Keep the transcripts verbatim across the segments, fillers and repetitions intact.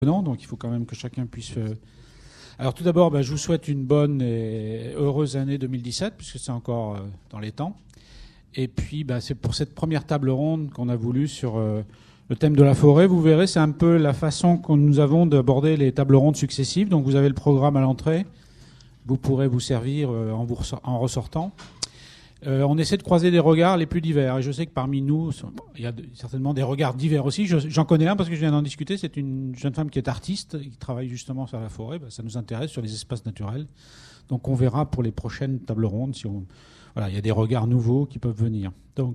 Donc il faut quand même que chacun puisse... Euh... Alors tout d'abord, bah, je vous souhaite une bonne et heureuse année deux mille dix-sept, puisque c'est encore euh, dans les temps. Et puis bah, c'est pour cette première table ronde qu'on a voulu sur euh, le thème de la forêt. Vous verrez, c'est un peu la façon que nous avons d'aborder les tables rondes successives. Donc vous avez le programme à l'entrée. Vous pourrez vous servir euh, en, vous ressort- en ressortant. Euh, on essaie de croiser des regards les plus divers. Et je sais que parmi nous, il y a certainement des regards divers aussi. Je, j'en connais un parce que je viens d'en discuter. C'est une jeune femme qui est artiste, qui travaille justement sur la forêt. Ben, ça nous intéresse, sur les espaces naturels. Donc on verra pour les prochaines tables rondes si on... Voilà, il y a des regards nouveaux qui peuvent venir. Donc,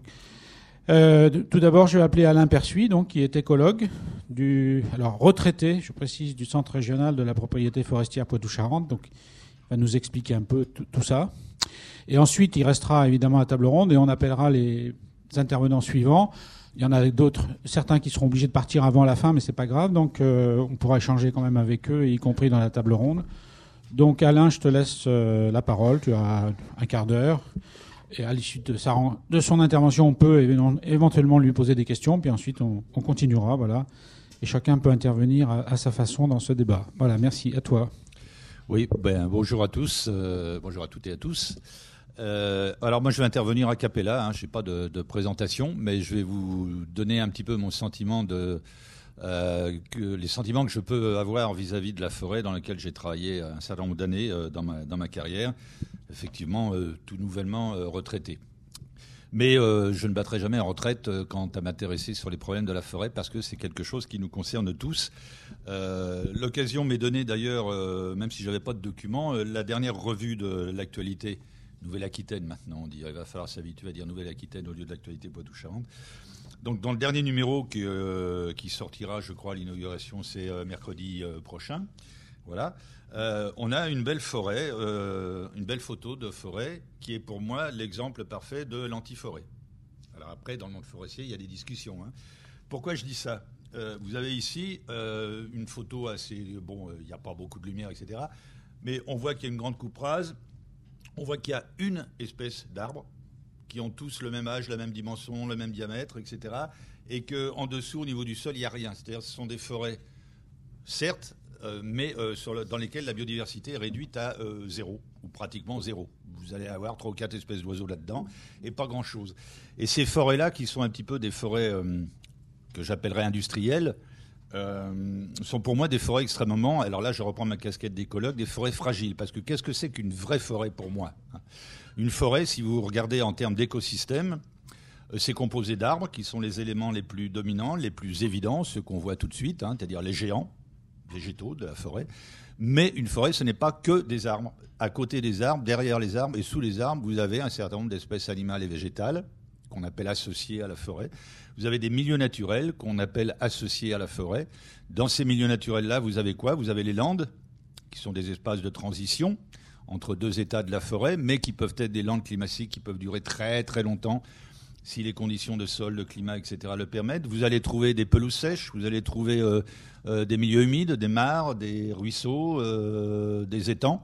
euh, tout d'abord, je vais appeler Alain Persuis, donc, qui est écologue, du, alors retraité, je précise, du Centre régional de la propriété forestière Poitou-Charentes. Donc, il va nous expliquer un peu tout, tout ça. Et ensuite, il restera évidemment à la table ronde et on appellera les intervenants suivants. Il y en a d'autres, certains qui seront obligés de partir avant la fin, mais c'est pas grave. Donc, euh, on pourra échanger quand même avec eux, y compris dans la table ronde. Donc, Alain, je te laisse euh, la parole. Tu as un quart d'heure. Et à l'issue de, sa, de son intervention, on peut éventuellement lui poser des questions. Puis ensuite, on, on continuera. Voilà. Et chacun peut intervenir à, à sa façon dans ce débat. Voilà, merci. À toi. Oui, ben, bonjour à tous. Euh, bonjour à toutes et à tous. Euh, alors moi je vais intervenir a cappella, hein, je n'ai pas de, de présentation, mais je vais vous donner un petit peu mon sentiment de euh, que, les sentiments que je peux avoir vis-à-vis de la forêt dans laquelle j'ai travaillé un certain nombre d'années euh, dans, ma, dans ma carrière, effectivement euh, tout nouvellement euh, retraité. Mais euh, je ne battrai jamais en retraite euh, quant à m'intéresser sur les problèmes de la forêt parce que c'est quelque chose qui nous concerne tous. Euh, l'occasion m'est donnée d'ailleurs, euh, même si je n'avais pas de document, euh, la dernière revue de l'actualité Nouvelle-Aquitaine maintenant, on dit. Il va falloir s'habituer à dire Nouvelle-Aquitaine au lieu de l'actualité Poitou-Charentes. Donc dans le dernier numéro qui, euh, qui sortira, je crois, à l'inauguration, c'est euh, mercredi euh, prochain. Voilà. Euh, on a une belle forêt, euh, une belle photo de forêt qui est pour moi l'exemple parfait de l'anti-forêt. Alors après, dans le monde forestier, il y a des discussions. Hein. Pourquoi je dis ça ? euh, Vous avez ici euh, une photo assez... Bon, il euh, n'y a pas beaucoup de lumière, et cetera. Mais on voit qu'il y a une grande coupe rase. On voit qu'il y a une espèce d'arbres qui ont tous le même âge, la même dimension, le même diamètre, et cetera. Et qu'en dessous, au niveau du sol, il n'y a rien. C'est-à-dire que ce sont des forêts, certes, euh, mais euh, sur le, dans lesquelles la biodiversité est réduite à euh, zéro, ou pratiquement zéro. Vous allez avoir trois ou quatre espèces d'oiseaux là-dedans, et pas grand-chose. Et ces forêts-là, qui sont un petit peu des forêts euh, que j'appellerais industrielles, Euh, sont pour moi des forêts extrêmement, alors là je reprends ma casquette d'écologue, des forêts fragiles. Parce que qu'est-ce que c'est qu'une vraie forêt pour moi ? Une forêt, si vous regardez en termes d'écosystème, c'est composé d'arbres qui sont les éléments les plus dominants, les plus évidents, ceux qu'on voit tout de suite, hein, c'est-à-dire les géants végétaux de la forêt. Mais une forêt, ce n'est pas que des arbres. À côté des arbres, derrière les arbres et sous les arbres, vous avez un certain nombre d'espèces animales et végétales qu'on appelle associées à la forêt. Vous avez des milieux naturels qu'on appelle associés à la forêt. Dans ces milieux naturels-là, vous avez quoi ? Vous avez les landes, qui sont des espaces de transition entre deux états de la forêt, mais qui peuvent être des landes climatiques qui peuvent durer très très longtemps si les conditions de sol, le climat, et cetera le permettent. Vous allez trouver des pelouses sèches, vous allez trouver euh, euh, des milieux humides, des mares, des ruisseaux, euh, des étangs.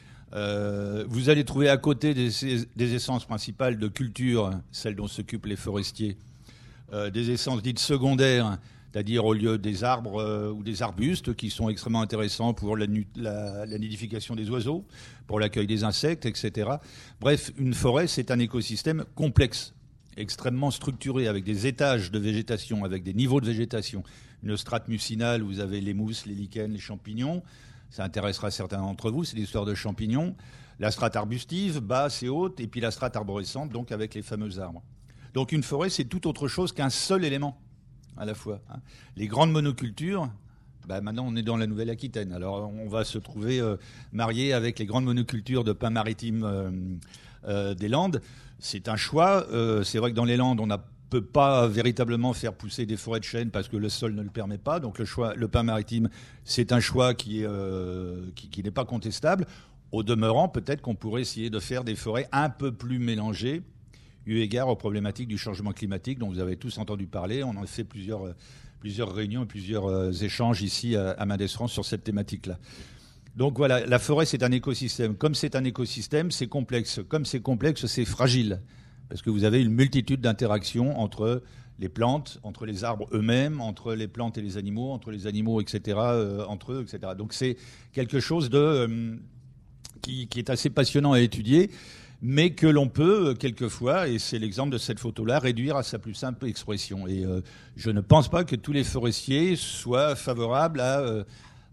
Euh, vous allez trouver à côté des, des essences principales de culture, celles dont s'occupent les forestiers, euh, des essences dites secondaires, c'est-à-dire au lieu des arbres euh, ou des arbustes qui sont extrêmement intéressants pour la, la, la nidification des oiseaux, pour l'accueil des insectes, et cetera. Bref, une forêt, c'est un écosystème complexe, extrêmement structuré, avec des étages de végétation, avec des niveaux de végétation. Une strate mucinale, vous avez les mousses, les lichens, les champignons. Ça intéressera certains d'entre vous, c'est l'histoire de champignons. La strate arbustive, basse et haute, et puis la strate arborescente, donc avec les fameux arbres. Donc une forêt, c'est tout autre chose qu'un seul élément à la fois. Hein. Les grandes monocultures, bah maintenant on est dans la Nouvelle-Aquitaine. Alors on va se trouver euh, marié avec les grandes monocultures de pins maritimes euh, euh, des Landes. C'est un choix. Euh, c'est vrai que dans les Landes, on n'a peut pas véritablement faire pousser des forêts de chênes parce que le sol ne le permet pas. Donc le choix, le pin maritime, c'est un choix qui, euh, qui, qui n'est pas contestable. Au demeurant, peut-être qu'on pourrait essayer de faire des forêts un peu plus mélangées, eu égard aux problématiques du changement climatique dont vous avez tous entendu parler. On en a fait plusieurs, euh, plusieurs réunions et plusieurs euh, échanges ici à, à Mendes France sur cette thématique-là. Donc voilà, la forêt, c'est un écosystème. Comme c'est un écosystème, c'est complexe. Comme c'est complexe, c'est fragile. Parce que vous avez une multitude d'interactions entre les plantes, entre les arbres eux-mêmes, entre les plantes et les animaux, entre les animaux, et cetera, euh, entre eux, et cetera. Donc c'est quelque chose de, euh, qui, qui est assez passionnant à étudier, mais que l'on peut, quelquefois, et c'est l'exemple de cette photo-là, réduire à sa plus simple expression. Et euh, je ne pense pas que tous les forestiers soient favorables à euh,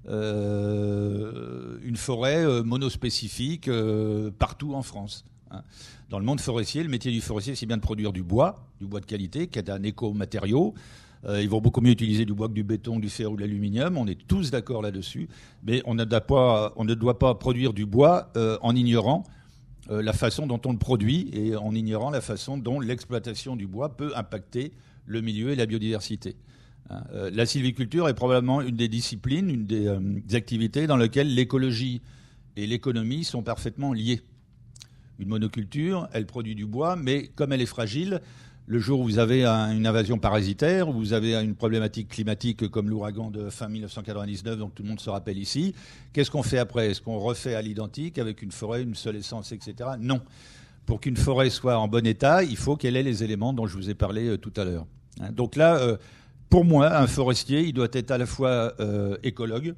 euh, une forêt euh, monospécifique euh, partout en France. Hein. Dans le monde forestier, le métier du forestier, c'est bien de produire du bois, du bois de qualité, qui est un éco-matériau. Euh, ils vont beaucoup mieux utiliser du bois que du béton, du fer ou de l'aluminium. On est tous d'accord là-dessus. Mais on ne doit pas, on ne doit pas produire du bois euh, en ignorant euh, la façon dont on le produit et en ignorant la façon dont l'exploitation du bois peut impacter le milieu et la biodiversité. Hein. Euh, la sylviculture est probablement une des disciplines, une des, euh, des activités dans lesquelles l'écologie et l'économie sont parfaitement liées. Une monoculture, elle produit du bois, mais comme elle est fragile, le jour où vous avez un, une invasion parasitaire, où vous avez une problématique climatique comme l'ouragan de fin mille neuf cent quatre-vingt-dix-neuf, dont tout le monde se rappelle ici, qu'est-ce qu'on fait après? Est-ce qu'on refait à l'identique avec une forêt, une seule essence, et cetera? Non. Pour qu'une forêt soit en bon état, il faut qu'elle ait les éléments dont je vous ai parlé euh, tout à l'heure. Hein, donc là, euh, pour moi, un forestier, il doit être à la fois euh, écologue.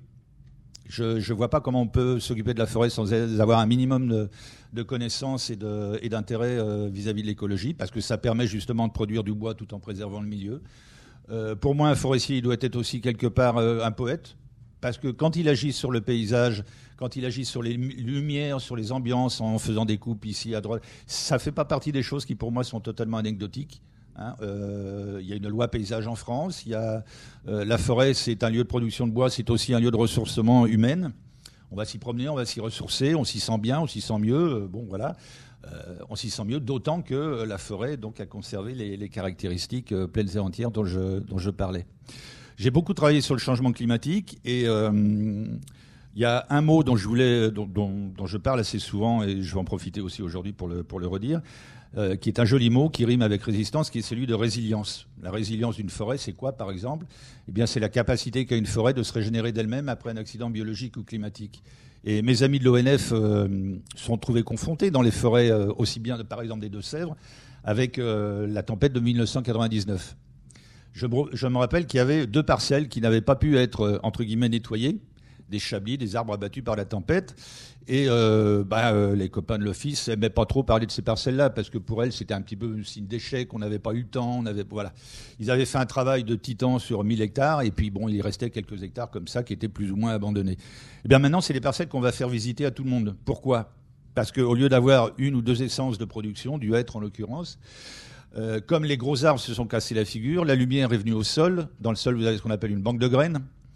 Je ne vois pas comment on peut s'occuper de la forêt sans avoir un minimum de, de connaissances et, de, et d'intérêt euh, vis-à-vis de l'écologie, parce que ça permet justement de produire du bois tout en préservant le milieu. Euh, pour moi, un forestier, il doit être aussi quelque part euh, un poète, parce que quand il agit sur le paysage, quand il agit sur les lumières, sur les ambiances, en faisant des coupes ici à droite, ça ne fait pas partie des choses qui pour moi sont totalement anecdotiques. Hein, euh, il y a une loi paysage en France. Il y a, euh, la forêt, c'est un lieu de production de bois, c'est aussi un lieu de ressourcement humain. On va s'y promener, on va s'y ressourcer, on s'y sent bien, on s'y sent mieux. Euh, bon, voilà, euh, on s'y sent mieux, d'autant que la forêt donc a conservé les, les caractéristiques euh, pleines et entières dont je, dont je parlais. J'ai beaucoup travaillé sur le changement climatique et euh, il y a un mot dont je voulais, dont, dont, dont je parle assez souvent et je vais en profiter aussi aujourd'hui pour le, pour le redire. Euh, qui est un joli mot qui rime avec résistance, qui est celui de résilience. La résilience d'une forêt, c'est quoi, par exemple? Eh bien, c'est la capacité qu'a une forêt de se régénérer d'elle-même après un accident biologique ou climatique. Et mes amis de l'O N F euh, sont trouvés confrontés dans les forêts, euh, aussi bien, par exemple, des Deux-Sèvres, avec euh, la tempête de mille neuf cent quatre-vingt-dix-neuf. Je, je me rappelle qu'il y avait deux parcelles qui n'avaient pas pu être, euh, entre guillemets, nettoyées, des chablis, des arbres abattus par la tempête. Et euh, bah, euh, les copains de l'office n'aimaient pas trop parler de ces parcelles-là parce que pour elles, c'était un petit peu un signe d'échec, on n'avait pas eu le temps. On avait, voilà. Ils avaient fait un travail de titan sur mille hectares et puis bon, il restait quelques hectares comme ça qui étaient plus ou moins abandonnés. Et bien maintenant, c'est les parcelles qu'on va faire visiter à tout le monde. Pourquoi? Parce qu'au lieu d'avoir une ou deux essences de production, du hêtre en l'occurrence, euh, comme les gros arbres se sont cassés la figure, la lumière est venue au sol. Dans le sol, vous avez ce qu'on appelle une banque de graines.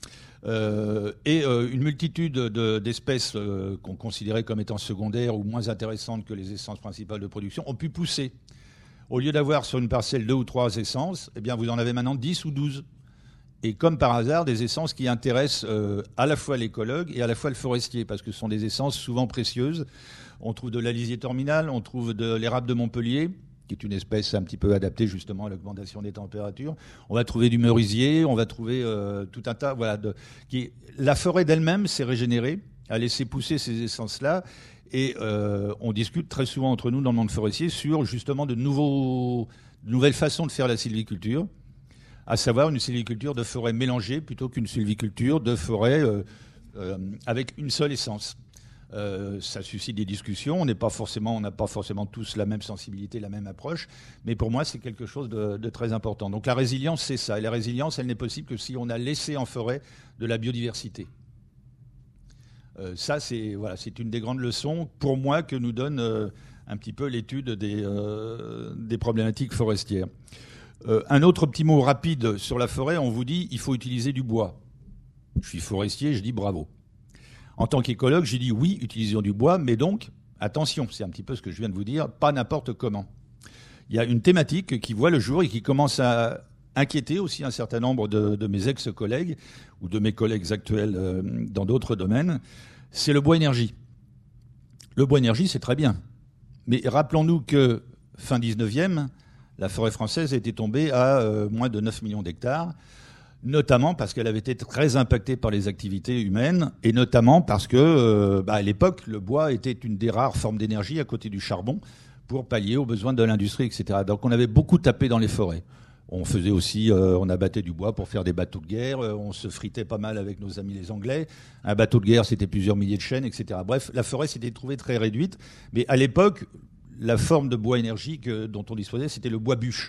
Euh, et euh, une multitude de, d'espèces euh, qu'on considérait comme étant secondaires ou moins intéressantes que les essences principales de production ont pu pousser. Au lieu d'avoir sur une parcelle deux ou trois essences, eh bien vous en avez maintenant dix ou douze. Et comme par hasard, des essences qui intéressent euh, à la fois l'écologue et à la fois le forestier, parce que ce sont des essences souvent précieuses. On trouve de l'alisier terminal, on trouve de l'érable de Montpellier, qui est une espèce un petit peu adaptée justement à l'augmentation des températures. On va trouver du merisier, on va trouver euh, tout un tas. Voilà, de, qui, la forêt d'elle-même s'est régénérée, a laissé pousser ces essences-là, et euh, on discute très souvent entre nous dans le monde forestier sur justement de, nouveaux, de nouvelles façons de faire la sylviculture, à savoir une sylviculture de forêt mélangée plutôt qu'une sylviculture de forêt euh, euh, avec une seule essence. Euh, ça suscite des discussions. On n'est pas forcément, on n'a pas forcément tous la même sensibilité, la même approche. Mais pour moi, c'est quelque chose de, de très important. Donc la résilience, c'est ça. Et la résilience, elle n'est possible que si on a laissé en forêt de la biodiversité. Euh, ça, c'est voilà, c'est une des grandes leçons pour moi que nous donne euh, un petit peu l'étude des, euh, des problématiques forestières. Euh, un autre petit mot rapide sur la forêt. On vous dit, il faut utiliser du bois. Je suis forestier, je dis bravo. En tant qu'écologue, j'ai dit oui, utilisons du bois, mais donc, attention, c'est un petit peu ce que je viens de vous dire, pas n'importe comment. Il y a une thématique qui voit le jour et qui commence à inquiéter aussi un certain nombre de, de mes ex-collègues ou de mes collègues actuels euh, dans d'autres domaines, c'est le bois énergie. Le bois énergie, c'est très bien. Mais rappelons-nous que fin dix-neuvième, la forêt française était tombée à euh, moins de neuf millions d'hectares, notamment parce qu'elle avait été très impactée par les activités humaines, et notamment parce que, euh, bah, à l'époque, le bois était une des rares formes d'énergie à côté du charbon pour pallier aux besoins de l'industrie, et cetera. Donc on avait beaucoup tapé dans les forêts. On faisait aussi, euh, on abattait du bois pour faire des bateaux de guerre. Euh, on se fritait pas mal avec nos amis les Anglais. Un bateau de guerre, c'était plusieurs milliers de chênes, et cetera. Bref, la forêt s'était trouvée très réduite. Mais à l'époque, la forme de bois énergique dont on disposait, c'était le bois bûche.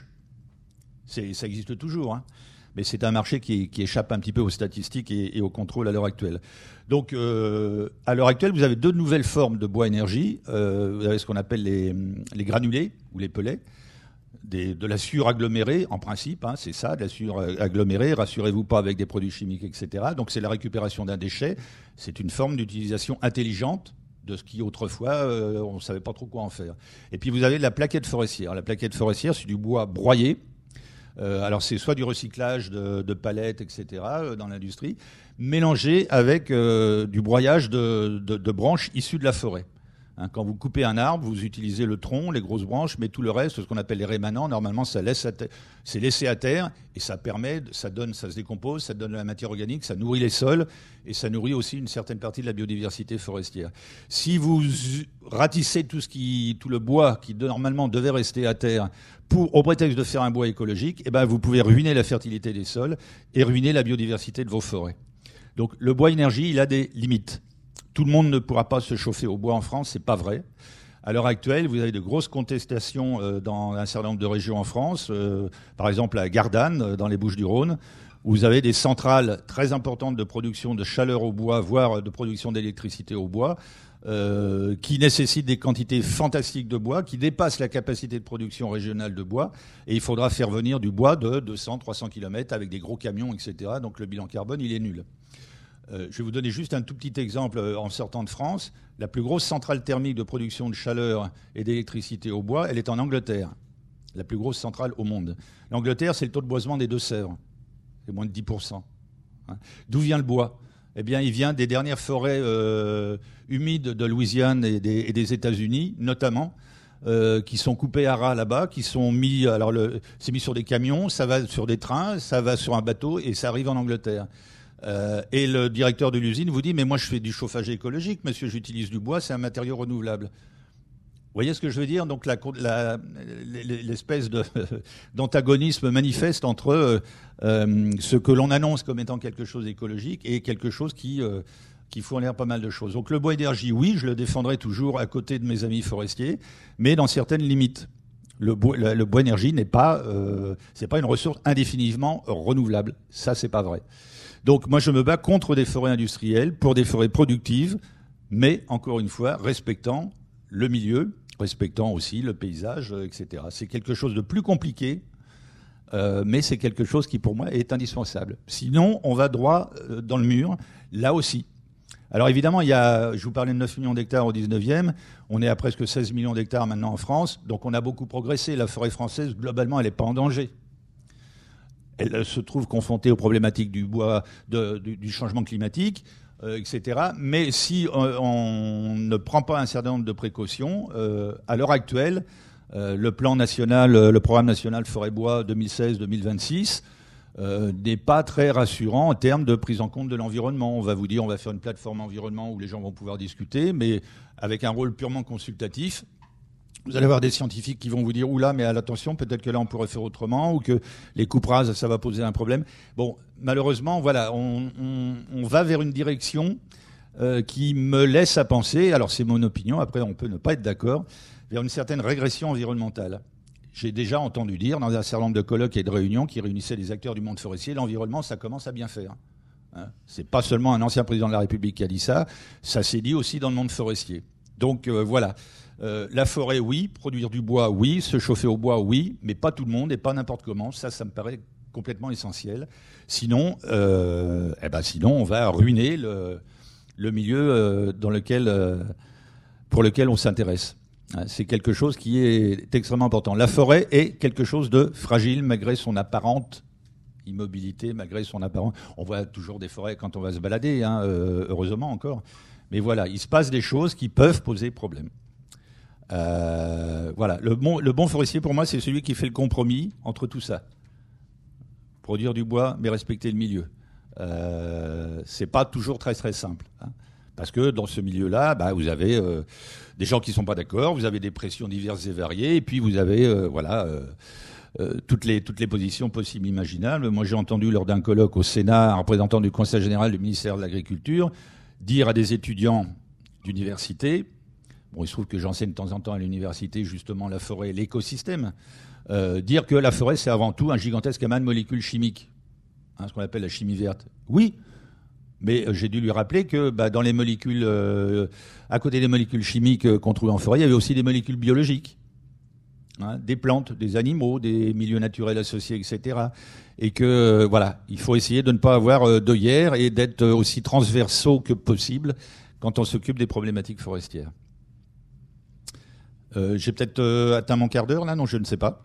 C'est, ça existe toujours, hein. Mais c'est un marché qui, qui échappe un petit peu aux statistiques et, et au contrôle à l'heure actuelle. Donc, euh, à l'heure actuelle, vous avez deux nouvelles formes de bois énergie. Euh, vous avez ce qu'on appelle les, les granulés ou les pellets, des, de la sueur agglomérée, en principe, hein, c'est ça, de la sueur agglomérée. Rassurez-vous pas avec des produits chimiques, et cetera. Donc, c'est la récupération d'un déchet. C'est une forme d'utilisation intelligente de ce qui, autrefois, euh, on ne savait pas trop quoi en faire. Et puis, vous avez la plaquette forestière. La plaquette forestière, c'est du bois broyé. Euh, alors c'est soit du recyclage de, de palettes, et cetera, euh, dans l'industrie, mélangé avec euh, du broyage de, de, de branches issues de la forêt. Hein, quand vous coupez un arbre, vous utilisez le tronc, les grosses branches, mais tout le reste, ce qu'on appelle les rémanents, normalement, ça laisse à te- c'est laissé à terre et ça permet, ça donne, ça se décompose, ça donne de la matière organique, ça nourrit les sols et ça nourrit aussi une certaine partie de la biodiversité forestière. Si vous ratissez tout ce qui, tout le bois qui normalement devait rester à terre pour, au prétexte de faire un bois écologique, eh ben, vous pouvez ruiner la fertilité des sols et ruiner la biodiversité de vos forêts. Donc, le bois énergie, il a des limites. Tout le monde ne pourra pas se chauffer au bois en France, c'est pas vrai. À l'heure actuelle, vous avez de grosses contestations euh, dans un certain nombre de régions en France, euh, par exemple à Gardanne, euh, dans les Bouches-du-Rhône, où vous avez des centrales très importantes de production de chaleur au bois, voire de production d'électricité au bois, euh, qui nécessitent des quantités fantastiques de bois, qui dépassent la capacité de production régionale de bois, et il faudra faire venir du bois de deux cents, trois cents kilomètres avec des gros camions, et cetera. Donc le bilan carbone, il est nul. Euh, je vais vous donner juste un tout petit exemple euh, en sortant de France. La plus grosse centrale thermique de production de chaleur et d'électricité au bois, elle est en Angleterre. La plus grosse centrale au monde. L'Angleterre, c'est le taux de boisement des Deux-Sèvres. C'est moins de dix pour cent. Hein. D'où vient le bois ? Eh bien, il vient des dernières forêts euh, humides de Louisiane et des, et des États-Unis, notamment, euh, qui sont coupés à ras là-bas, qui sont mis, alors le, c'est mis sur des camions, ça va sur des trains, ça va sur un bateau et ça arrive en Angleterre. Euh, et le directeur de l'usine vous dit « Mais moi, je fais du chauffage écologique, monsieur, j'utilise du bois, c'est un matériau renouvelable. » Vous voyez ce que je veux dire ? Donc, la, la, l'espèce de, d'antagonisme manifeste entre euh, ce que l'on annonce comme étant quelque chose d'écologique et quelque chose qui, euh, qui fournit pas mal de choses. Donc, le bois énergie, oui, je le défendrai toujours à côté de mes amis forestiers, mais dans certaines limites. Le bois, le, le bois énergie n'est pas, euh, c'est pas une ressource indéfiniment renouvelable. Ça, c'est pas vrai. Donc moi, je me bats contre des forêts industrielles pour des forêts productives, mais encore une fois, respectant le milieu, respectant aussi le paysage, et cetera. C'est quelque chose de plus compliqué, euh, mais c'est quelque chose qui, pour moi, est indispensable. Sinon, on va droit euh, dans le mur, là aussi. Alors évidemment, il y a, je vous parlais de neuf millions d'hectares au dix-neuvième, on est à presque seize millions d'hectares maintenant en France, donc on a beaucoup progressé. La forêt française, globalement, elle n'est pas en danger. Elle se trouve confrontée aux problématiques du bois, de, du, du changement climatique, euh, et cetera. Mais si on, on ne prend pas un certain nombre de précautions, euh, à l'heure actuelle, euh, le plan national, le programme national forêt-bois deux mille seize deux mille vingt-six euh, n'est pas très rassurant en termes de prise en compte de l'environnement. On va vous dire, on va faire une plateforme environnement où les gens vont pouvoir discuter, mais avec un rôle purement consultatif. Vous allez avoir des scientifiques qui vont vous dire « Oula, mais attention, peut-être que là, on pourrait faire autrement » ou que les coupes rases, ça va poser un problème. Bon, malheureusement, voilà, on, on, on va vers une direction euh, qui me laisse à penser, alors c'est mon opinion, après on peut ne pas être d'accord, vers une certaine régression environnementale. J'ai déjà entendu dire, dans un certain nombre de colloques et de réunions qui réunissaient les acteurs du monde forestier, l'environnement, ça commence à bien faire. Hein, c'est pas seulement un ancien président de la République qui a dit ça, ça s'est dit aussi dans le monde forestier. Donc euh, voilà. Euh, la forêt, oui. Produire du bois, oui. Se chauffer au bois, oui. Mais pas tout le monde et pas n'importe comment. Ça, ça me paraît complètement essentiel. Sinon, euh, eh ben, sinon on va ruiner le, le milieu euh, dans lequel, euh, pour lequel on s'intéresse. C'est quelque chose qui est extrêmement important. La forêt est quelque chose de fragile malgré son apparente immobilité, malgré son apparent. On voit toujours des forêts quand on va se balader, hein, euh, heureusement encore. Mais voilà, il se passe des choses qui peuvent poser problème. Euh, voilà, le bon, le bon forestier pour moi, c'est celui qui fait le compromis entre tout ça. Produire du bois, mais respecter le milieu. Euh, c'est pas toujours très très simple, hein, parce que dans ce milieu-là, bah, vous avez euh, des gens qui sont pas d'accord, vous avez des pressions diverses et variées, et puis vous avez euh, voilà. Euh, euh, toutes les toutes les positions possibles imaginables. Moi, j'ai entendu lors d'un colloque au Sénat un représentant du Conseil général du ministère de l'Agriculture dire à des étudiants d'université, bon, il se trouve que j'enseigne de temps en temps à l'université justement la forêt et l'écosystème, euh, dire que la forêt c'est avant tout un gigantesque amas de molécules chimiques, hein, ce qu'on appelle la chimie verte. Oui. Mais j'ai dû lui rappeler que bah, dans les molécules, euh, à côté des molécules chimiques euh, qu'on trouve en forêt, il y avait aussi des molécules biologiques, hein, des plantes, des animaux, des milieux naturels associés, et cetera. Et que euh, voilà, il faut essayer de ne pas avoir euh, d'œillères et d'être euh, aussi transversaux que possible quand on s'occupe des problématiques forestières. Euh, j'ai peut-être euh, atteint mon quart d'heure là, non, je ne sais pas.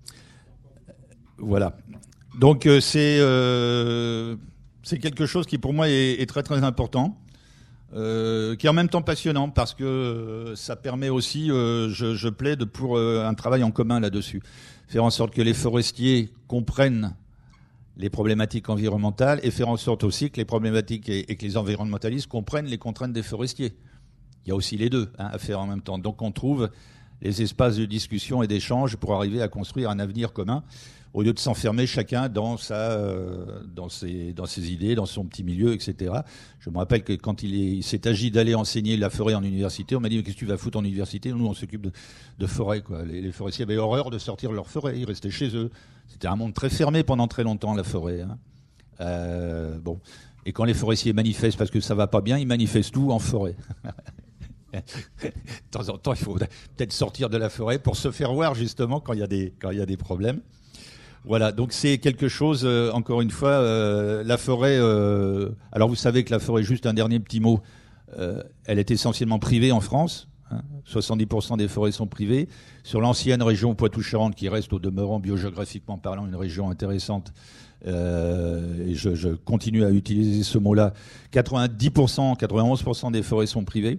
Voilà. Donc euh, c'est euh, C'est quelque chose qui, pour moi, est, est très, très important, euh, qui est en même temps passionnant, parce que euh, ça permet aussi, euh, je, je plaide pour euh, un travail en commun là-dessus. Faire en sorte que les forestiers comprennent les problématiques environnementales et faire en sorte aussi que les problématiques et, et que les environnementalistes comprennent les contraintes des forestiers. Il y a aussi les deux hein, à faire en même temps. Donc on trouve les espaces de discussion et d'échange pour arriver à construire un avenir commun, au lieu de s'enfermer chacun dans sa, euh, dans ses, dans ses idées, dans son petit milieu, et cetera. Je me rappelle que quand il, est, il s'est agi d'aller enseigner la forêt en université, on m'a dit, mais qu'est-ce que tu vas foutre en université? Nous, on s'occupe de, de forêt, quoi. Les, les forestiers avaient horreur de sortir de leur forêt, ils restaient chez eux. C'était un monde très fermé pendant très longtemps, la forêt. Hein. Euh, bon. Et quand les forestiers manifestent parce que ça va pas bien, ils manifestent tout en forêt. De temps en temps, il faut peut-être sortir de la forêt pour se faire voir, justement, quand il y a des, quand il y a des problèmes. Voilà, donc c'est quelque chose, euh, encore une fois, euh, la forêt, euh, alors vous savez que la forêt, juste un dernier petit mot, euh, elle est essentiellement privée en France, hein, soixante-dix pour cent des forêts sont privées. Sur l'ancienne région Poitou-Charentes, qui reste au demeurant biogéographiquement parlant une région intéressante, euh, et je, je continue à utiliser ce mot-là, quatre-vingt-dix pour cent, quatre-vingt-onze pour cent des forêts sont privées.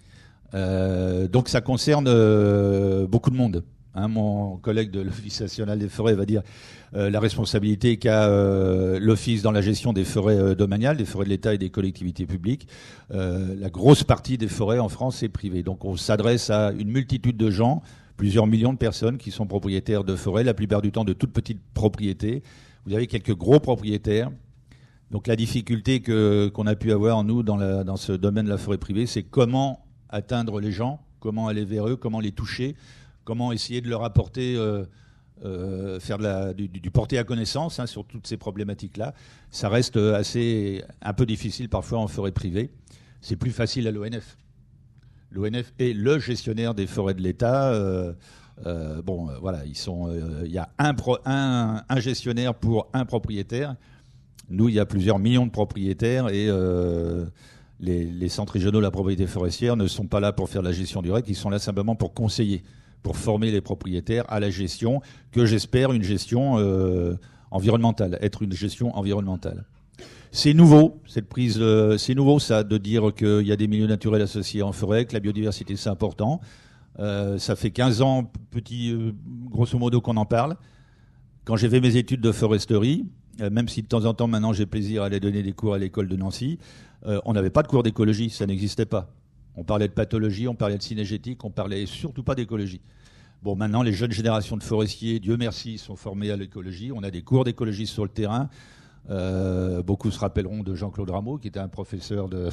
Euh, donc ça concerne euh, beaucoup de monde. Hein, mon collègue de l'Office national des forêts va dire euh, la responsabilité qu'a euh, l'Office dans la gestion des forêts euh, domaniales, des forêts de l'État et des collectivités publiques. Euh, la grosse partie des forêts en France est privée. Donc on s'adresse à une multitude de gens, plusieurs millions de personnes qui sont propriétaires de forêts, la plupart du temps de toutes petites propriétés. Vous avez quelques gros propriétaires. Donc la difficulté que, qu'on a pu avoir, nous, dans, la, dans ce domaine de la forêt privée, c'est comment atteindre les gens, comment aller vers eux, comment les toucher, comment essayer de leur apporter, euh, euh, faire de la, du, du porter à connaissance hein, sur toutes ces problématiques-là. Ça reste assez, un peu difficile parfois en forêt privée. C'est plus facile à l'O N F. L'O N F est le gestionnaire des forêts de l'État. Euh, euh, bon, euh, voilà, ils sont. Euh, il y a un, pro, un, un gestionnaire pour un propriétaire. Nous, il y a plusieurs millions de propriétaires et euh, les, les centres régionaux de la propriété forestière ne sont pas là pour faire la gestion directe. Ils sont là simplement pour conseiller, pour former les propriétaires à la gestion, que j'espère une gestion euh, environnementale, être une gestion environnementale. C'est nouveau, cette prise, euh, c'est nouveau ça, de dire qu'il y a des milieux naturels associés en forêt, que la biodiversité c'est important. Euh, ça fait quinze ans, petit, euh, grosso modo, qu'on en parle. Quand j'ai fait mes études de foresterie, euh, même si de temps en temps maintenant j'ai plaisir à aller donner des cours à l'école de Nancy, euh, on n'avait pas de cours d'écologie, ça n'existait pas. On parlait de pathologie, on parlait de cinégétique, on parlait surtout pas d'écologie. Bon, maintenant, les jeunes générations de forestiers, Dieu merci, sont formés à l'écologie. On a des cours d'écologie sur le terrain. Euh, beaucoup se rappelleront de Jean-Claude Rameau, qui était un professeur de,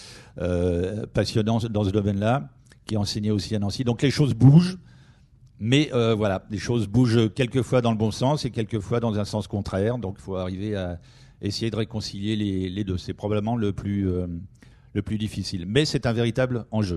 euh, passionnant dans ce domaine-là, qui enseignait aussi à Nancy. Donc les choses bougent, mais euh, voilà, les choses bougent quelquefois dans le bon sens et quelquefois dans un sens contraire. Donc il faut arriver à essayer de réconcilier les, les deux. C'est probablement le plus... Euh, le plus difficile. Mais c'est un véritable enjeu.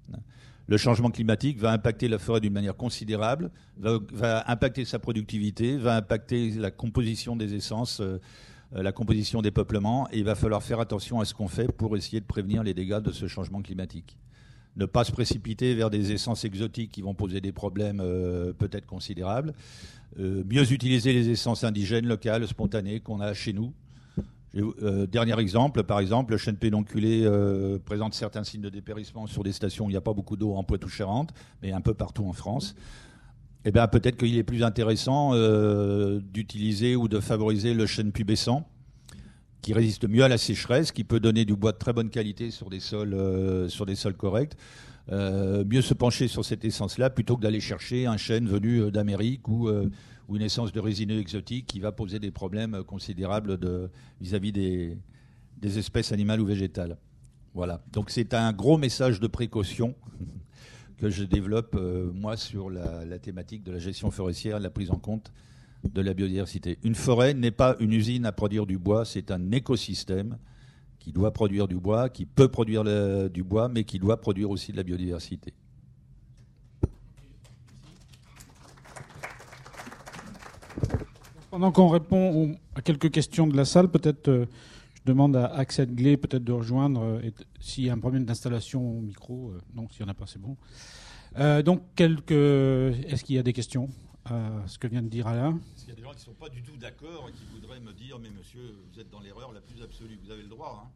Le changement climatique va impacter la forêt d'une manière considérable, va, va impacter sa productivité, va impacter la composition des essences, euh, la composition des peuplements, et il va falloir faire attention à ce qu'on fait pour essayer de prévenir les dégâts de ce changement climatique. Ne pas se précipiter vers des essences exotiques qui vont poser des problèmes euh, peut-être considérables. Euh, mieux utiliser les essences indigènes, locales, spontanées qu'on a chez nous. Euh, dernier exemple, par exemple, le chêne pédonculé euh, présente certains signes de dépérissement sur des stations où il n'y a pas beaucoup d'eau en Poitou-Charentes, mais un peu partout en France. Eh bien, peut-être qu'il est plus intéressant euh, d'utiliser ou de favoriser le chêne pubescent, qui résiste mieux à la sécheresse, qui peut donner du bois de très bonne qualité sur des sols, euh, sur des sols corrects. Euh, mieux se pencher sur cette essence-là plutôt que d'aller chercher un chêne venu d'Amérique ou, euh, ou une essence de résineux exotique qui va poser des problèmes considérables de, vis-à-vis des, des espèces animales ou végétales. Voilà. Donc c'est un gros message de précaution que je développe, euh, moi, sur la, la thématique de la gestion forestière et de la prise en compte de la biodiversité. Une forêt n'est pas une usine à produire du bois, c'est un écosystème qui doit produire du bois, qui peut produire le, du bois, mais qui doit produire aussi de la biodiversité. Pendant qu'on répond à quelques questions de la salle, peut-être euh, je demande à Axel Glé peut-être de rejoindre euh, et, s'il y a un problème d'installation au micro. Euh, non, s'il n'y en a pas, c'est bon. Euh, donc, quelques... est-ce qu'il y a des questions à ce que vient de dire Alain? Parce qu'il y a des gens qui ne sont pas du tout d'accord et qui voudraient me dire « Mais monsieur, vous êtes dans l'erreur la plus absolue. Vous avez le droit. Hein. »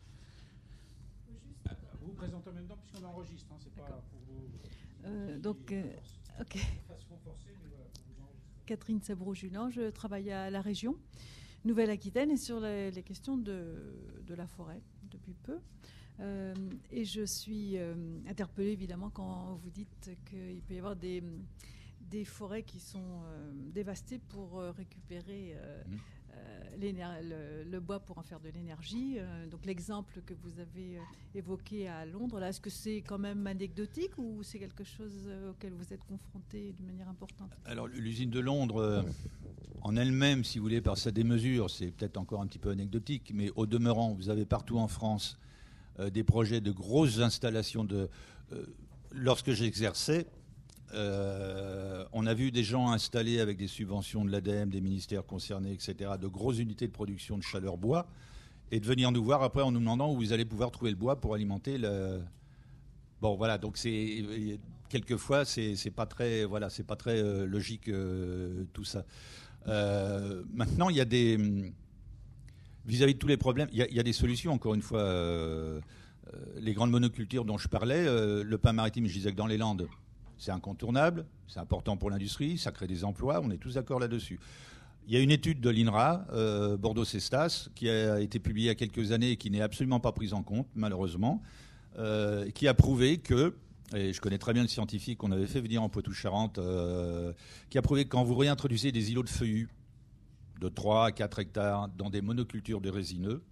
Vous vous présentez en même temps puisqu'on enregistre. Hein, c'est pas pour vous... Euh, donc, euh, ok. Catherine Sabreau-Julan, je travaille à la région Nouvelle-Aquitaine et sur les, les questions de, de la forêt depuis peu. Euh, et je suis euh, interpellée évidemment quand vous dites qu'il peut y avoir des, des forêts qui sont euh, dévastées pour euh, récupérer euh, mmh. euh, le, le bois pour en faire de l'énergie. Euh, donc l'exemple que vous avez euh, évoqué à Londres, là, est-ce que c'est quand même anecdotique ou c'est quelque chose euh, auquel vous êtes confronté d'une manière importante? Alors l'usine de Londres, euh, en elle-même, si vous voulez, par sa démesure, c'est peut-être encore un petit peu anecdotique, mais au demeurant, vous avez partout en France euh, des projets de grosses installations. De, euh, lorsque j'exerçais, Euh, on a vu des gens installer avec des subventions de l'A D E M, des ministères concernés, et cetera, de grosses unités de production de chaleur bois, et de venir nous voir après en nous demandant où vous allez pouvoir trouver le bois pour alimenter le. Bon, voilà. Donc c'est quelquefois c'est, c'est pas très voilà c'est pas très euh, logique euh, tout ça. Euh, maintenant, il y a des vis-à-vis de tous les problèmes, il y a, il y a des solutions. Encore une fois, euh, euh, les grandes monocultures dont je parlais, euh, le pin maritime, je disais que dans les Landes. C'est incontournable, c'est important pour l'industrie, ça crée des emplois, on est tous d'accord là-dessus. Il y a une étude de l'I N R A, euh, Bordeaux-Cestas, qui a été publiée il y a quelques années et qui n'est absolument pas prise en compte, malheureusement, euh, qui a prouvé que, et je connais très bien le scientifique qu'on avait fait venir en Poitou-Charentes, euh, qui a prouvé que quand vous réintroduisez des îlots de feuillus de trois à quatre hectares dans des monocultures de résineux,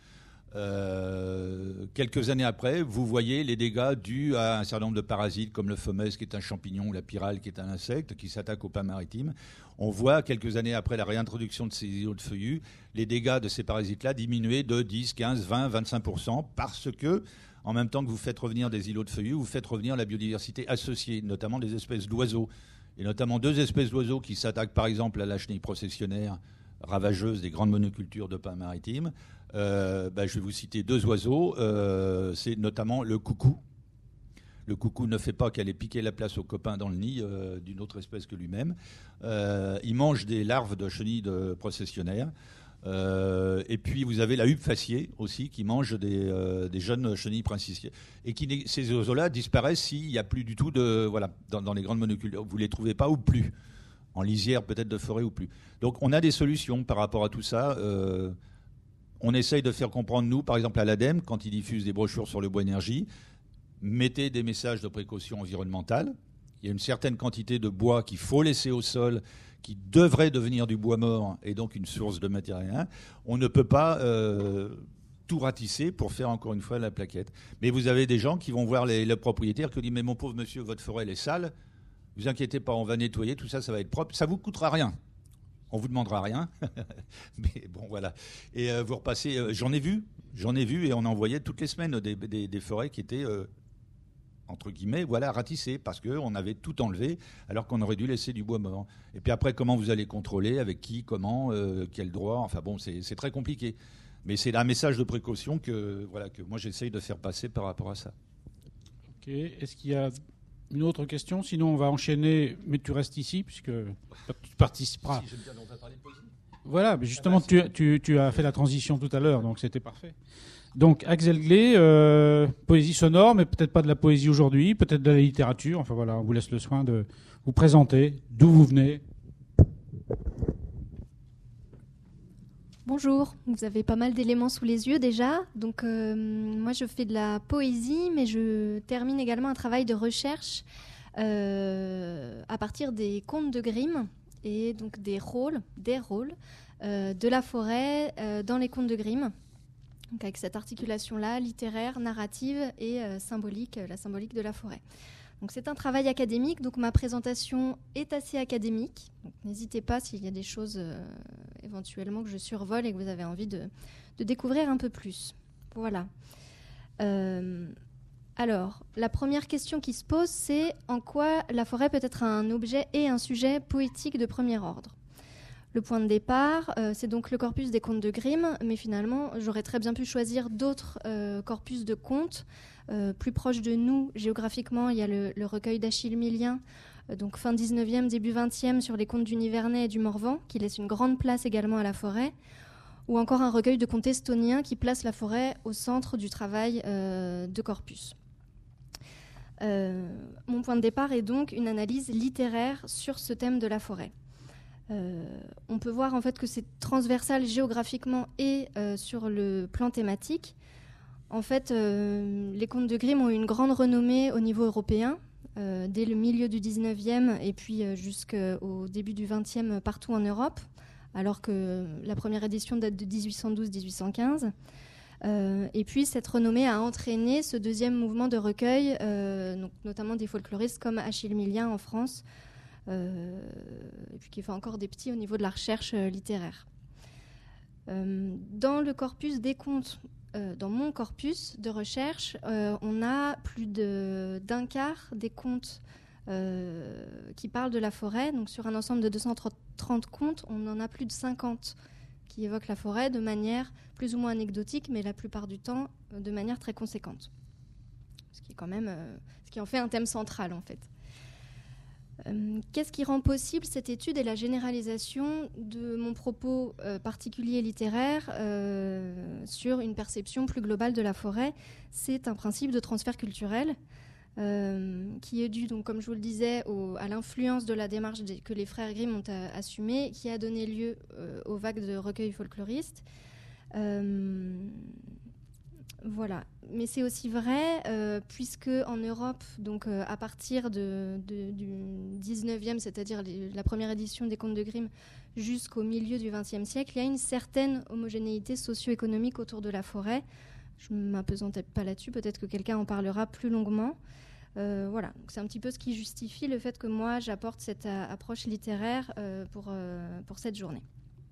Euh, quelques années après, vous voyez les dégâts dus à un certain nombre de parasites comme le fomes, qui est un champignon, ou la pyrale, qui est un insecte, qui s'attaque au pin maritime. On voit, quelques années après la réintroduction de ces îlots de feuillus, les dégâts de ces parasites-là diminuer de dix, quinze, vingt, vingt-cinq pour cent parce que, en même temps que vous faites revenir des îlots de feuillus, vous faites revenir la biodiversité associée, notamment des espèces d'oiseaux. Et notamment deux espèces d'oiseaux qui s'attaquent, par exemple, à la chenille processionnaire, ravageuse des grandes monocultures de pin maritime. Euh, bah, je vais vous citer deux oiseaux. Euh, c'est notamment le coucou. Le coucou ne fait pas qu'aller piquer la place aux copains dans le nid euh, d'une autre espèce que lui-même. Euh, il mange des larves de chenilles de processionnaires. Euh, et puis vous avez la huppe faciée aussi qui mange des, euh, des jeunes chenilles princicières. Et qui, ces oiseaux-là disparaissent s'il n'y a plus du tout de... Voilà, dans, dans les grandes monocultures. Vous ne les trouvez pas ou plus. En lisière peut-être de forêt ou plus. Donc on a des solutions par rapport à tout ça. Euh, on essaye de faire comprendre, nous, par exemple à l'A D E M, quand ils diffusent des brochures sur le bois énergie, mettez des messages de précaution environnementale. Il y a une certaine quantité de bois qu'il faut laisser au sol, qui devrait devenir du bois mort et donc une source de matière première. On ne peut pas euh, tout ratisser pour faire encore une fois la plaquette. Mais vous avez des gens qui vont voir les, les propriétaires qui disent « Mais mon pauvre monsieur, votre forêt elle est sale. Vous inquiétez pas, on va nettoyer, tout ça, ça va être propre. Ça vous coûtera rien. On vous demandera rien. Mais bon, voilà. Et euh, vous repassez. Euh, j'en ai vu, j'en ai vu, et on envoyait toutes les semaines des, des, des forêts qui étaient euh, entre guillemets, voilà, ratissées parce que on avait tout enlevé, alors qu'on aurait dû laisser du bois mort. Et puis après, comment vous allez contrôler, avec qui, comment, euh, quel droit. Enfin bon, c'est, c'est très compliqué. Mais c'est un message de précaution que voilà que moi j'essaye de faire passer par rapport à ça. Ok. Est-ce qu'il y a une autre question? Sinon, on va enchaîner. Mais tu restes ici, puisque tu participeras. Si, j'aime bien, on va parler de poésie. Voilà, mais justement, tu, tu, tu as fait la transition tout à l'heure, donc c'était parfait. Donc, Axel Glé, euh, poésie sonore, mais peut-être pas de la poésie aujourd'hui, peut-être de la littérature. Enfin voilà, on vous laisse le soin de vous présenter, d'où vous venez. Bonjour, vous avez pas mal d'éléments sous les yeux déjà. Donc euh, moi je fais de la poésie, mais je termine également un travail de recherche euh, à partir des contes de Grimm et donc des rôles, des rôles euh, de la forêt euh, dans les contes de Grimm. Donc avec cette articulation-là, littéraire, narrative et euh, symbolique, euh, la symbolique de la forêt. Donc c'est un travail académique, donc ma présentation est assez académique. Donc n'hésitez pas s'il y a des choses euh, éventuellement que je survole et que vous avez envie de, de découvrir un peu plus. Voilà. Euh, alors, la première question qui se pose, c'est en quoi la forêt peut être un objet et un sujet poétique de premier ordre. Le point de départ, euh, c'est donc le corpus des contes de Grimm, mais finalement, j'aurais très bien pu choisir d'autres euh, corpus de contes. Euh, plus proche de nous, géographiquement, il y a le, le recueil d'Achille Millien, euh, donc fin dix-neuvième, début vingtième, sur les contes du Nivernais et du Morvan, qui laisse une grande place également à la forêt, ou encore un recueil de contes estoniens qui place la forêt au centre du travail euh, de corpus. Euh, mon point de départ est donc une analyse littéraire sur ce thème de la forêt. Euh, on peut voir en fait que c'est transversal géographiquement et euh, sur le plan thématique. En fait, euh, les contes de Grimm ont eu une grande renommée au niveau européen, euh, dès le milieu du dix-neuvième et puis euh, jusqu'au début du vingtième partout en Europe, alors que la première édition date de dix-huit cent douze dix-huit cent quinze. Euh, et puis cette renommée a entraîné ce deuxième mouvement de recueil, euh, donc, notamment des folkloristes comme Achille Millien en France, euh, et puis qui fait encore des petits au niveau de la recherche euh, littéraire. Euh, dans le corpus des contes, Euh, dans mon corpus de recherche, euh, on a plus de, d'un quart des contes euh, qui parlent de la forêt. Donc sur un ensemble de deux cent trente contes, on en a plus de cinquante qui évoquent la forêt de manière plus ou moins anecdotique, mais la plupart du temps euh, de manière très conséquente. Ce qui est quand même, euh, ce qui en fait un thème central en fait. Euh, qu'est-ce qui rend possible cette étude et la généralisation de mon propos euh, particulier littéraire euh, sur une perception plus globale de la forêt? C'est un principe de transfert culturel euh, qui est dû, donc, comme je vous le disais, au, à l'influence de la démarche des, que les frères Grimm ont a, assumée, qui a donné lieu euh, aux vagues de recueils folkloristes. Euh, Voilà, mais c'est aussi vrai euh, puisque en Europe, donc euh, à partir de, de, du dix-neuvième, c'est-à-dire les, la première édition des contes de Grimm, jusqu'au milieu du vingtième siècle, il y a une certaine homogénéité socio-économique autour de la forêt. Je ne m'apesantais pas là-dessus, peut-être que quelqu'un en parlera plus longuement. Euh, voilà, donc c'est un petit peu ce qui justifie le fait que moi j'apporte cette a, approche littéraire euh, pour, euh, pour cette journée.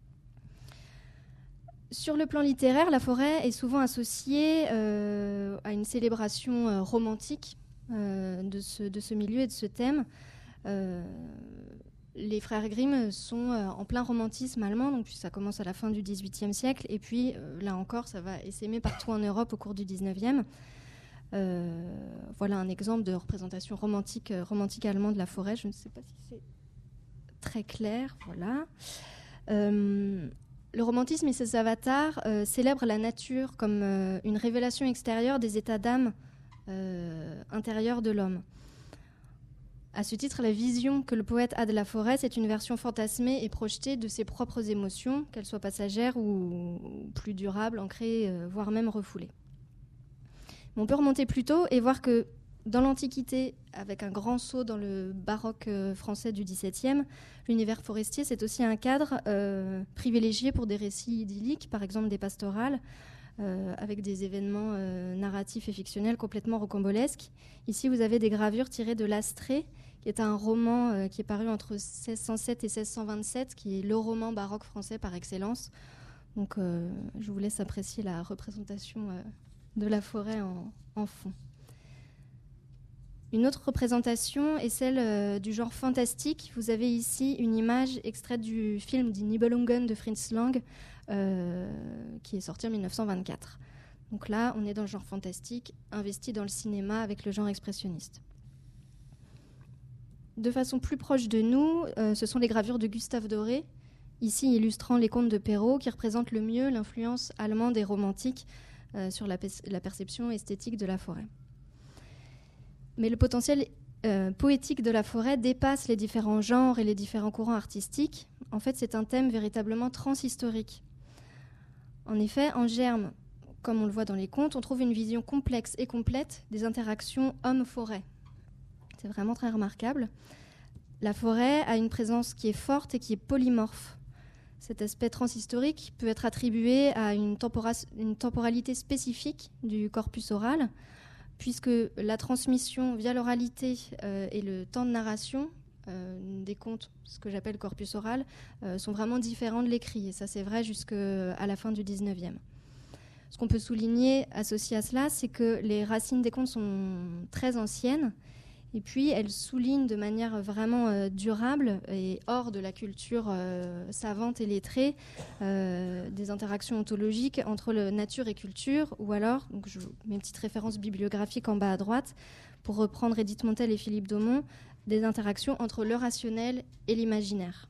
Sur le plan littéraire, la forêt est souvent associée euh, à une célébration euh, romantique euh, de, ce, de ce milieu et de ce thème. Euh, les frères Grimm sont euh, en plein romantisme allemand, donc ça commence à la fin du dix-huitième siècle, et puis euh, là encore, ça va essaimer partout en Europe au cours du dix-neuvième. Euh, voilà un exemple de représentation romantique, euh, romantique allemande de la forêt. Je ne sais pas si c'est très clair. Voilà. Euh, Le romantisme et ses avatars euh, célèbrent la nature comme euh, une révélation extérieure des états d'âme euh, intérieurs de l'homme. À ce titre, la vision que le poète a de la forêt, c'est une version fantasmée et projetée de ses propres émotions, qu'elles soient passagères ou, ou plus durables, ancrées, euh, voire même refoulées. Mais on peut remonter plus tôt et voir que dans l'Antiquité, avec un grand saut dans le baroque euh, français du dix-septième, l'univers forestier, c'est aussi un cadre euh, privilégié pour des récits idylliques, par exemple des pastorales, euh, avec des événements euh, narratifs et fictionnels complètement rocambolesques. Ici, vous avez des gravures tirées de l'Astrée, qui est un roman euh, qui est paru entre seize cent sept et seize cent vingt-sept, qui est le roman baroque français par excellence. Donc, euh, je vous laisse apprécier la représentation euh, de la forêt en, en fond. Une autre représentation est celle euh, du genre fantastique. Vous avez ici une image extraite du film Die Nibelungen de Fritz Lang, euh, qui est sorti en mille neuf cent vingt-quatre. Donc là, on est dans le genre fantastique, investi dans le cinéma avec le genre expressionniste. De façon plus proche de nous, euh, ce sont les gravures de Gustave Doré, ici illustrant les contes de Perrault, qui représentent le mieux l'influence allemande et romantique euh, sur la, pe- la perception esthétique de la forêt. Mais le potentiel euh, poétique de la forêt dépasse les différents genres et les différents courants artistiques. En fait, c'est un thème véritablement transhistorique. En effet, en germe, comme on le voit dans les contes, on trouve une vision complexe et complète des interactions homme-forêt. C'est vraiment très remarquable. La forêt a une présence qui est forte et qui est polymorphe. Cet aspect transhistorique peut être attribué à une, tempora- une temporalité spécifique du corpus oral, puisque la transmission via l'oralité euh, et le temps de narration euh, des contes, ce que j'appelle corpus oral, euh, sont vraiment différents de l'écrit. Et ça, c'est vrai jusqu'à la fin du dix-neuvième. Ce qu'on peut souligner associé à cela, c'est que les racines des contes sont très anciennes, et puis elles soulignent de manière vraiment euh, durable et hors de la culture euh, savante et lettrée euh, des interactions ontologiques entre le nature et culture, ou alors, donc je mets une petite référence bibliographique en bas à droite, pour reprendre Edith Montel et Philippe Daumont, des interactions entre le rationnel et l'imaginaire.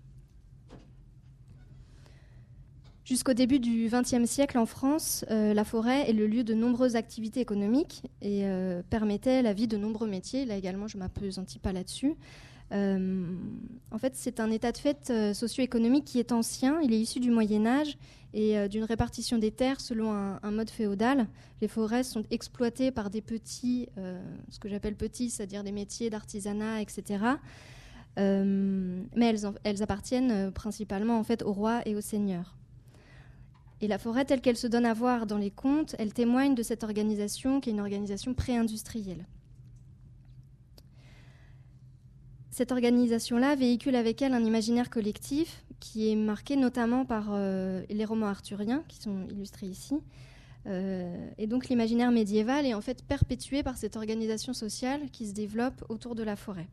Jusqu'au début du vingtième siècle en France, euh, la forêt est le lieu de nombreuses activités économiques et euh, permettait la vie de nombreux métiers. Là également, je ne m'appesantis pas là-dessus. Euh, en fait, c'est un état de fait euh, socio-économique qui est ancien. Il est issu du Moyen-Âge et euh, d'une répartition des terres selon un, un mode féodal. Les forêts sont exploitées par des petits, euh, ce que j'appelle petits, c'est-à-dire des métiers d'artisanat, et cetera. Euh, mais elles, en, elles appartiennent euh, principalement en fait, aux rois et aux seigneurs. Et la forêt, telle qu'elle se donne à voir dans les contes, elle témoigne de cette organisation qui est une organisation pré-industrielle. Cette organisation-là véhicule avec elle un imaginaire collectif qui est marqué notamment par euh, les romans arthuriens qui sont illustrés ici. Euh, et donc l'imaginaire médiéval est en fait perpétué par cette organisation sociale qui se développe autour de la forêt.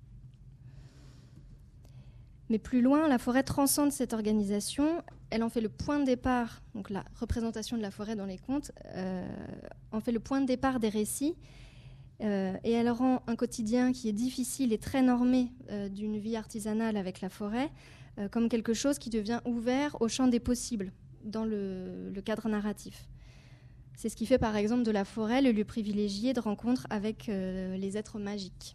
Mais plus loin, la forêt transcende cette organisation. Elle en fait le point de départ, donc la représentation de la forêt dans les contes, euh, en fait le point de départ des récits. Euh, et elle rend un quotidien qui est difficile et très normé euh, d'une vie artisanale avec la forêt euh, comme quelque chose qui devient ouvert au champ des possibles dans le, le cadre narratif. C'est ce qui fait par exemple de la forêt le lieu privilégié de rencontre avec euh, les êtres magiques.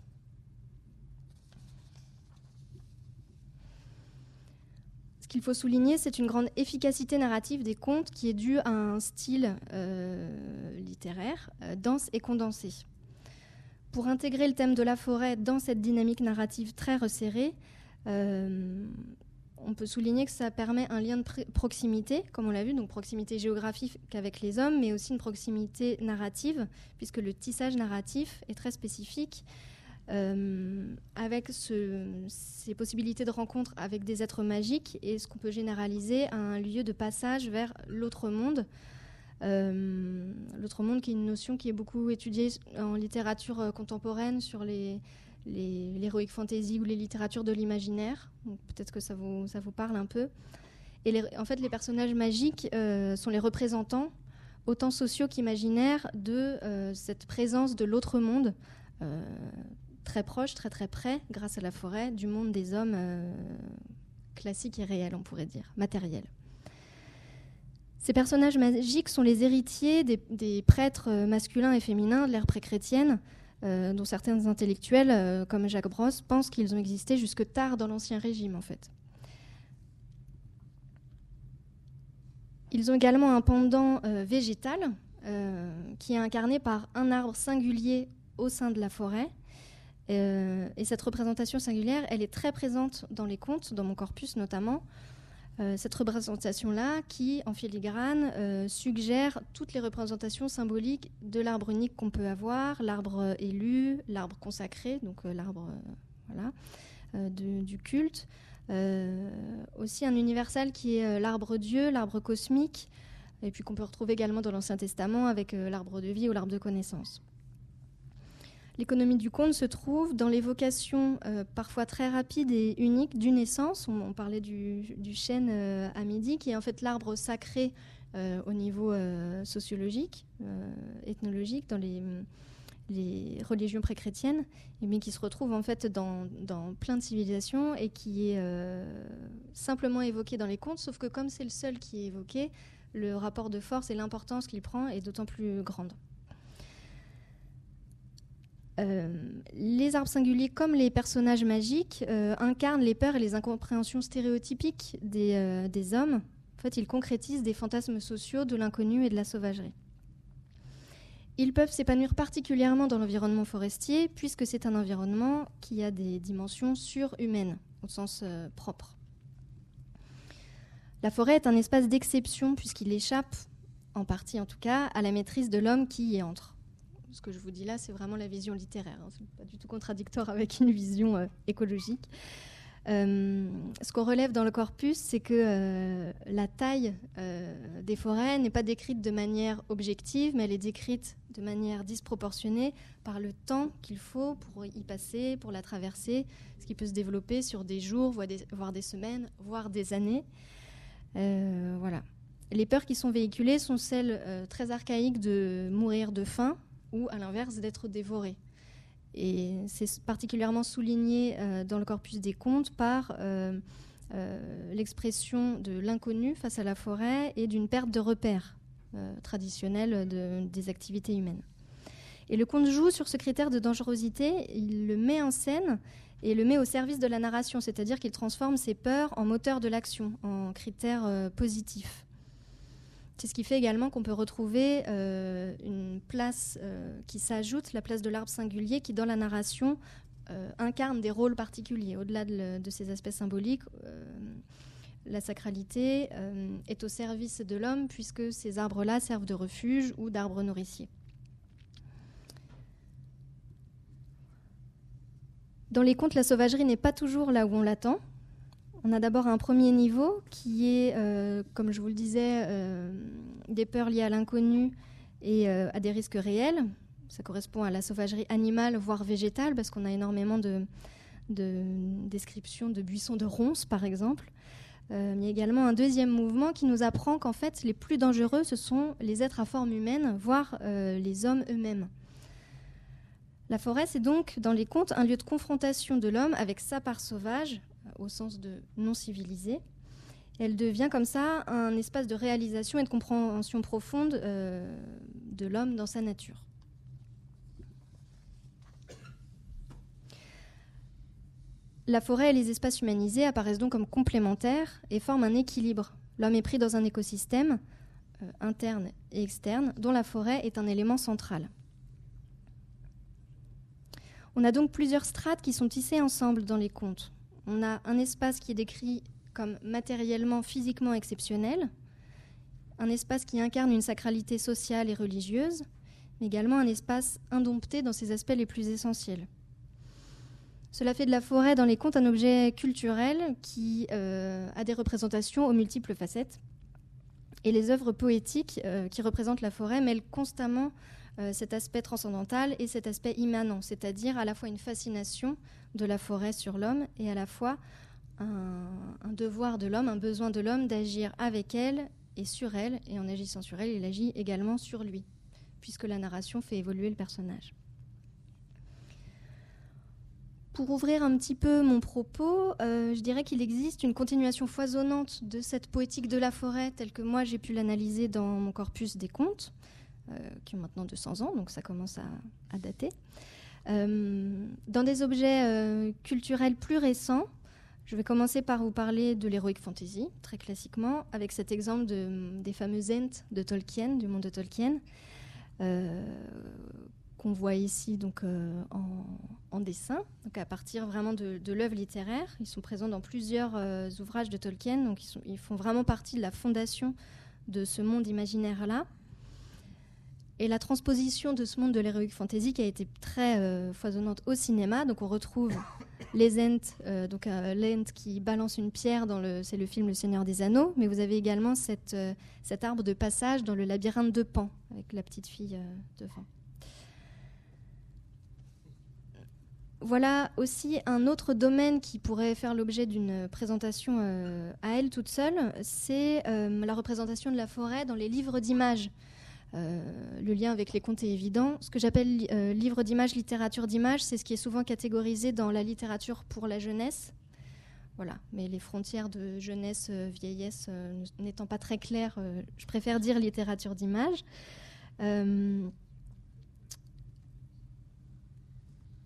Ce qu'il faut souligner, c'est une grande efficacité narrative des contes qui est due à un style euh, littéraire euh, dense et condensé. Pour intégrer le thème de la forêt dans cette dynamique narrative très resserrée, euh, on peut souligner que ça permet un lien de pr- proximité, comme on l'a vu, donc proximité géographique avec les hommes, mais aussi une proximité narrative, puisque le tissage narratif est très spécifique. Euh, avec ce, ces possibilités de rencontre avec des êtres magiques et ce qu'on peut généraliser à un lieu de passage vers l'autre monde. Euh, l'autre monde qui est une notion qui est beaucoup étudiée en littérature contemporaine sur les, les, l'heroic fantasy ou les littératures de l'imaginaire. Donc, peut-être que ça vous, ça vous parle un peu. Et les, en fait, les personnages magiques euh, sont les représentants, autant sociaux qu'imaginaires, de euh, cette présence de l'autre monde, euh, très proche, très très près, grâce à la forêt, du monde des hommes euh, classiques et réels, on pourrait dire, matériels. Ces personnages magiques sont les héritiers des, des prêtres masculins et féminins de l'ère pré-chrétienne, euh, dont certains intellectuels, euh, comme Jacques Brosse, pensent qu'ils ont existé jusque tard dans l'Ancien Régime, en fait. Ils ont également un pendant euh, végétal, euh, qui est incarné par un arbre singulier au sein de la forêt. Euh, et cette représentation singulière, elle est très présente dans les contes, dans mon corpus notamment. Euh, cette représentation-là qui, en filigrane, euh, suggère toutes les représentations symboliques de l'arbre unique qu'on peut avoir, l'arbre élu, l'arbre consacré, donc euh, l'arbre euh, voilà, euh, de, du culte. Euh, aussi un universel qui est euh, l'arbre Dieu, l'arbre cosmique, et puis qu'on peut retrouver également dans l'Ancien Testament avec euh, l'arbre de vie ou l'arbre de connaissance. L'économie du conte se trouve dans l'évocation euh, parfois très rapide et unique d'une essence. On, on parlait du, du chêne euh, à midi, qui est en fait l'arbre sacré euh, au niveau euh, sociologique, euh, ethnologique, dans les, les religions pré-chrétiennes, mais qui se retrouve en fait dans, dans plein de civilisations et qui est euh, simplement évoqué dans les contes, sauf que comme c'est le seul qui est évoqué, le rapport de force et l'importance qu'il prend est d'autant plus grande. Euh, les arbres singuliers, comme les personnages magiques, euh, incarnent les peurs et les incompréhensions stéréotypiques des, euh, des hommes, En fait, ils concrétisent des fantasmes sociaux de l'inconnu et de la sauvagerie. Ils peuvent s'épanouir particulièrement dans l'environnement forestier, puisque c'est un environnement qui a des dimensions surhumaines, au sens euh, propre. La forêt est un espace d'exception, puisqu'il échappe, en partie en tout cas, à la maîtrise de l'homme qui y entre. Ce que je vous dis là, c'est vraiment la vision littéraire. Hein. Ce n'est pas du tout contradictoire avec une vision euh, écologique. Euh, ce qu'on relève dans le corpus, c'est que euh, la taille euh, des forêts n'est pas décrite de manière objective, mais elle est décrite de manière disproportionnée par le temps qu'il faut pour y passer, pour la traverser, ce qui peut se développer sur des jours, voire des, voire des semaines, voire des années. Euh, voilà. Les peurs qui sont véhiculées sont celles euh, très archaïques de mourir de faim ou, à l'inverse, d'être dévoré. Et c'est particulièrement souligné euh, dans le corpus des contes par euh, euh, l'expression de l'inconnu face à la forêt et d'une perte de repères euh, traditionnels de, des activités humaines. Et le conte joue sur ce critère de dangerosité, il le met en scène et le met au service de la narration, c'est-à-dire qu'il transforme ses peurs en moteur de l'action, en critères euh, positifs. C'est ce qui fait également qu'on peut retrouver euh, une place euh, qui s'ajoute, la place de l'arbre singulier, qui dans la narration euh, incarne des rôles particuliers. Au-delà de, le, de ces aspects symboliques, euh, la sacralité euh, est au service de l'homme, puisque ces arbres-là servent de refuge ou d'arbres nourriciers. Dans les contes, la sauvagerie n'est pas toujours là où on l'attend. On a d'abord un premier niveau qui est, euh, comme je vous le disais, euh, des peurs liées à l'inconnu et euh, à des risques réels. Ça correspond à la sauvagerie animale, voire végétale, parce qu'on a énormément de, de descriptions de buissons de ronces, par exemple. Euh, il y a également un deuxième mouvement qui nous apprend qu'en fait, les plus dangereux, ce sont les êtres à forme humaine, voire euh, les hommes eux-mêmes. La forêt, c'est donc, dans les contes, un lieu de confrontation de l'homme avec sa part sauvage, au sens de non civilisé. Elle devient comme ça un espace de réalisation et de compréhension profonde euh, de l'homme dans sa nature. La forêt et les espaces humanisés apparaissent donc comme complémentaires et forment un équilibre. L'homme est pris dans un écosystème euh, interne et externe dont la forêt est un élément central. On a donc plusieurs strates qui sont tissées ensemble dans les contes. On a un espace qui est décrit comme matériellement, physiquement exceptionnel, un espace qui incarne une sacralité sociale et religieuse, mais également un espace indompté dans ses aspects les plus essentiels. Cela fait de la forêt dans les contes un objet culturel qui euh, a des représentations aux multiples facettes. Et les œuvres poétiques euh, qui représentent la forêt mêlent constamment euh, cet aspect transcendantal et cet aspect immanent, c'est-à-dire à la fois une fascination de la forêt sur l'homme et à la fois un, un devoir de l'homme, un besoin de l'homme d'agir avec elle et sur elle, et en agissant sur elle, il agit également sur lui, puisque la narration fait évoluer le personnage. Pour ouvrir un petit peu mon propos, euh, je dirais qu'il existe une continuation foisonnante de cette poétique de la forêt telle que moi j'ai pu l'analyser dans mon corpus des contes, euh, qui ont maintenant deux cents ans, donc ça commence à, à dater. Euh, dans des objets euh, culturels plus récents, je vais commencer par vous parler de l'heroic fantasy, très classiquement, avec cet exemple de, des fameux Ents de Tolkien, du monde de Tolkien, euh, qu'on voit ici donc, euh, en, en dessin, donc à partir vraiment de, de l'œuvre littéraire. Ils sont présents dans plusieurs euh, ouvrages de Tolkien, donc ils, sont, ils font vraiment partie de la fondation de ce monde imaginaire-là. Et la transposition de ce monde de l'heroic fantasy qui a été très euh, foisonnante au cinéma. Donc on retrouve les Ents, euh, donc euh, l'Ent qui balance une pierre dans le, c'est le film Le Seigneur des Anneaux, mais vous avez également cette, euh, cet arbre de passage dans le labyrinthe de Pan avec la petite fille euh, devant. Voilà aussi un autre domaine qui pourrait faire l'objet d'une présentation euh, à elle toute seule, c'est euh, la représentation de la forêt dans les livres d'images. Euh, le lien avec les contes est évident. Ce que j'appelle euh, livre d'images, littérature d'images, c'est ce qui est souvent catégorisé dans la littérature pour la jeunesse. Voilà. Mais les frontières de jeunesse, euh, vieillesse euh, n'étant pas très claires, euh, je préfère dire littérature d'images. Euh,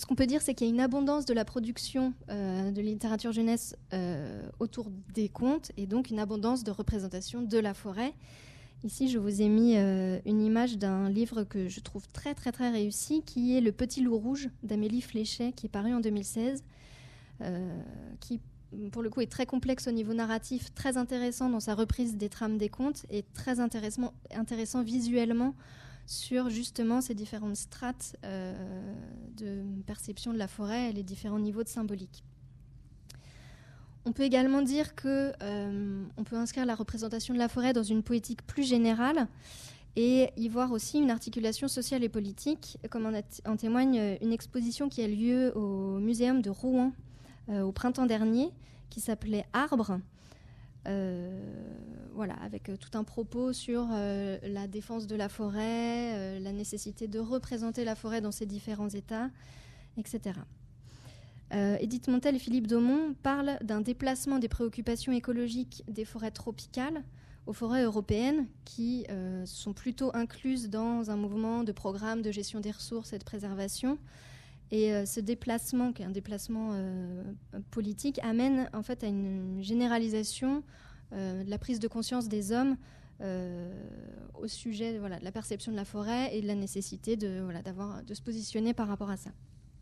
ce qu'on peut dire, c'est qu'il y a une abondance de la production euh, de littérature jeunesse euh, autour des contes, et donc une abondance de représentation de la forêt. Ici, je vous ai mis euh, une image d'un livre que je trouve très très très réussi, qui est Le Petit Loup Rouge d'Amélie Fléchet, qui est paru en deux mille seize, euh, qui pour le coup est très complexe au niveau narratif, très intéressant dans sa reprise des trames des contes, et très intéressant, intéressant visuellement sur justement ces différentes strates euh, de perception de la forêt et les différents niveaux de symbolique. On peut également dire qu'on euh, peut inscrire la représentation de la forêt dans une poétique plus générale et y voir aussi une articulation sociale et politique, comme en, at- en témoigne une exposition qui a lieu au Muséum de Rouen euh, au printemps dernier, qui s'appelait Arbre. Euh, voilà, avec euh, tout un propos sur euh, la défense de la forêt, euh, la nécessité de représenter la forêt dans ses différents états, et cetera. Euh, Edith Montel et Philippe Daumont parlent d'un déplacement des préoccupations écologiques des forêts tropicales aux forêts européennes, qui euh, sont plutôt incluses dans un mouvement de programme de gestion des ressources et de préservation. Et euh, ce déplacement, qui est un déplacement euh, politique, amène en fait à une généralisation euh, de la prise de conscience des hommes euh, au sujet voilà, de la perception de la forêt et de la nécessité de, voilà, d'avoir, de se positionner par rapport à ça.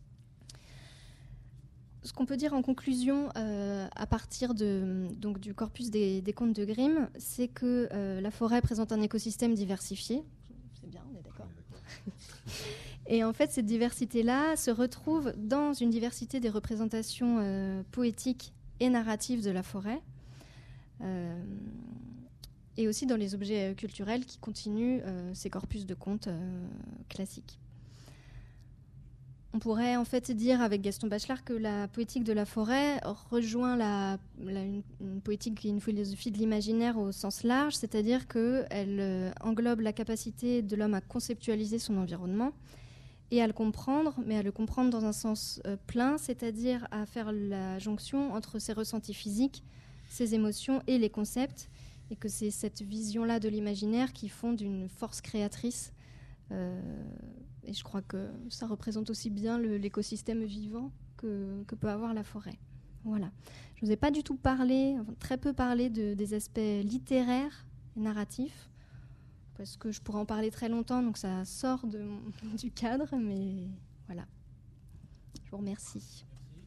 Ce qu'on peut dire en conclusion, euh, à partir de, donc, du corpus des, des contes de Grimm, c'est que euh, la forêt présente un écosystème diversifié. C'est bien, on est d'accord. Et en fait, cette diversité-là se retrouve dans une diversité des représentations euh, poétiques et narratives de la forêt, euh, et aussi dans les objets culturels qui continuent euh, ces corpus de contes euh, classiques. On pourrait en fait dire avec Gaston Bachelard que la poétique de la forêt rejoint la, la, une, une poétique et une philosophie de l'imaginaire au sens large, c'est-à-dire qu'elle euh, englobe la capacité de l'homme à conceptualiser son environnement et à le comprendre, mais à le comprendre dans un sens euh, plein, c'est-à-dire à faire la jonction entre ses ressentis physiques, ses émotions et les concepts, et que c'est cette vision-là de l'imaginaire qui fonde une force créatrice. Euh, et je crois que ça représente aussi bien le, l'écosystème vivant que, que peut avoir la forêt. Voilà. Je ne vous ai pas du tout parlé, enfin, très peu parlé de, des aspects littéraires et narratifs, parce que je pourrais en parler très longtemps, donc ça sort de, du cadre, mais voilà. Je vous remercie.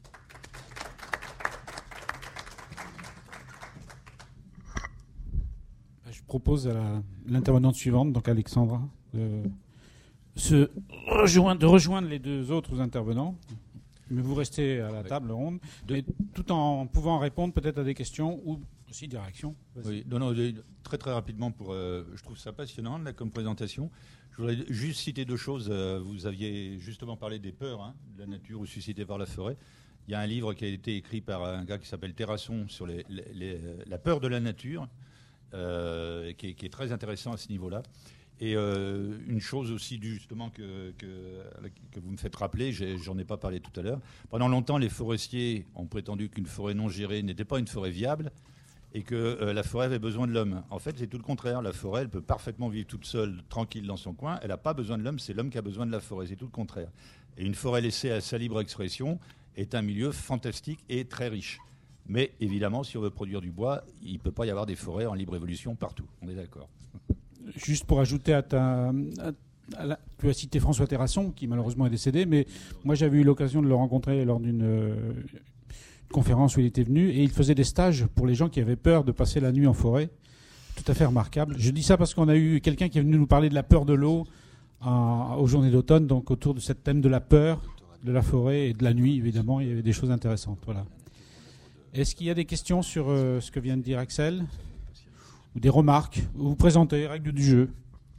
Je propose à la, l'intervenante suivante, donc Alexandra, de, se rejoindre, de rejoindre les deux autres intervenants. Mais vous restez à la table ronde, mais tout en pouvant répondre peut-être à des questions ou aussi des réactions. Oui, non, non, très très rapidement, pour, euh, je trouve ça passionnant là, comme présentation. Je voudrais juste citer deux choses. Vous aviez justement parlé des peurs hein, de la nature ou suscitées par la forêt. Il y a un livre qui a été écrit par un gars qui s'appelle Terrasson sur les, les, les, la peur de la nature, euh, qui, est, qui est très intéressant à ce niveau-là. Et euh, une chose aussi justement que, que, que vous me faites rappeler, j'ai, j'en ai pas parlé tout à l'heure. Pendant longtemps, les forestiers ont prétendu qu'une forêt non gérée n'était pas une forêt viable et que euh, la forêt avait besoin de l'homme. En fait, c'est tout le contraire. La forêt, elle peut parfaitement vivre toute seule, tranquille dans son coin. Elle n'a pas besoin de l'homme, c'est l'homme qui a besoin de la forêt. C'est tout le contraire. Et une forêt laissée à sa libre expression est un milieu fantastique et très riche. Mais évidemment, si on veut produire du bois, il ne peut pas y avoir des forêts en libre évolution partout. On est d'accord. Juste pour ajouter à ta... À, à la, tu as cité François Terrasson, qui malheureusement est décédé, mais moi j'avais eu l'occasion de le rencontrer lors d'une euh, conférence où il était venu, et il faisait des stages pour les gens qui avaient peur de passer la nuit en forêt. Tout à fait remarquable. Je dis ça parce qu'on a eu quelqu'un qui est venu nous parler de la peur de l'eau en, aux journées d'automne, donc autour de ce thème de la peur, de la forêt et de la nuit, évidemment, il y avait des choses intéressantes. Voilà. Est-ce qu'il y a des questions sur euh, ce que vient de dire Axel ? Ou des remarques, vous vous présentez, les règles du jeu.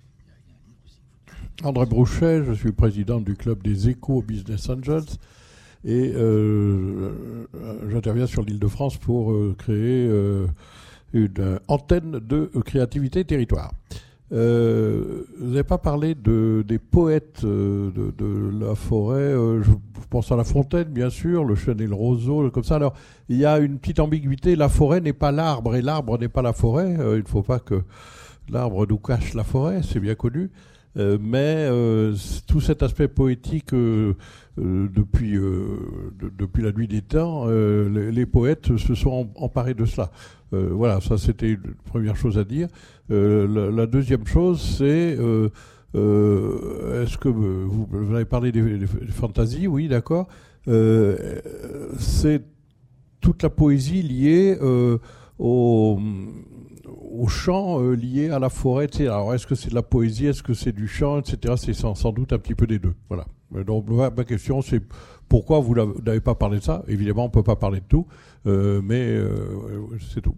André Brouchet, je suis président du club des Échos Business Angels et euh, j'interviens sur l'Île-de-France pour euh, créer euh, une antenne de créativité territoire. Euh, vous n'avez pas parlé de, des poètes euh, de, de la forêt, euh, je pense à La Fontaine bien sûr, le chêne et le roseau, comme ça. Alors il y a une petite ambiguïté, la forêt n'est pas l'arbre et l'arbre n'est pas la forêt, euh, il ne faut pas que l'arbre nous cache la forêt, c'est bien connu. Euh, mais euh, tout cet aspect poétique, euh, euh, depuis, euh, de, depuis la nuit des temps, euh, les, les poètes se sont emparés de cela. Euh, voilà, ça c'était une première chose à dire. Euh, la, la deuxième chose, c'est... Euh, euh, est-ce que vous, vous avez parlé des, des, des fantasies? Oui, d'accord. Euh, c'est toute la poésie liée euh, au... au chant euh, lié à la forêt, et cetera. Alors, est-ce que c'est de la poésie, est-ce que c'est du chant, et cetera. C'est sans, sans doute un petit peu des deux. Voilà. Donc, ma, ma question, c'est pourquoi vous n'avez pas parlé de ça? Évidemment, on ne peut pas parler de tout, euh, mais euh, c'est tout.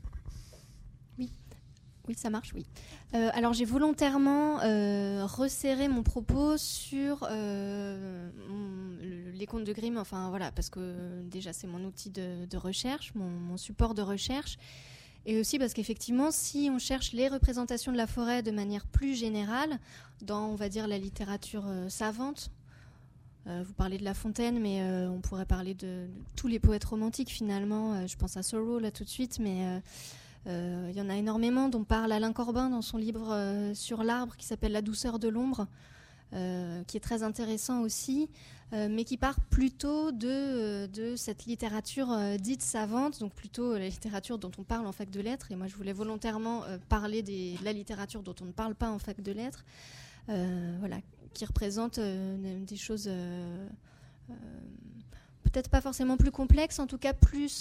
Oui, oui, ça marche, oui. Euh, alors, j'ai volontairement euh, resserré mon propos sur euh, mon, le, les contes de Grimm, enfin, voilà, parce que déjà, c'est mon outil de, de recherche, mon, mon support de recherche. Et aussi parce qu'effectivement, si on cherche les représentations de la forêt de manière plus générale, dans, on va dire, la littérature euh, savante, euh, vous parlez de La Fontaine, mais euh, on pourrait parler de, de tous les poètes romantiques, finalement. Euh, je pense à Thoreau, là, tout de suite, mais il euh, euh, y en a énormément, dont parle Alain Corbin dans son livre euh, sur l'arbre, qui s'appelle La douceur de l'ombre, euh, qui est très intéressant aussi, euh, mais qui part plutôt de, de cette littérature euh, dite savante, donc plutôt la littérature dont on parle en fac de lettres. Et moi, je voulais volontairement euh, parler des, de la littérature dont on ne parle pas en fac de lettres, euh, voilà, qui représente euh, des choses euh, euh, peut-être pas forcément plus complexes, en tout cas plus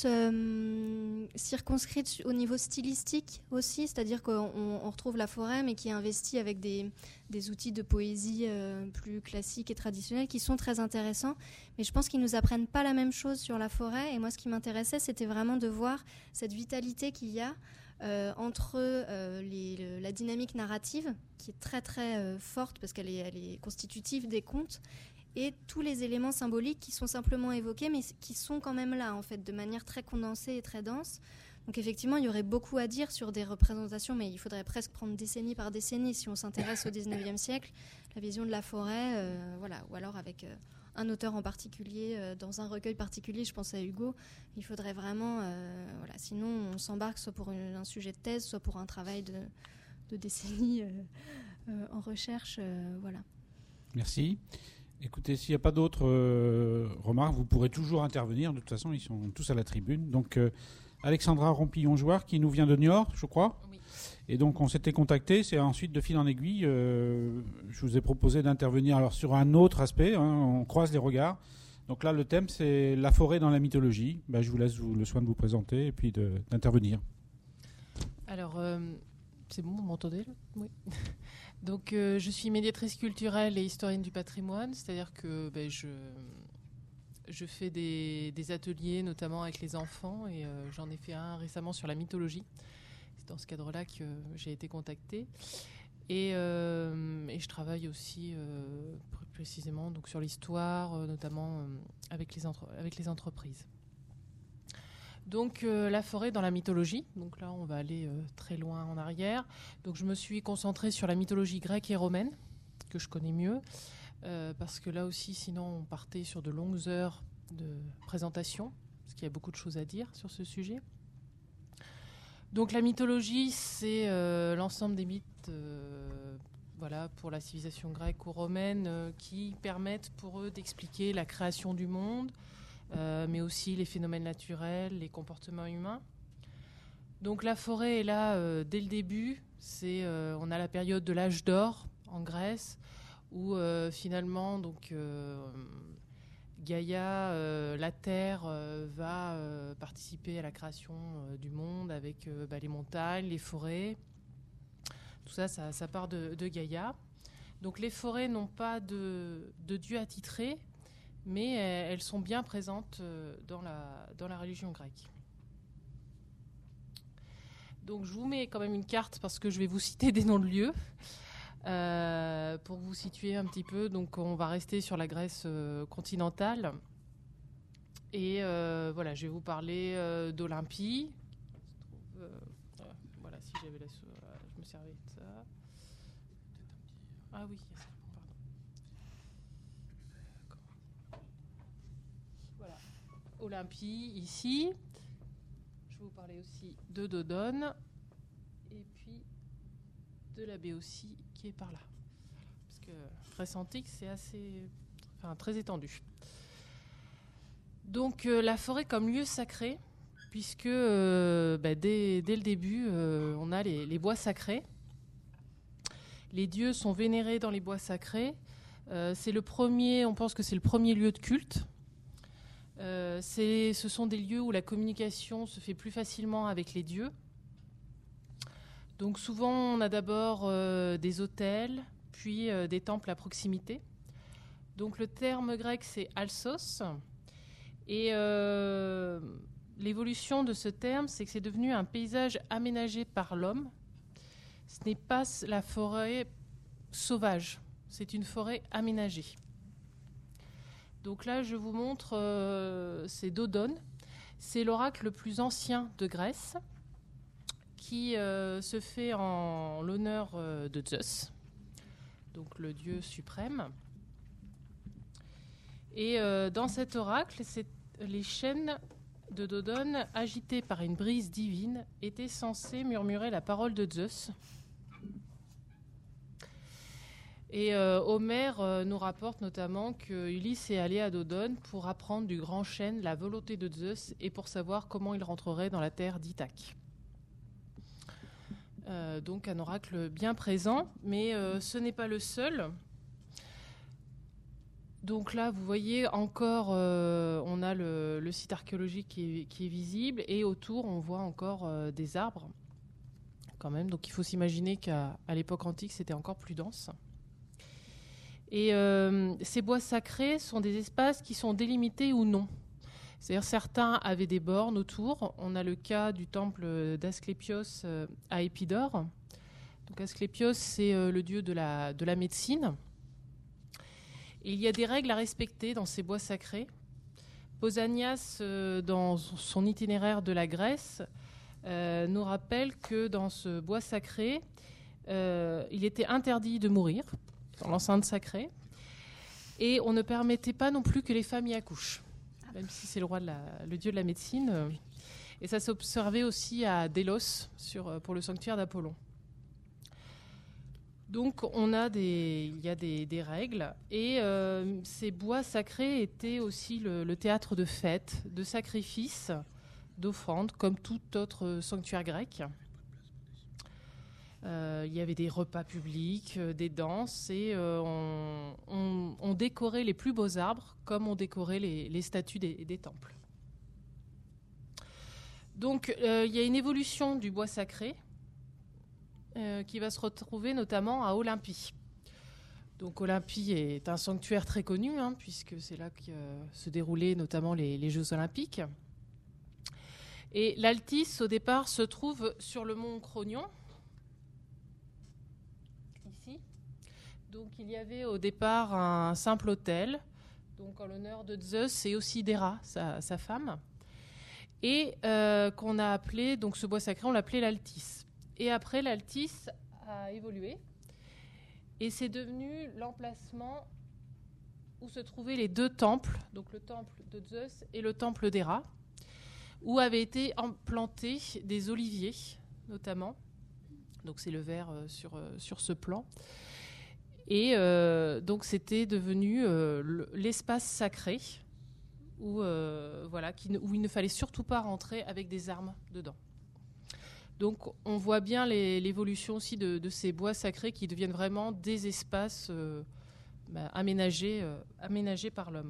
euh, circonscrites au niveau stylistique aussi, c'est-à-dire qu'on on retrouve la forêt, mais qui est investie avec des, des outils de poésie euh, plus classiques et traditionnels qui sont très intéressants, mais je pense qu'ils nous apprennent pas la même chose sur la forêt. Et moi, ce qui m'intéressait, c'était vraiment de voir cette vitalité qu'il y a euh, entre euh, les, le, la dynamique narrative, qui est très très euh, forte parce qu'elle est, elle est constitutive des contes, et tous les éléments symboliques qui sont simplement évoqués, mais qui sont quand même là, en fait, de manière très condensée et très dense. Donc effectivement, il y aurait beaucoup à dire sur des représentations, mais il faudrait presque prendre décennie par décennie si on s'intéresse au dix-neuvième siècle, la vision de la forêt, euh, voilà, ou alors avec euh, un auteur en particulier, euh, dans un recueil particulier, je pense à Hugo. Il faudrait vraiment, euh, voilà, sinon on s'embarque soit pour une, un sujet de thèse, soit pour un travail de, de décennies euh, euh, en recherche, euh, voilà. Merci. Écoutez, s'il n'y a pas d'autres euh, remarques, vous pourrez toujours intervenir. De toute façon, ils sont tous à la tribune. Donc, euh, Alexandra Rompillon-Jouard, qui nous vient de Niort, je crois. Oui. Et donc, on s'était contacté. C'est ensuite de fil en aiguille. Euh, je vous ai proposé d'intervenir alors sur un autre aspect. Hein, on croise les regards. Donc là, le thème, c'est la forêt dans la mythologie. Ben, je vous laisse vous, le soin de vous présenter et puis de, d'intervenir. Alors, euh, c'est bon, vous m'entendez là? Oui. Donc, euh, je suis médiatrice culturelle et historienne du patrimoine, c'est-à-dire que ben, je, je fais des, des ateliers, notamment avec les enfants, et euh, j'en ai fait un récemment sur la mythologie. C'est dans ce cadre-là que j'ai été contactée. Et, euh, et je travaille aussi euh, plus précisément donc, sur l'histoire, euh, notamment euh, avec, les entre, avec les entreprises. Donc euh, la forêt dans la mythologie, donc là on va aller euh, très loin en arrière. Donc je me suis concentrée sur la mythologie grecque et romaine, que je connais mieux, euh, parce que là aussi sinon on partait sur de longues heures de présentation, parce qu'il y a beaucoup de choses à dire sur ce sujet. Donc la mythologie, c'est euh, l'ensemble des mythes euh, voilà, pour la civilisation grecque ou romaine euh, qui permettent pour eux d'expliquer la création du monde, Euh, mais aussi les phénomènes naturels, les comportements humains. Donc la forêt est là euh, dès le début. C'est, euh, on a la période de l'âge d'or en Grèce, où euh, finalement donc, euh, Gaïa, euh, la Terre, euh, va euh, participer à la création euh, du monde avec euh, bah, les montagnes, les forêts. Tout ça, ça, ça part de, de Gaïa. Donc les forêts n'ont pas de, de dieu attitré, mais elles sont bien présentes dans la, dans la religion grecque. Donc je vous mets quand même une carte parce que je vais vous citer des noms de lieux euh, pour vous situer un petit peu. Donc on va rester sur la Grèce euh, continentale. Et euh, voilà, je vais vous parler euh, d'Olympie. Euh, voilà, si j'avais la... Je me servais de ça. Ah oui, il y a ça. Olympie, ici. Je vais vous parler aussi de Dodone. Et puis de la Béotie, qui est par là. euh, Grèce antique, c'est assez, enfin, très étendu. Donc euh, la forêt comme lieu sacré, puisque euh, bah, dès, dès le début, euh, on a les, les bois sacrés. Les dieux sont vénérés dans les bois sacrés. Euh, c'est le premier, on pense que c'est le premier lieu de culte. Euh, c'est, ce sont des lieux où la communication se fait plus facilement avec les dieux. Donc souvent, on a d'abord euh, des autels, puis euh, des temples à proximité. Donc le terme grec, c'est alsos. Et euh, l'évolution de ce terme, c'est que c'est devenu un paysage aménagé par l'homme. Ce n'est pas la forêt sauvage, c'est une forêt aménagée. Donc là, je vous montre, euh, c'est Dodone. C'est l'oracle le plus ancien de Grèce, qui euh, se fait en l'honneur euh, de Zeus, donc le dieu suprême. Et euh, dans cet oracle, c'est les chaînes de Dodone, agitées par une brise divine, étaient censées murmurer la parole de Zeus. Et euh, Homère euh, nous rapporte notamment que Ulysse est allé à Dodone pour apprendre du grand chêne la volonté de Zeus et pour savoir comment il rentrerait dans la terre d'Ithaque. Euh, donc un oracle bien présent, mais euh, ce n'est pas le seul. Donc là, vous voyez encore, euh, on a le, le site archéologique qui est, qui est visible, et autour, on voit encore euh, des arbres, quand même. Donc il faut s'imaginer qu'à à l'époque antique, c'était encore plus dense. Et euh, ces bois sacrés sont des espaces qui sont délimités ou non. C'est-à-dire certains avaient des bornes autour. On a le cas du temple d'Asclépios euh, à Épidore. Donc Asclépios, c'est euh, le dieu de la, de la médecine. Et il y a des règles à respecter dans ces bois sacrés. Pausanias, euh, dans son itinéraire de la Grèce, euh, nous rappelle que dans ce bois sacré, euh, il était interdit de mourir dans l'enceinte sacrée, et on ne permettait pas non plus que les femmes y accouchent, même si c'est le roi de la, le dieu de la médecine. Et ça s'observait aussi à Délos sur, pour le sanctuaire d'Apollon. Donc on a des, il y a des, des règles, et euh, ces bois sacrés étaient aussi le, le théâtre de fêtes, de sacrifices, d'offrandes, comme tout autre sanctuaire grec. Euh, il y avait des repas publics, euh, des danses, et euh, on, on, on décorait les plus beaux arbres comme on décorait les, les statues des, des temples. Donc euh, il y a une évolution du bois sacré euh, qui va se retrouver notamment à Olympie. Donc Olympie est un sanctuaire très connu, hein, puisque c'est là que euh, se déroulaient notamment les, les Jeux olympiques. Et l'Altis, au départ, se trouve sur le mont Cronion. Ici. Donc il y avait au départ un simple autel, donc en l'honneur de Zeus et aussi d'Héra, sa, sa femme, et euh, qu'on a appelé, donc ce bois sacré, on l'appelait l'Altis. Et après, l'Altis a évolué, et c'est devenu l'emplacement où se trouvaient les deux temples, donc le temple de Zeus et le temple d'Héra, où avaient été implantés des oliviers, notamment. Donc c'est le vert euh, sur, euh, sur ce plan. Et euh, donc c'était devenu euh, l'espace sacré où, euh, voilà, qui, où il ne fallait surtout pas rentrer avec des armes dedans. Donc on voit bien les, l'évolution aussi de, de ces bois sacrés qui deviennent vraiment des espaces euh, bah, aménagés, euh, aménagés par l'homme.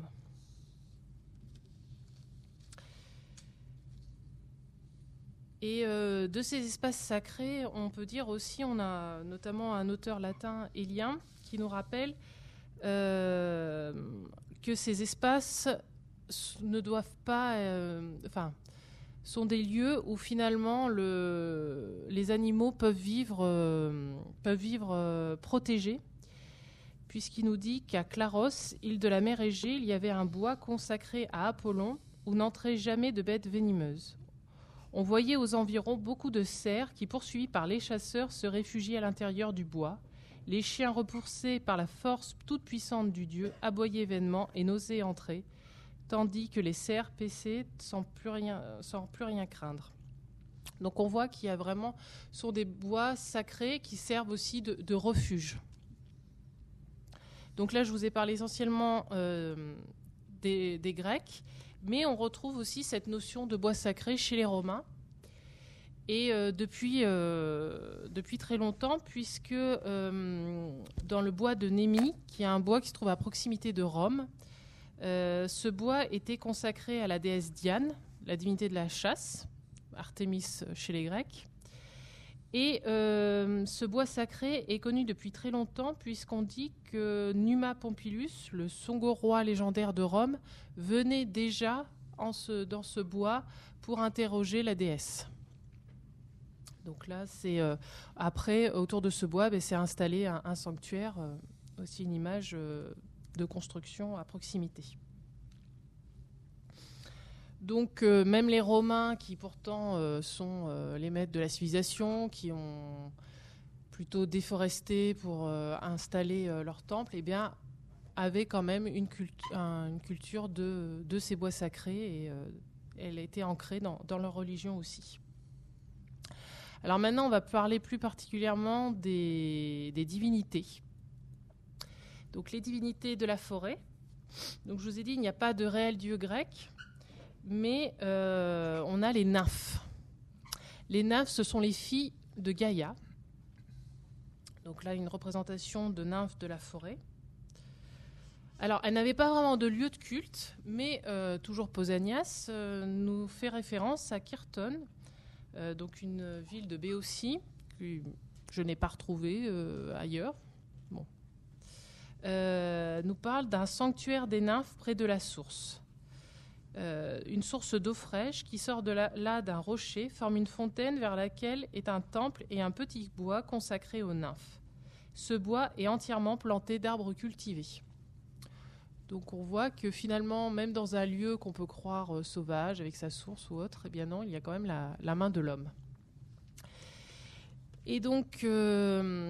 Et euh, de ces espaces sacrés, on peut dire aussi, on a notamment un auteur latin, Élien, qui nous rappelle euh, que ces espaces ne doivent pas, euh, enfin, sont des lieux où finalement le, les animaux peuvent vivre, euh, peuvent vivre euh, protégés, puisqu'il nous dit qu'à Claros, île de la mer Égée, il y avait un bois consacré à Apollon où n'entrait jamais de bêtes venimeuses. On voyait aux environs beaucoup de cerfs qui, poursuivis par les chasseurs, se réfugiaient à l'intérieur du bois. Les chiens, repoussés par la force toute puissante du dieu, aboyaient vainement et n'osaient entrer, tandis que les cerfs paissaient sans plus rien, sans plus rien craindre. Donc on voit qu'il y a vraiment, sont des bois sacrés qui servent aussi de, de refuge. Donc là, je vous ai parlé essentiellement euh, des, des Grecs, mais on retrouve aussi cette notion de bois sacré chez les Romains. Et euh, depuis, euh, depuis très longtemps, puisque euh, dans le bois de Némi, qui est un bois qui se trouve à proximité de Rome, euh, ce bois était consacré à la déesse Diane, la divinité de la chasse, Artémis chez les Grecs. Et euh, ce bois sacré est connu depuis très longtemps, puisqu'on dit que Numa Pompilius, le songo roi légendaire de Rome, venait déjà en ce, dans ce bois pour interroger la déesse. Donc là, c'est euh, après, autour de ce bois, ben, c'est installé un, un sanctuaire, euh, aussi une image euh, de construction à proximité. Donc euh, même les Romains, qui pourtant euh, sont euh, les maîtres de la civilisation, qui ont plutôt déforesté pour euh, installer euh, leur temple, eh bien, avaient quand même une, cultu- un, une culture de, de ces bois sacrés, et euh, elle a été ancrée dans, dans leur religion aussi. Alors maintenant, on va parler plus particulièrement des, des divinités. Donc les divinités de la forêt. Donc je vous ai dit, il n'y a pas de réel dieu grec, mais euh, on a les nymphes. Les nymphes, ce sont les filles de Gaïa. Donc là, une représentation de nymphes de la forêt. Alors, elles n'avaient pas vraiment de lieu de culte, mais euh, toujours Pausanias euh, nous fait référence à Kyrton, Euh, donc une ville de Béotie, que je n'ai pas retrouvée euh, ailleurs. Bon. Euh, nous parle d'un sanctuaire des nymphes près de la source. Euh, une source d'eau fraîche qui sort de là, là d'un rocher forme une fontaine vers laquelle est un temple et un petit bois consacré aux nymphes. Ce bois est entièrement planté d'arbres cultivés. Donc on voit que finalement, même dans un lieu qu'on peut croire euh, sauvage, avec sa source ou autre, eh bien non, il y a quand même la, la main de l'homme. Et donc, euh,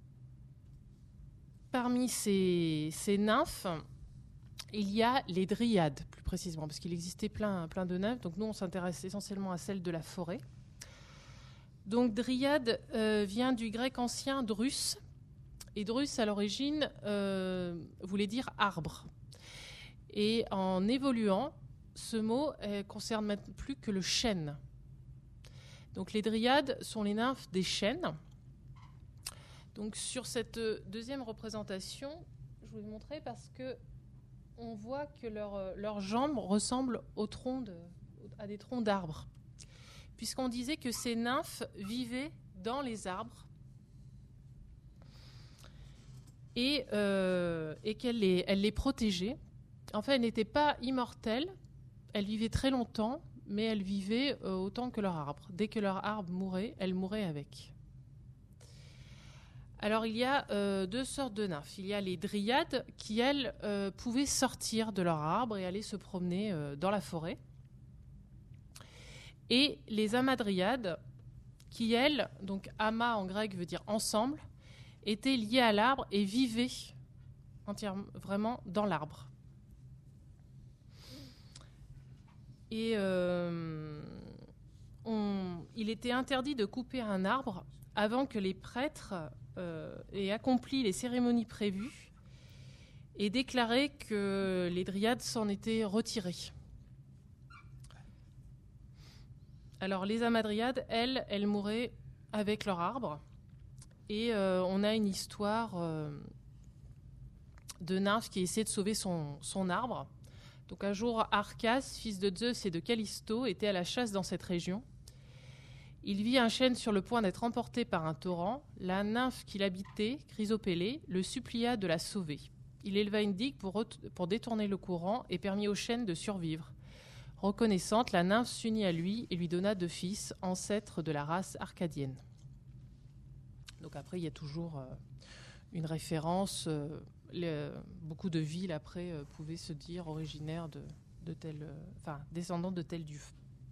parmi ces, ces nymphes, il y a les dryades, plus précisément, parce qu'il existait plein, plein de nymphes. Donc nous, on s'intéresse essentiellement à celle de la forêt. Donc dryade euh, vient du grec ancien drus. Et drus, à l'origine, euh, voulait dire arbre. Et en évoluant, ce mot euh, concerne maintenant plus que le chêne. Donc les dryades sont les nymphes des chênes. Donc sur cette deuxième représentation, je vous vais montrer parce que on voit que leur, leurs jambes ressemblent aux troncs de, à des troncs d'arbres. Puisqu'on disait que ces nymphes vivaient dans les arbres et, euh, et qu'elles les, elles les protégeaient. En fait, elles n'étaient pas immortelles, elles vivaient très longtemps, mais elles vivaient euh, autant que leur arbre. Dès que leur arbre mourait, elles mouraient avec. Alors, il y a euh, deux sortes de nymphes. Il y a les dryades qui, elles, euh, pouvaient sortir de leur arbre et aller se promener euh, dans la forêt. Et les hamadryades qui, elles, donc ama en grec veut dire ensemble, étaient liées à l'arbre et vivaient entièrement, vraiment dans l'arbre. Et euh, on, il était interdit de couper un arbre avant que les prêtres euh, aient accompli les cérémonies prévues et déclaré que les dryades s'en étaient retirées. Alors les hamadryades, elles, elles mouraient avec leur arbre. Et euh, on a une histoire euh, de nymphe qui essaie de sauver son, son arbre. Donc un jour, Arcas, fils de Zeus et de Callisto, était à la chasse dans cette région. Il vit un chêne sur le point d'être emporté par un torrent. La nymphe qui l'habitait, Chrysopélée, le supplia de la sauver. Il éleva une digue pour, ret- pour détourner le courant et permit au chêne de survivre. Reconnaissante, la nymphe s'unit à lui et lui donna deux fils, ancêtres de la race arcadienne. Donc après, il y a toujours euh, une référence. Euh, les, beaucoup de villes après euh, pouvaient se dire originaires de, de tel, euh, enfin descendants de tel dieu.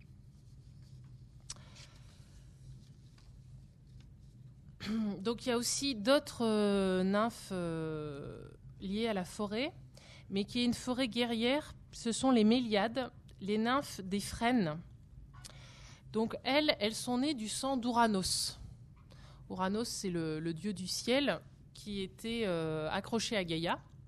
Donc il y a aussi d'autres euh, nymphes euh, liées à la forêt, mais qui est une forêt guerrière. Ce sont les Méliades, les nymphes des frênes. Donc elles, elles sont nées du sang d'Ouranos. Ouranos, c'est le, le dieu du ciel qui était euh, accroché à Gaïa.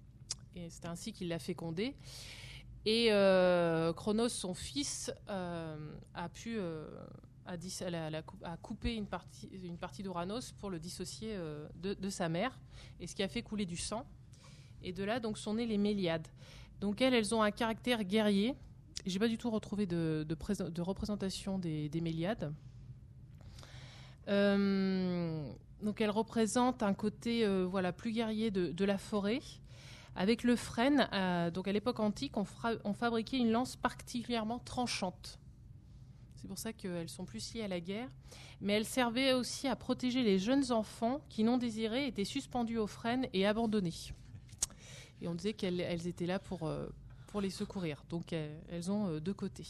et c'est ainsi qu'il l'a fécondée. Et euh, Cronos, son fils, euh, a pu euh, a, dis, a, a, a coupé une partie, une partie d'Ouranos pour le dissocier euh, de, de sa mère, et ce qui a fait couler du sang. Et de là, donc, sont nées les Méliades. Donc elles, elles ont un caractère guerrier. J'ai pas du tout retrouvé de, de, pré- de représentation des, des Méliades. Euh, donc elles représentent un côté euh, voilà, plus guerrier de, de la forêt. Avec le frêne, euh, donc à l'époque antique, on, fra- on fabriquait une lance particulièrement tranchante. C'est pour ça qu'elles sont plus liées à la guerre. Mais elles servaient aussi à protéger les jeunes enfants qui, non désirés, étaient suspendus au frêne et abandonnés. Et on disait qu'elles elles étaient là pour, euh, pour les secourir. Donc elles, elles ont euh, deux côtés.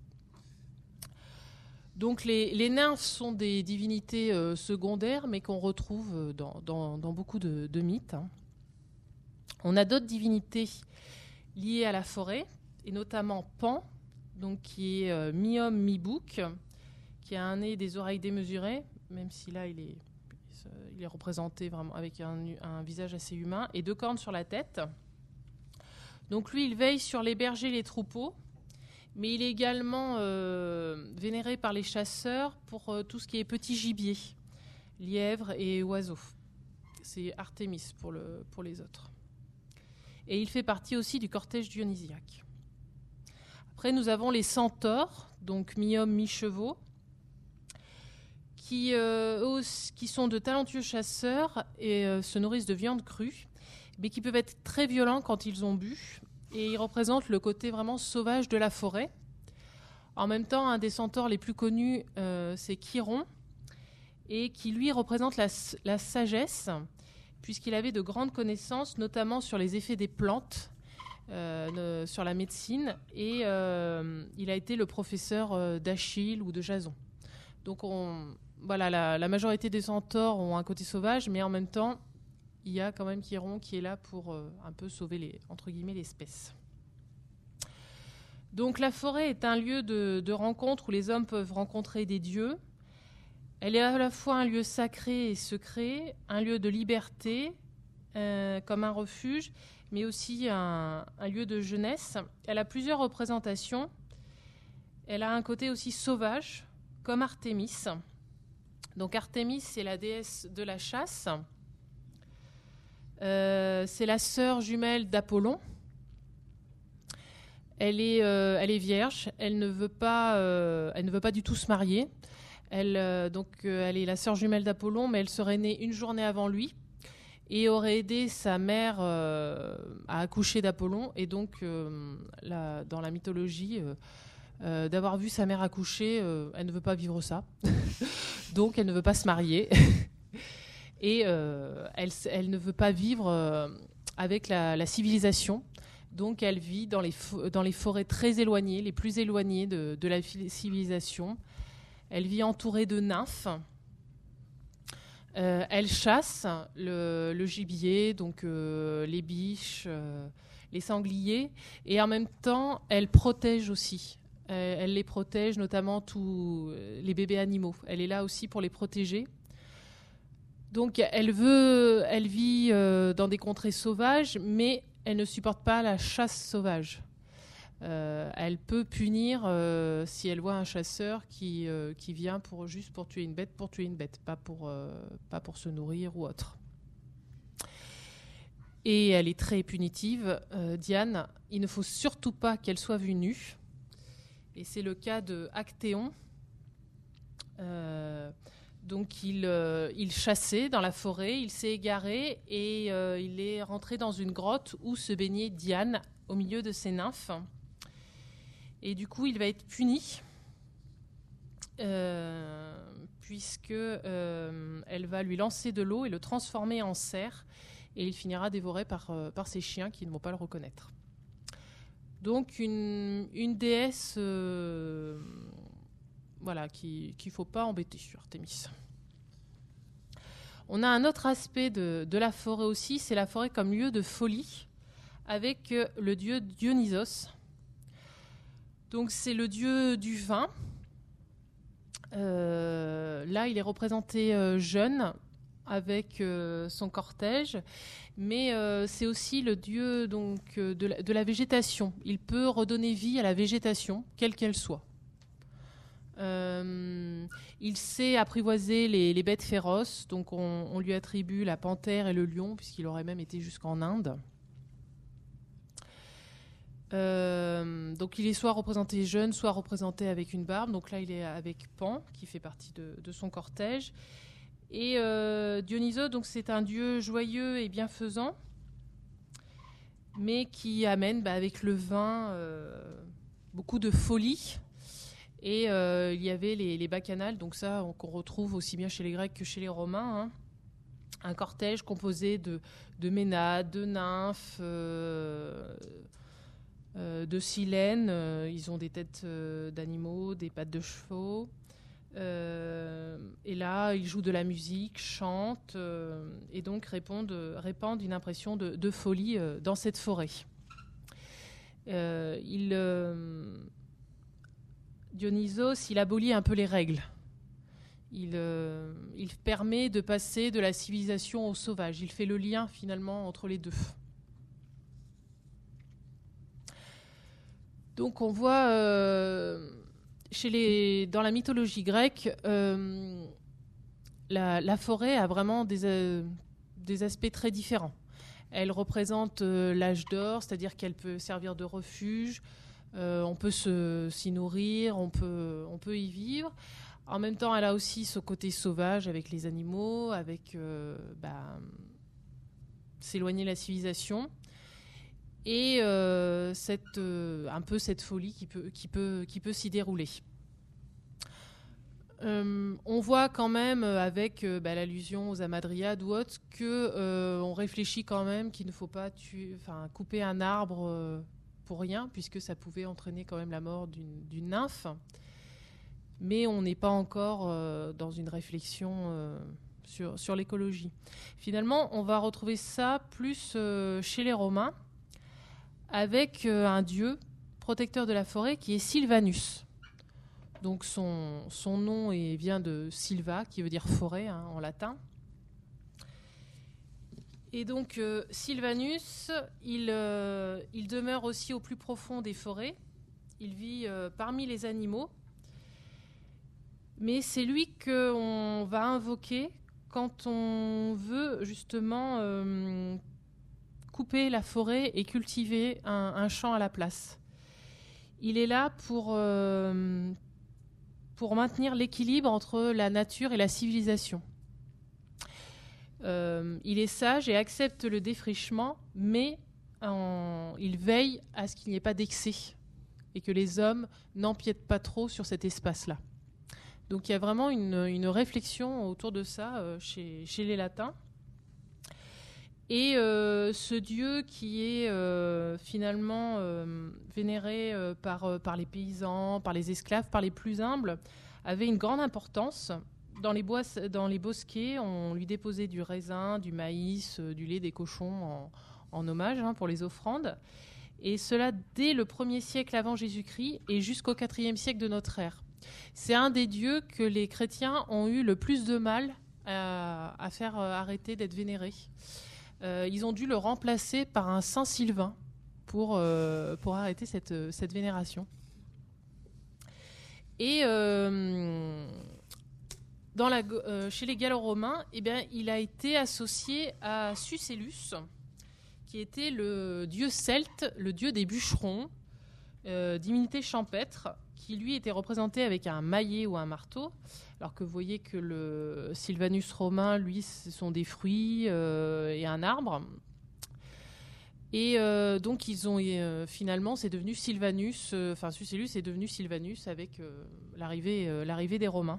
Donc les, les nymphes sont des divinités euh, secondaires, mais qu'on retrouve dans, dans, dans beaucoup de, de mythes. Hein. On a d'autres divinités liées à la forêt, et notamment Pan, donc qui est euh, mi-homme, mi-bouc, qui a un nez et des oreilles démesurées, même si là il est, il est représenté vraiment avec un, un visage assez humain, et deux cornes sur la tête. Donc lui, il veille sur les bergers et les troupeaux, mais il est également euh, vénéré par les chasseurs pour euh, tout ce qui est petit gibier, lièvres et oiseaux. C'est Artémis pour, le, pour les autres. Et il fait partie aussi du cortège dionysiaque. Après, nous avons les centaures, donc mi-hommes, mi-chevaux, qui, euh, aussi, qui sont de talentueux chasseurs et euh, se nourrissent de viande crue, mais qui peuvent être très violents quand ils ont bu. Et ils représentent le côté vraiment sauvage de la forêt. En même temps, un des centaures les plus connus, euh, c'est Chiron, et qui, lui, représente la, la sagesse, puisqu'il avait de grandes connaissances, notamment sur les effets des plantes, euh, sur la médecine, et euh, il a été le professeur euh, d'Achille ou de Jason. Donc, on, voilà, la, la majorité des centaures ont un côté sauvage, mais en même temps, il y a quand même Chiron qui est là pour euh, un peu sauver les, entre guillemets, l'espèce. Donc, la forêt est un lieu de, de rencontre où les hommes peuvent rencontrer des dieux. Elle est à la fois un lieu sacré et secret, un lieu de liberté, euh, comme un refuge, mais aussi un, un lieu de jeunesse. Elle a plusieurs représentations. Elle a un côté aussi sauvage, comme Artémis. Donc Artémis, c'est la déesse de la chasse. Euh, c'est la sœur jumelle d'Apollon. Elle est, euh, elle est vierge. Elle ne veut pas, euh, elle ne veut pas du tout se marier. Elle, euh, donc, euh, elle est la sœur jumelle d'Apollon, mais elle serait née une journée avant lui et aurait aidé sa mère euh, à accoucher d'Apollon. Et donc, euh, la, dans la mythologie, euh, euh, d'avoir vu sa mère accoucher, euh, elle ne veut pas vivre ça. Donc, elle ne veut pas se marier. Et euh, elle, elle ne veut pas vivre euh, avec la, la civilisation. Donc, elle vit dans les, fo- dans les forêts très éloignées, les plus éloignées de, de la civilisation. Elle vit entourée de nymphes. Euh, elle chasse le, le gibier, donc euh, les biches, euh, les sangliers, et en même temps, elle protège aussi. Euh, elle les protège, notamment tous les bébés animaux. Elle est là aussi pour les protéger. Donc, elle veut, elle vit euh, dans des contrées sauvages, mais elle ne supporte pas la chasse sauvage. Euh, elle peut punir euh, si elle voit un chasseur qui, euh, qui vient pour, juste pour tuer une bête, pour tuer une bête, pas pour, euh, pas pour se nourrir ou autre. Et elle est très punitive, euh, Diane. Il ne faut surtout pas qu'elle soit vue nue. Et c'est le cas de Actéon. Euh, donc il, euh, il chassait dans la forêt, il s'est égaré et euh, il est rentré dans une grotte où se baignait Diane au milieu de ses nymphes. Et du coup, il va être puni, euh, puisque euh, elle va lui lancer de l'eau et le transformer en cerf, et il finira dévoré par, euh, par ses chiens qui ne vont pas le reconnaître. Donc, une, une déesse euh, voilà, qu'il ne faut pas embêter sur Artémis. On a un autre aspect de, de la forêt aussi, c'est la forêt comme lieu de folie, avec euh, le dieu Dionysos. Donc c'est le dieu du vin. Euh, là, il est représenté euh, jeune, avec euh, son cortège, mais euh, c'est aussi le dieu donc, euh, de, la, de la végétation. Il peut redonner vie à la végétation, quelle qu'elle soit. Euh, il sait apprivoiser les, les bêtes féroces, donc on, on lui attribue la panthère et le lion, puisqu'il aurait même été jusqu'en Inde. Euh, donc il est soit représenté jeune, soit représenté avec une barbe. Donc là, il est avec Pan, qui fait partie de, de son cortège. Et euh, Dionysos, donc c'est un dieu joyeux et bienfaisant, mais qui amène bah, avec le vin euh, beaucoup de folie. Et euh, il y avait les, les bacchanales, donc ça qu'on retrouve aussi bien chez les Grecs que chez les Romains. Hein. Un cortège composé de, de ménades, de nymphes, euh, euh, de silènes. Euh, ils ont des têtes euh, d'animaux, des pattes de chevaux. Euh, et là, ils jouent de la musique, chantent euh, et donc répondent, répandent une impression de, de folie euh, dans cette forêt. Euh, il, euh, Dionysos, il abolit un peu les règles. Il, euh, il permet de passer de la civilisation au sauvage. Il fait le lien finalement entre les deux. Donc on voit... Euh, Chez les, dans la mythologie grecque, euh, la, la forêt a vraiment des, euh, des aspects très différents. Elle représente euh, l'âge d'or, c'est-à-dire qu'elle peut servir de refuge, euh, on peut se, s'y nourrir, on peut, on peut y vivre. En même temps, elle a aussi ce côté sauvage avec les animaux, avec euh, bah, s'éloigner de la civilisation. Et euh, cette, euh, un peu cette folie qui peut, qui peut, qui peut s'y dérouler. Euh, on voit quand même, avec euh, bah, l'allusion aux Hamadryades ou autres, qu'on euh, réfléchit quand même qu'il ne faut pas tuer, couper un arbre euh, pour rien, puisque ça pouvait entraîner quand même la mort d'une, d'une nymphe. Mais on n'est pas encore euh, dans une réflexion euh, sur, sur l'écologie. Finalement, on va retrouver ça plus euh, chez les Romains, avec euh, un dieu protecteur de la forêt qui est Sylvanus. Donc son, son nom est, vient de Silva, qui veut dire forêt hein, en latin. Et donc euh, Sylvanus, il, euh, il demeure aussi au plus profond des forêts. Il vit euh, parmi les animaux. Mais c'est lui qu'on va invoquer quand on veut justement... Euh, couper la forêt et cultiver un, un champ à la place. Il est là pour, euh, pour maintenir l'équilibre entre la nature et la civilisation. Euh, il est sage et accepte le défrichement, mais en, il veille à ce qu'il n'y ait pas d'excès et que les hommes n'empiètent pas trop sur cet espace-là. Donc il y a vraiment une, une réflexion autour de ça euh, chez, chez les Latins. Et euh, ce dieu qui est euh, finalement euh, vénéré euh, par, euh, par les paysans, par les esclaves, par les plus humbles, avait une grande importance. Dans les, bois, dans les bosquets, on lui déposait du raisin, du maïs, euh, du lait des cochons en, en hommage hein, pour les offrandes. Et cela dès le premier siècle avant Jésus-Christ et jusqu'au quatrième siècle de notre ère. C'est un des dieux que les chrétiens ont eu le plus de mal à, à faire arrêter d'être vénérés. Euh, ils ont dû le remplacer par un saint Sylvain pour, euh, pour arrêter cette, cette vénération. Et euh, dans la, euh, chez les Gallo-Romains, eh bien, il a été associé à Sucellus, qui était le dieu celte, le dieu des bûcherons, euh, divinité champêtre, qui lui était représenté avec un maillet ou un marteau, alors que vous voyez que le Sylvanus romain, lui, ce sont des fruits euh, et un arbre. Et euh, donc, ils ont euh, finalement, c'est devenu Sylvanus, euh, enfin, Sucellus est devenu Sylvanus avec euh, l'arrivée, euh, l'arrivée des Romains.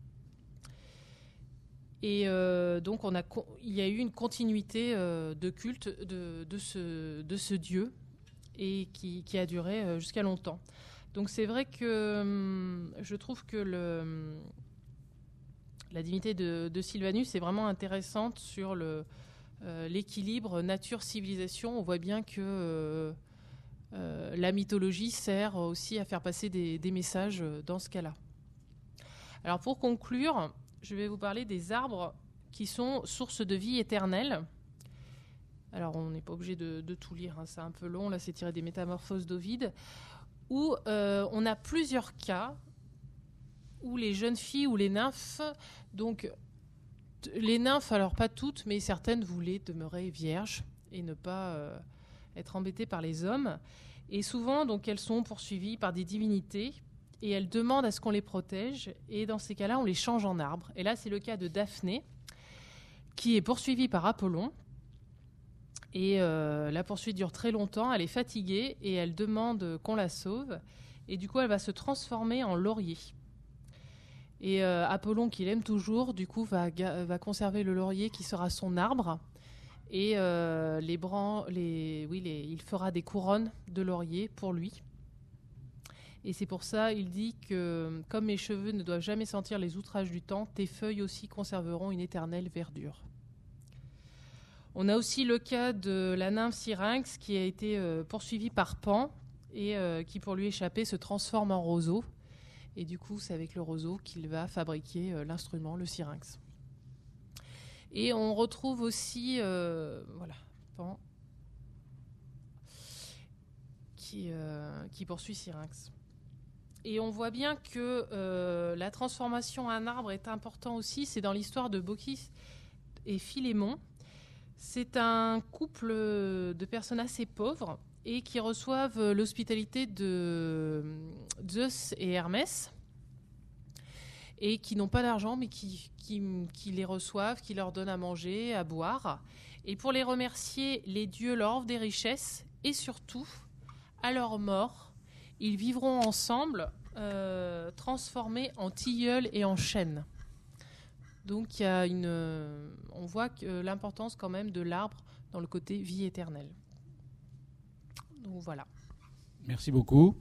Et euh, donc, on a, il y a eu une continuité euh, de culte de, de, ce, de ce dieu et qui, qui a duré euh, jusqu'à longtemps. Donc, c'est vrai que hum, je trouve que le... La divinité de, de Sylvanus est vraiment intéressante sur le, euh, l'équilibre nature-civilisation. On voit bien que euh, euh, la mythologie sert aussi à faire passer des, des messages dans ce cas-là. Alors pour conclure, je vais vous parler des arbres qui sont sources de vie éternelle. Alors, on n'est pas obligé de, de tout lire, hein, c'est un peu long, là c'est tiré des Métamorphoses d'Ovide, où euh, on a plusieurs cas où les jeunes filles ou les nymphes, donc t- les nymphes, alors pas toutes, mais certaines voulaient demeurer vierges et ne pas euh, être embêtées par les hommes. Et souvent, donc, elles sont poursuivies par des divinités et elles demandent à ce qu'on les protège. Et dans ces cas-là, on les change en arbres. Et là, c'est le cas de Daphné, qui est poursuivie par Apollon. Et euh, la poursuite dure très longtemps, elle est fatiguée et elle demande qu'on la sauve. Et du coup, elle va se transformer en laurier. Et euh, Apollon, qui l'aime toujours, du coup, va, ga- va conserver le laurier qui sera son arbre. Et euh, les bran- les, oui, les, il fera des couronnes de laurier pour lui. Et c'est pour ça, il dit que comme mes cheveux ne doivent jamais sentir les outrages du temps, tes feuilles aussi conserveront une éternelle verdure. On a aussi le cas de la nymphe Syrinx qui a été euh, poursuivie par Pan et euh, qui, pour lui échapper, se transforme en roseau. Et du coup, c'est avec le roseau qu'il va fabriquer euh, l'instrument, le syrinx. Et on retrouve aussi, euh, voilà, Pan qui, euh, qui poursuit Syrinx. Et on voit bien que euh, la transformation en arbre est importante aussi. C'est dans l'histoire de Baucis et Philémon. C'est un couple de personnes assez pauvres et qui reçoivent l'hospitalité de Zeus et Hermès et qui n'ont pas d'argent mais qui, qui, qui les reçoivent, qui leur donnent à manger, à boire. Et pour les remercier, les dieux leur offrent des richesses et surtout, à leur mort, ils vivront ensemble euh, transformés en tilleuls et en chênes. Donc, il y a une, on voit que l'importance quand même de l'arbre dans le côté vie éternelle. Donc, voilà. Merci beaucoup.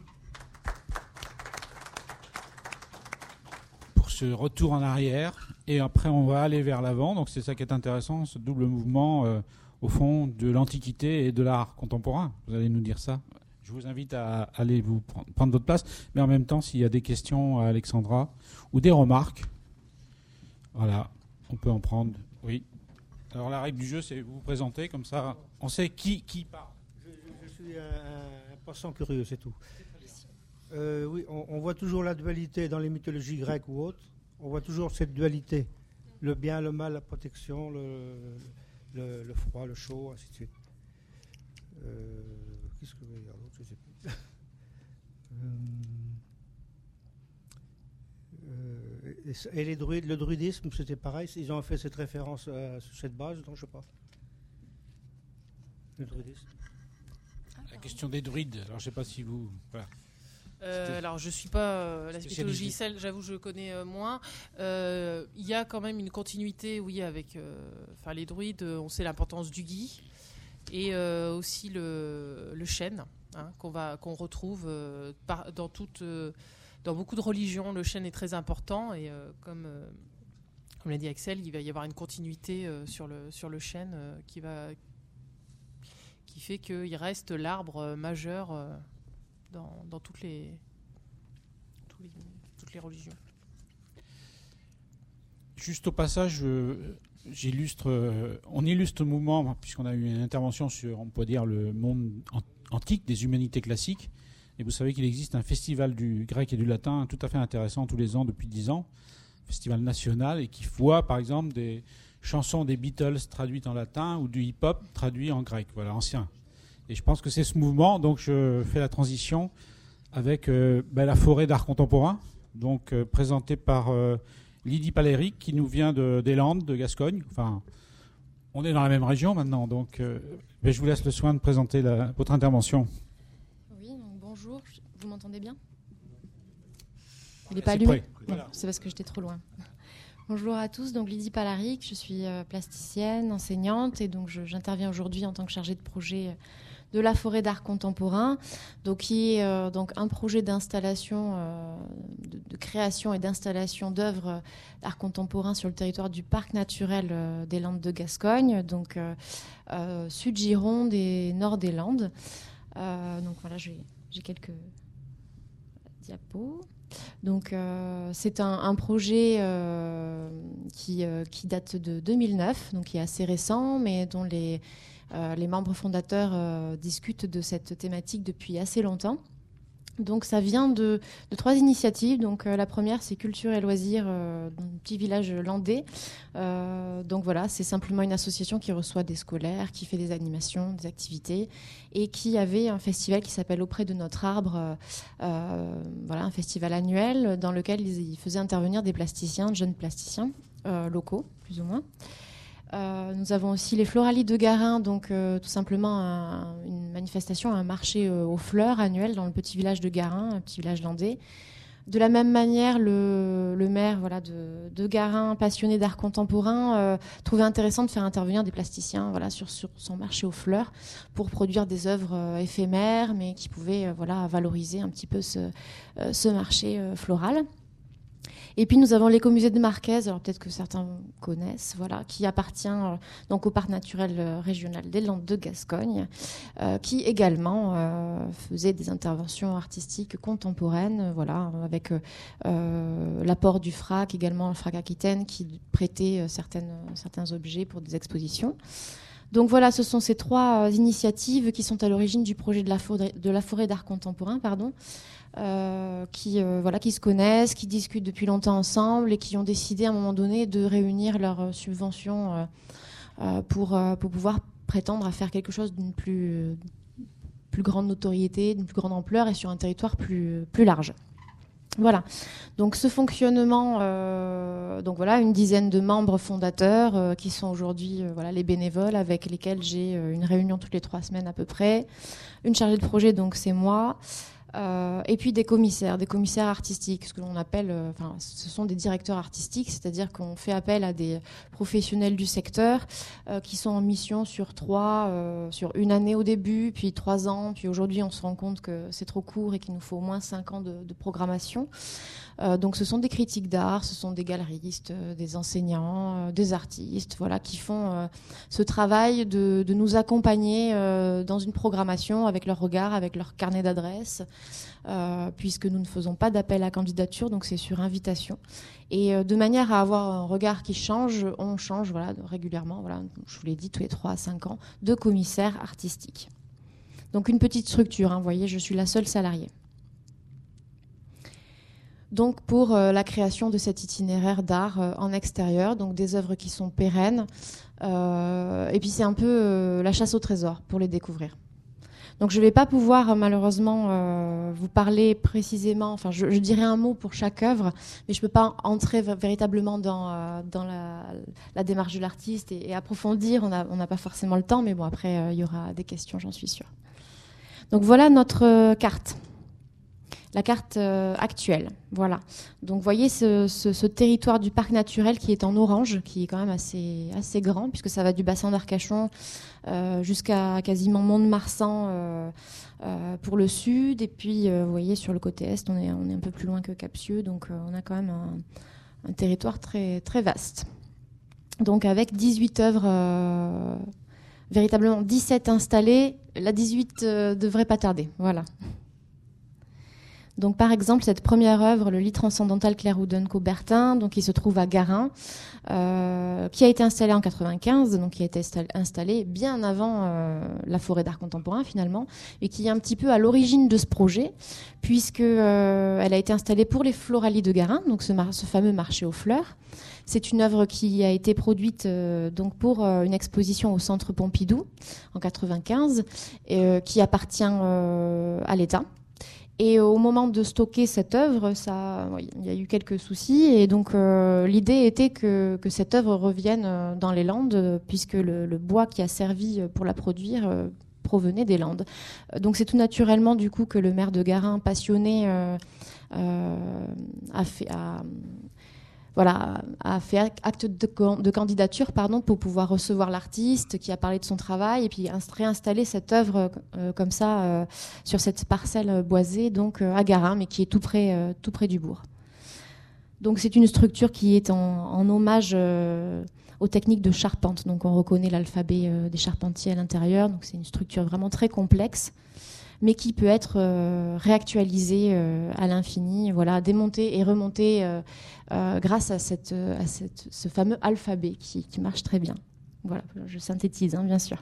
Pour ce retour en arrière. Et après, on va aller vers l'avant. Donc, c'est ça qui est intéressant, ce double mouvement, euh, au fond, de l'Antiquité et de l'art contemporain. Vous allez nous dire ça. Je vous invite à aller vous prendre votre place. Mais en même temps, s'il y a des questions à Alexandra ou des remarques, voilà, on peut en prendre. Oui. Alors la règle du jeu, c'est vous vous présenter, comme ça, on sait qui, qui parle. Je, je, je suis un, un passant curieux, c'est tout. Euh, oui, on, on voit toujours la dualité dans les mythologies grecques ou autres. On voit toujours cette dualité. Le bien, le mal, la protection, le, le, le froid, le chaud, ainsi de suite. Euh, qu'est-ce que je veux dire d'autre? Je ne sais plus. euh, Euh, et, et les druides, le druidisme, c'était pareil. Ils ont fait cette référence à cette base, donc je sais pas. Le druidisme. La question des druides. Alors je sais pas si vous. Voilà. Euh, alors je suis pas euh, la mythologie, celle, j'avoue, je connais euh, moins. Il euh, y a quand même une continuité, oui, avec. Enfin, euh, les druides, on sait l'importance du gui et euh, aussi le, le chêne, hein, qu'on va, qu'on retrouve euh, par, dans toute. Euh, Dans beaucoup de religions, le chêne est très important et euh, comme, euh, comme l'a dit Axel, il va y avoir une continuité euh, sur, le, sur le chêne euh, qui, va, qui fait qu'il reste l'arbre euh, majeur euh, dans, dans toutes, les, toutes, les, toutes les religions. Juste au passage, euh, j'illustre, euh, on illustre le mouvement, puisqu'on a eu une intervention sur, on peut dire, le monde antique, des humanités classiques. Et vous savez qu'il existe un festival du grec et du latin tout à fait intéressant tous les ans depuis dix ans, festival national, et qui voit par exemple des chansons des Beatles traduites en latin ou du hip-hop traduit en grec, voilà, ancien. Et je pense que c'est ce mouvement, donc je fais la transition avec euh, ben, la forêt d'art contemporain, donc euh, présentée par euh, Lydie Paléric, qui nous vient de, des Landes, de Gascogne. Enfin, on est dans la même région maintenant, donc euh, ben, je vous laisse le soin de présenter la, votre intervention. Bonjour, vous m'entendez bien? Il n'est pas allumé? Voilà. C'est parce que j'étais trop loin. Bonjour à tous, donc Lydie Paléric, je suis plasticienne, enseignante et donc je, j'interviens aujourd'hui en tant que chargée de projet de la forêt d'art contemporain, donc qui est euh, donc un projet d'installation, euh, de, de création et d'installation d'œuvres d'art contemporain sur le territoire du parc naturel euh, des Landes de Gascogne, donc euh, euh, sud Gironde et nord des Landes. Euh, donc voilà, j'ai J'ai quelques diapo. Donc, euh, c'est un, un projet euh, qui, euh, qui date de deux mille neuf, donc qui est assez récent, mais dont les, euh, les membres fondateurs euh, discutent de cette thématique depuis assez longtemps. Donc, ça vient de, de trois initiatives. Donc, euh, la première, c'est Culture et Loisirs, euh, dans un petit village landais. Euh, donc, voilà, c'est simplement une association qui reçoit des scolaires, qui fait des animations, des activités, et qui avait un festival qui s'appelle Auprès de notre arbre. Euh, voilà, un festival annuel dans lequel ils, ils faisaient intervenir des plasticiens, de jeunes plasticiens euh, locaux, plus ou moins. Euh, nous avons aussi les Floralies de Garin, donc euh, tout simplement un, une manifestation, un marché euh, aux fleurs annuel dans le petit village de Garin, un petit village landais. De la même manière, le, le maire voilà, de, de Garin, passionné d'art contemporain, euh, trouvait intéressant de faire intervenir des plasticiens voilà, sur, sur son marché aux fleurs pour produire des œuvres euh, éphémères, mais qui pouvaient euh, voilà, valoriser un petit peu ce, euh, ce marché euh, floral. Et puis nous avons l'écomusée de Marquez, alors peut-être que certains connaissent, voilà, qui appartient euh, donc au parc naturel euh, régional des Landes de Gascogne, euh, qui également euh, faisait des interventions artistiques contemporaines, euh, voilà, avec euh, l'apport du F R A C, également le F R A C Aquitaine, qui prêtait euh, certaines, certains objets pour des expositions. Donc voilà, ce sont ces trois euh, initiatives qui sont à l'origine du projet de la forêt, de la forêt d'art contemporain, pardon. Euh, qui, euh, voilà, qui se connaissent, qui discutent depuis longtemps ensemble et qui ont décidé à un moment donné de réunir leurs euh, subventions euh, euh, pour, euh, pour pouvoir prétendre à faire quelque chose d'une plus, plus grande notoriété, d'une plus grande ampleur et sur un territoire plus, plus large. Voilà, donc ce fonctionnement, euh, donc voilà, une dizaine de membres fondateurs euh, qui sont aujourd'hui euh, voilà, les bénévoles avec lesquels j'ai euh, une réunion toutes les trois semaines à peu près, une chargée de projet, donc c'est moi. Euh, et puis des commissaires, des commissaires artistiques, ce que l'on appelle, euh, enfin, ce sont des directeurs artistiques, c'est-à-dire qu'on fait appel à des professionnels du secteur euh, qui sont en mission sur trois, euh, sur une année au début, puis trois ans, puis aujourd'hui on se rend compte que c'est trop court et qu'il nous faut au moins cinq ans de, de programmation. Euh, donc ce sont des critiques d'art, ce sont des galeristes, euh, des enseignants, euh, des artistes, voilà, qui font euh, ce travail de, de nous accompagner euh, dans une programmation avec leur regard, avec leur carnet d'adresses, euh, puisque nous ne faisons pas d'appel à candidature, donc c'est sur invitation. Et euh, de manière à avoir un regard qui change, on change voilà, régulièrement, voilà, je vous l'ai dit, tous les trois à cinq ans, de commissaire artistique. Donc une petite structure, hein, vous voyez, je suis la seule salariée. Donc pour euh, la création de cet itinéraire d'art euh, en extérieur, donc des œuvres qui sont pérennes, euh, et puis c'est un peu euh, la chasse au trésor pour les découvrir. Donc je ne vais pas pouvoir malheureusement euh, vous parler précisément, enfin je, je dirais un mot pour chaque œuvre, mais je ne peux pas entrer v- véritablement dans, euh, dans la, la démarche de l'artiste et, et approfondir, on n'a on n'a pas forcément le temps, mais bon après euh, il y aura des questions, j'en suis sûre. Donc voilà notre euh, carte. La carte euh, actuelle, voilà. Donc, vous voyez ce, ce, ce territoire du parc naturel qui est en orange, qui est quand même assez, assez grand, puisque ça va du bassin d'Arcachon euh, jusqu'à quasiment Mont-de-Marsan euh, euh, pour le sud. Et puis, euh, vous voyez, sur le côté est, on est, on est un peu plus loin que Capcieux, donc euh, on a quand même un, un territoire très, très vaste. Donc, avec dix-huit œuvres, euh, véritablement dix-sept installées, la dix-huit euh, devrait pas tarder, voilà. Donc, par exemple, cette première œuvre, le lit transcendantal Claire Houdon-Caubertin, donc qui se trouve à Garin, euh, qui a été installé en quatre-vingt-quinze, donc qui a été installé bien avant euh, la forêt d'art contemporain finalement, et qui est un petit peu à l'origine de ce projet, puisque euh, elle a été installée pour les Floralies de Garin, donc ce, mar- ce fameux marché aux fleurs. C'est une œuvre qui a été produite euh, donc pour euh, une exposition au Centre Pompidou en quatre-vingt-quinze, et, euh, qui appartient euh, à l'État. Et au moment de stocker cette œuvre, ça, oui, il y a eu quelques soucis. Et donc, euh, l'idée était que, que cette œuvre revienne euh, dans les Landes, puisque le, le bois qui a servi pour la produire euh, provenait des Landes. Donc, c'est tout naturellement, du coup, que le maire de Garin, passionné, euh, euh, a fait... A, Voilà, a fait acte de, de candidature pardon, pour pouvoir recevoir l'artiste qui a parlé de son travail et puis réinstaller cette œuvre euh, comme ça euh, sur cette parcelle boisée donc euh, à Garin, mais qui est tout près, euh, tout près du bourg. Donc c'est une structure qui est en, en hommage euh, aux techniques de charpente. Donc on reconnaît l'alphabet euh, des charpentiers à l'intérieur. Donc c'est une structure vraiment très complexe, mais qui peut être euh, réactualisé euh, à l'infini, voilà, démonté et remonté euh, euh, grâce à, cette, à cette, ce fameux alphabet qui, qui marche très bien. Voilà, je synthétise, hein, bien sûr.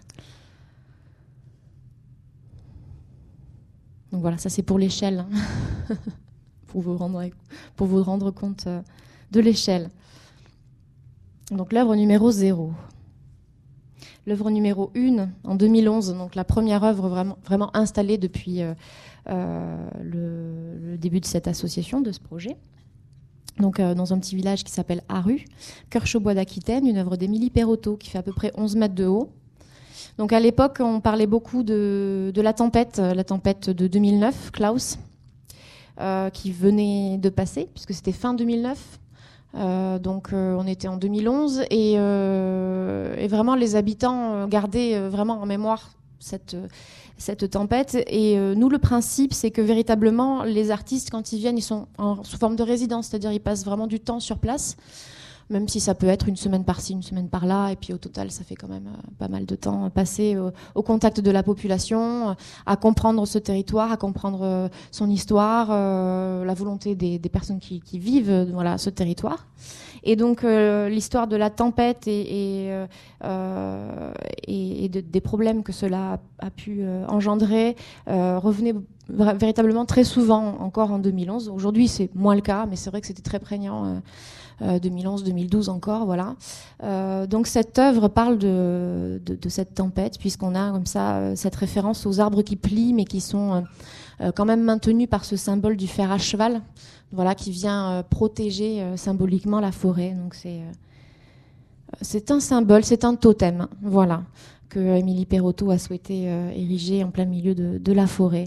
Donc voilà, ça c'est pour l'échelle, hein. pour, vous rendre, pour vous rendre compte euh, de l'échelle. Donc l'œuvre numéro zéro. L'œuvre numéro un, en deux mille onze, donc la première œuvre vraiment, vraiment installée depuis euh, euh, le, le début de cette association, de ce projet. Donc euh, dans un petit village qui s'appelle Arru, Cœur-Chaubois d'Aquitaine, une œuvre d'Émilie Perrotto qui fait à peu près onze mètres de haut. Donc à l'époque, on parlait beaucoup de, de la tempête, la tempête de deux mille neuf, Klaus, euh, qui venait de passer, puisque c'était fin deux mille neuf. Euh, donc euh, on était en deux mille onze et, euh, et vraiment les habitants gardaient euh, vraiment en mémoire cette, cette tempête. Et euh, nous, le principe, c'est que véritablement, les artistes, quand ils viennent, ils sont en, sous forme de résidence, c'est-à-dire ils passent vraiment du temps sur place, même si ça peut être une semaine par-ci, une semaine par-là, et puis au total, ça fait quand même euh, pas mal de temps passé euh, au contact de la population, euh, à comprendre ce territoire, à comprendre euh, son histoire, euh, la volonté des, des personnes qui, qui vivent euh, voilà, ce territoire. Et donc, euh, l'histoire de la tempête et, et, euh, et, et de, des problèmes que cela a, a pu euh, engendrer euh, revenait véritablement très souvent encore en deux mille onze. Aujourd'hui, c'est moins le cas, mais c'est vrai que c'était très prégnant. Euh, Euh, deux mille onze, deux mille douze encore, voilà. Euh, donc cette œuvre parle de, de, de cette tempête, puisqu'on a comme ça euh, cette référence aux arbres qui plient, mais qui sont euh, euh, quand même maintenus par ce symbole du fer à cheval, voilà, qui vient euh, protéger euh, symboliquement la forêt. Donc c'est euh, c'est un symbole, c'est un totem, voilà, que Émilie Perrotto a souhaité euh, ériger en plein milieu de, de la forêt.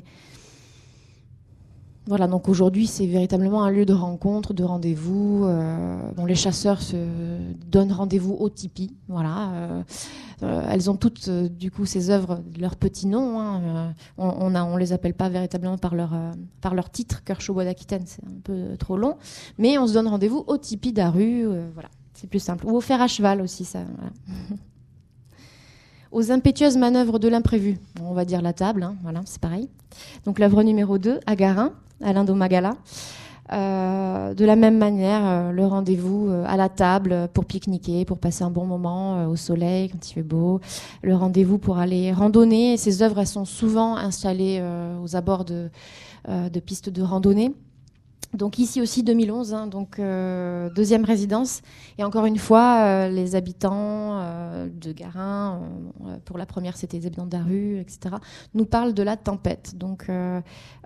Voilà, donc aujourd'hui, c'est véritablement un lieu de rencontre, de rendez-vous. Euh, bon, les chasseurs se donnent rendez-vous au tipi. Voilà, euh, euh, elles ont toutes, euh, du coup, ces œuvres, leur petit nom. Hein, euh, on, on, a, on les appelle pas véritablement par leur, euh, par leur titre. Cœur-Chaubois d'Aquitaine, c'est un peu trop long. Mais on se donne rendez-vous au tipi d'Arru. Euh, voilà, c'est plus simple. Ou au fer à cheval aussi, ça. Voilà. Aux impétueuses manœuvres de l'imprévu. Bon, on va dire la table, hein, voilà, c'est pareil. Donc l'œuvre numéro deux, à Garin, Alain Domagala. Euh, de la même manière, euh, le rendez-vous euh, à la table pour pique-niquer, pour passer un bon moment euh, au soleil quand il fait beau. Le rendez-vous pour aller randonner. Ces œuvres, elles sont souvent installées euh, aux abords de, euh, de pistes de randonnée. Donc ici aussi deux mille onze, hein, donc euh, deuxième résidence. Et encore une fois, euh, les habitants euh, de Garin, euh, pour la première c'était les habitants d'Arru, et cetera, nous parlent de la tempête. Donc euh,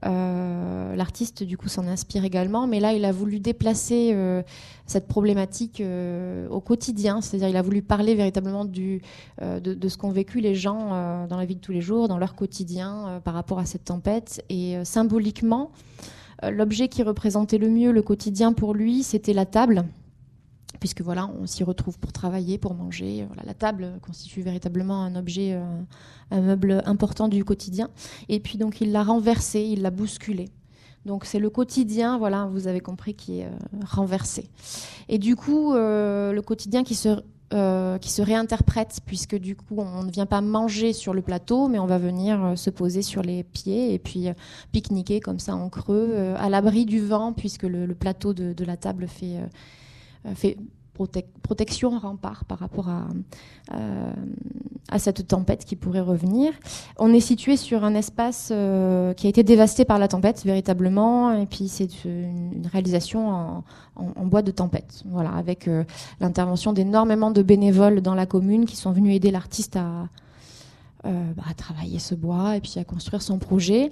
euh, l'artiste du coup s'en inspire également, mais là il a voulu déplacer euh, cette problématique euh, au quotidien, c'est-à-dire il a voulu parler véritablement du, euh, de, de ce qu'ont vécu les gens euh, dans la vie de tous les jours, dans leur quotidien euh, par rapport à cette tempête. Et euh, symboliquement, l'objet qui représentait le mieux le quotidien pour lui, c'était la table, puisque voilà, on s'y retrouve pour travailler, pour manger. Voilà, la table constitue véritablement un objet, euh, un meuble important du quotidien. Et puis donc il l'a renversé, il l'a bousculé. Donc c'est le quotidien, voilà, vous avez compris, qui est euh, renversé. Et du coup, euh, le quotidien qui se Euh, qui se réinterprète, puisque du coup on ne vient pas manger sur le plateau, mais on va venir euh, se poser sur les pieds et puis euh, pique-niquer comme ça en creux, euh, à l'abri du vent, puisque le, le plateau de, de la table fait, euh, fait prote- protection, rempart par rapport à, euh, à cette tempête qui pourrait revenir. On est situé sur un espace euh, qui a été dévasté par la tempête, véritablement, et puis c'est une, une réalisation en, en, en bois de tempête, voilà, avec euh, l'intervention d'énormément de bénévoles dans la commune qui sont venus aider l'artiste à, euh, bah, à travailler ce bois et puis à construire son projet.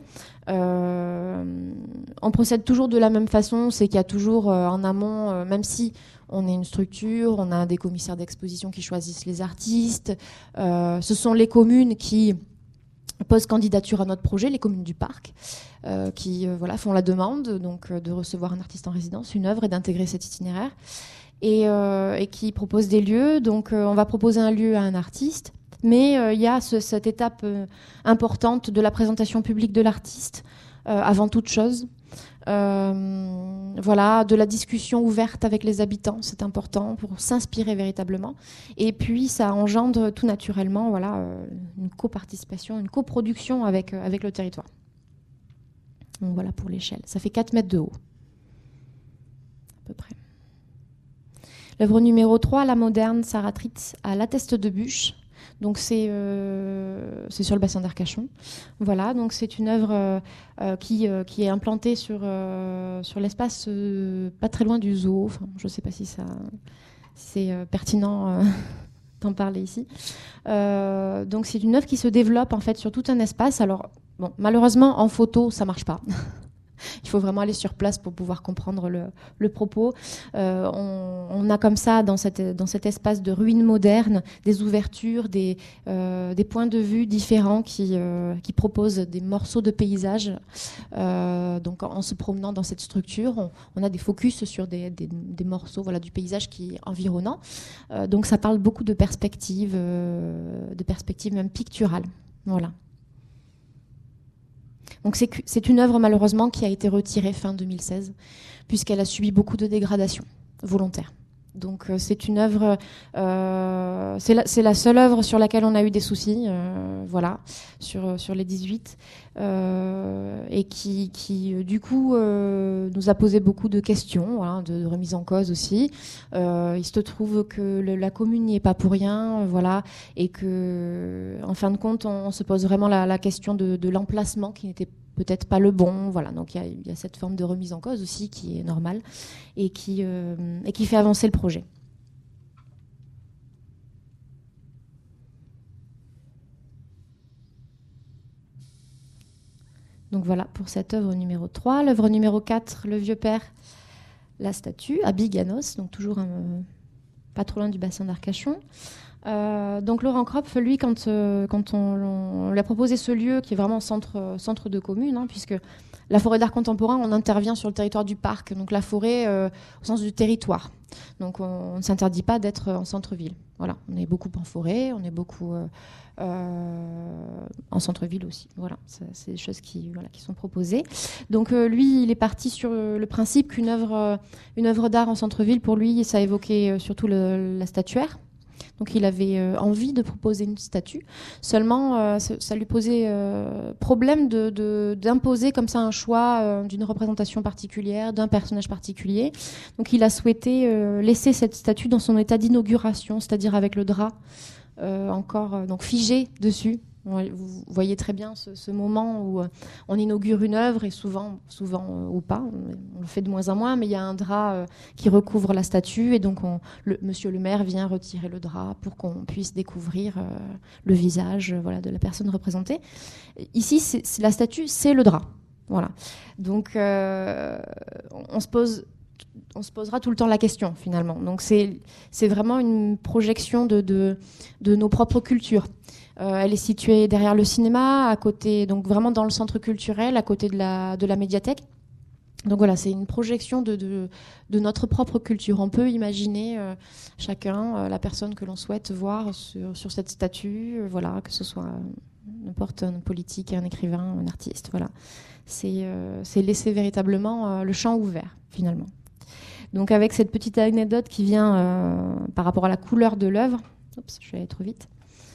Euh, on procède toujours de la même façon, c'est qu'il y a toujours euh, en amont, euh, même si on est une structure, on a des commissaires d'exposition qui choisissent les artistes. Euh, ce sont les communes qui posent candidature à notre projet, les communes du parc, euh, qui euh, voilà, font la demande donc, euh, de recevoir un artiste en résidence, une œuvre et d'intégrer cet itinéraire. Et, euh, et qui proposent des lieux. Donc euh, on va proposer un lieu à un artiste. Mais il euh, y a ce, cette étape euh, importante de la présentation publique de l'artiste, euh, avant toute chose. Euh, voilà, de la discussion ouverte avec les habitants, c'est important pour s'inspirer véritablement. Et puis ça engendre tout naturellement, voilà, euh, une coparticipation, une coproduction avec euh, avec le territoire. Donc voilà pour l'échelle. Ça fait quatre mètres de haut, à peu près. L'œuvre numéro trois, la moderne Saratrice à la Teste de Bûche. Donc c'est euh, c'est sur le bassin d'Arcachon. Voilà, donc c'est une œuvre euh, euh, qui, euh, qui est implantée sur, euh, sur l'espace euh, pas très loin du zoo. Enfin, je ne sais pas si, ça, si c'est euh, pertinent euh, d'en parler ici. Euh, donc c'est une œuvre qui se développe en fait sur tout un espace. Alors bon, malheureusement en photo ça marche pas. Il faut vraiment aller sur place pour pouvoir comprendre le, le propos. Euh, on, on a comme ça, dans, cette, dans cet espace de ruines modernes, des ouvertures, des, euh, des points de vue différents qui, euh, qui proposent des morceaux de paysage. Euh, donc, en, en se promenant dans cette structure, on, on a des focus sur des, des, des morceaux voilà, du paysage qui est environnant. Euh, donc, ça parle beaucoup de perspectives, euh, de perspectives même picturales. Voilà. Donc c'est, c'est une œuvre malheureusement qui a été retirée fin deux mille seize puisqu'elle a subi beaucoup de dégradations volontaires. Donc euh, c'est une œuvre, euh, c'est, la, c'est la seule œuvre sur laquelle on a eu des soucis, euh, voilà, sur, sur les dix-huit, euh, et qui, qui du coup euh, nous a posé beaucoup de questions, voilà, de, de remise en cause aussi. Euh, il se trouve que le, la commune n'y est pas pour rien, voilà, et que en fin de compte on, on se pose vraiment la, la question de, de l'emplacement qui n'était peut-être pas le bon, voilà. Donc il y, y a cette forme de remise en cause aussi qui est normale et qui, euh, et qui fait avancer le projet. Donc voilà pour cette œuvre numéro trois. L'œuvre numéro quatre, Le Vieux Père, la statue, à Biganos, donc toujours un, pas trop loin du bassin d'Arcachon. Euh, donc Laurent Kropf, lui, quand, euh, quand on, on lui a proposé ce lieu qui est vraiment centre, centre de commune, hein, puisque la forêt d'art contemporain, on intervient sur le territoire du parc, donc la forêt euh, au sens du territoire. Donc on, on ne s'interdit pas d'être en centre-ville. Voilà, on est beaucoup en forêt, on est beaucoup euh, euh, en centre-ville aussi. Voilà, ça, c'est des choses qui, voilà, qui sont proposées. Donc euh, lui, il est parti sur le principe qu'une œuvre, euh, une œuvre d'art en centre-ville, pour lui, ça évoquait euh, surtout le, la statuaire. Donc il avait euh, envie de proposer une statue. Seulement, euh, ça, ça lui posait euh, problème de, de, d'imposer comme ça un choix euh, d'une représentation particulière, d'un personnage particulier. Donc il a souhaité euh, laisser cette statue dans son état d'inauguration, c'est-à-dire avec le drap euh, encore euh, donc figé dessus. Vous voyez très bien ce, ce moment où on inaugure une œuvre, et souvent, souvent euh, ou pas, on, on le fait de moins en moins, mais il y a un drap euh, qui recouvre la statue, et donc on, le, monsieur le maire vient retirer le drap pour qu'on puisse découvrir euh, le visage euh, voilà, de la personne représentée. Ici, c'est, c'est la statue, c'est le drap. Voilà. Donc, euh, on, on se pose... on se posera tout le temps la question, finalement. Donc, c'est, c'est vraiment une projection de, de, de nos propres cultures. Euh, elle est située derrière le cinéma, à côté, donc vraiment dans le centre culturel, à côté de la, de la médiathèque. Donc voilà, c'est une projection de, de, de notre propre culture. On peut imaginer euh, chacun euh, la personne que l'on souhaite voir sur, sur cette statue, euh, voilà, que ce soit n'importe un politique, un écrivain, un artiste. Voilà, c'est, euh, c'est laisser véritablement euh, le champ ouvert, finalement. Donc avec cette petite anecdote qui vient euh, par rapport à la couleur de l'œuvre. Oups, je vais aller trop vite.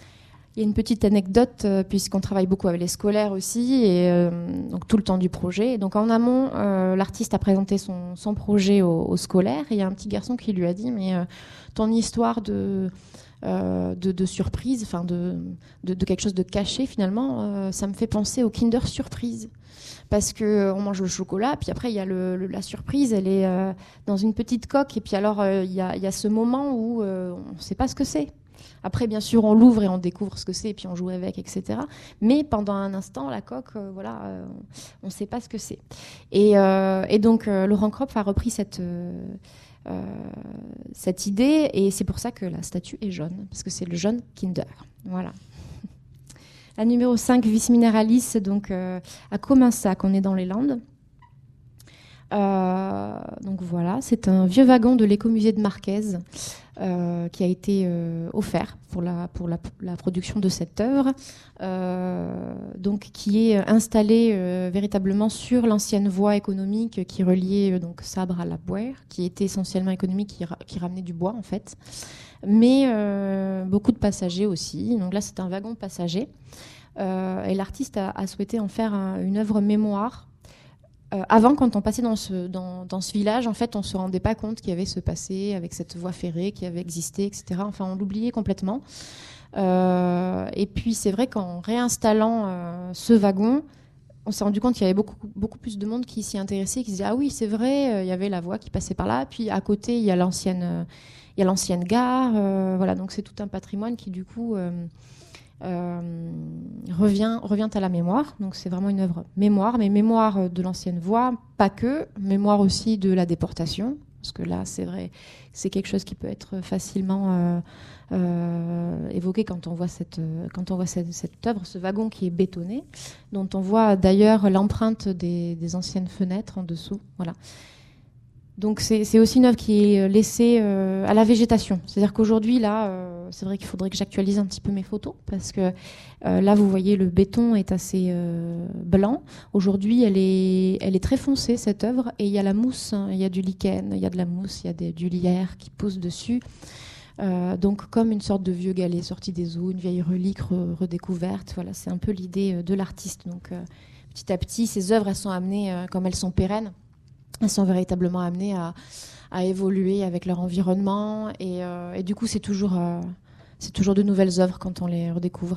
Il y a une petite anecdote, euh, puisqu'on travaille beaucoup avec les scolaires aussi, et euh, donc tout le temps du projet. Donc en amont, euh, l'artiste a présenté son, son projet aux, aux scolaires, et il y a un petit garçon qui lui a dit « Mais euh, ton histoire de, euh, de, de surprise, enfin de, de, de quelque chose de caché finalement, euh, ça me fait penser au Kinder Surprise. » Parce qu'on euh, mange le chocolat, puis après il y a le, le, la surprise, elle est euh, dans une petite coque, et puis alors euh, il y, a, y a ce moment où euh, on ne sait pas ce que c'est. Après, bien sûr, on l'ouvre et on découvre ce que c'est, et puis on joue avec, et cetera. Mais pendant un instant, la coque, euh, voilà, euh, on ne sait pas ce que c'est. Et, euh, et donc, euh, Laurent Kropf a repris cette, euh, euh, cette idée, et c'est pour ça que la statue est jaune, parce que c'est le jaune Kinder. Voilà. La numéro cinq, Vis Mineralis, donc euh, à Comensac, on est dans les Landes. Euh, donc voilà, c'est un vieux wagon de l'écomusée de Marquez euh, qui a été euh, offert pour la pour la, la production de cette œuvre, euh, donc qui est installé euh, véritablement sur l'ancienne voie économique qui reliait euh, donc Sabre à la Bouère, qui était essentiellement économique, qui, ra- qui ramenait du bois en fait, mais euh, beaucoup de passagers aussi. Donc là, c'est un wagon passager, euh, et l'artiste a, a souhaité en faire un, une œuvre mémoire. Euh, avant, quand on passait dans ce, dans, dans ce village, en fait, on ne se rendait pas compte qu'il y avait ce passé avec cette voie ferrée qui avait existé, et cetera. Enfin, on l'oubliait complètement. Euh, et puis, c'est vrai qu'en réinstallant euh, ce wagon, on s'est rendu compte qu'il y avait beaucoup, beaucoup plus de monde qui s'y intéressait, qui disait « Ah oui, c'est vrai, euh, il y avait la voie qui passait par là. » Puis, à côté, il y a l'ancienne, euh, il y a l'ancienne gare. Euh, voilà, donc, c'est tout un patrimoine qui, du coup... Euh, Euh, revient, revient à la mémoire. Donc c'est vraiment une œuvre mémoire, mais mémoire de l'ancienne voie, pas que, mémoire aussi de la déportation, parce que là c'est vrai, c'est quelque chose qui peut être facilement euh, euh, évoqué quand on voit cette, quand on voit cette, cette œuvre, ce wagon qui est bétonné, dont on voit d'ailleurs l'empreinte des, des anciennes fenêtres en dessous. Voilà. Donc c'est, c'est aussi une œuvre qui est laissée euh, à la végétation. C'est-à-dire qu'aujourd'hui, là, euh, c'est vrai qu'il faudrait que j'actualise un petit peu mes photos, parce que euh, là, vous voyez, le béton est assez euh, blanc. Aujourd'hui, elle est, elle est très foncée, cette œuvre, et il y a la mousse, hein, il y a du lichen, il y a de la mousse, il y a des, du lierre qui pousse dessus. Euh, donc comme une sorte de vieux galet sorti des eaux, une vieille relique re- redécouverte. Voilà, c'est un peu l'idée de l'artiste. Donc euh, petit à petit, ces œuvres, elles sont amenées, euh, comme elles sont pérennes, elles sont véritablement amenées à, à évoluer avec leur environnement. Et, euh, et du coup, c'est toujours, euh, c'est toujours de nouvelles œuvres quand on les redécouvre.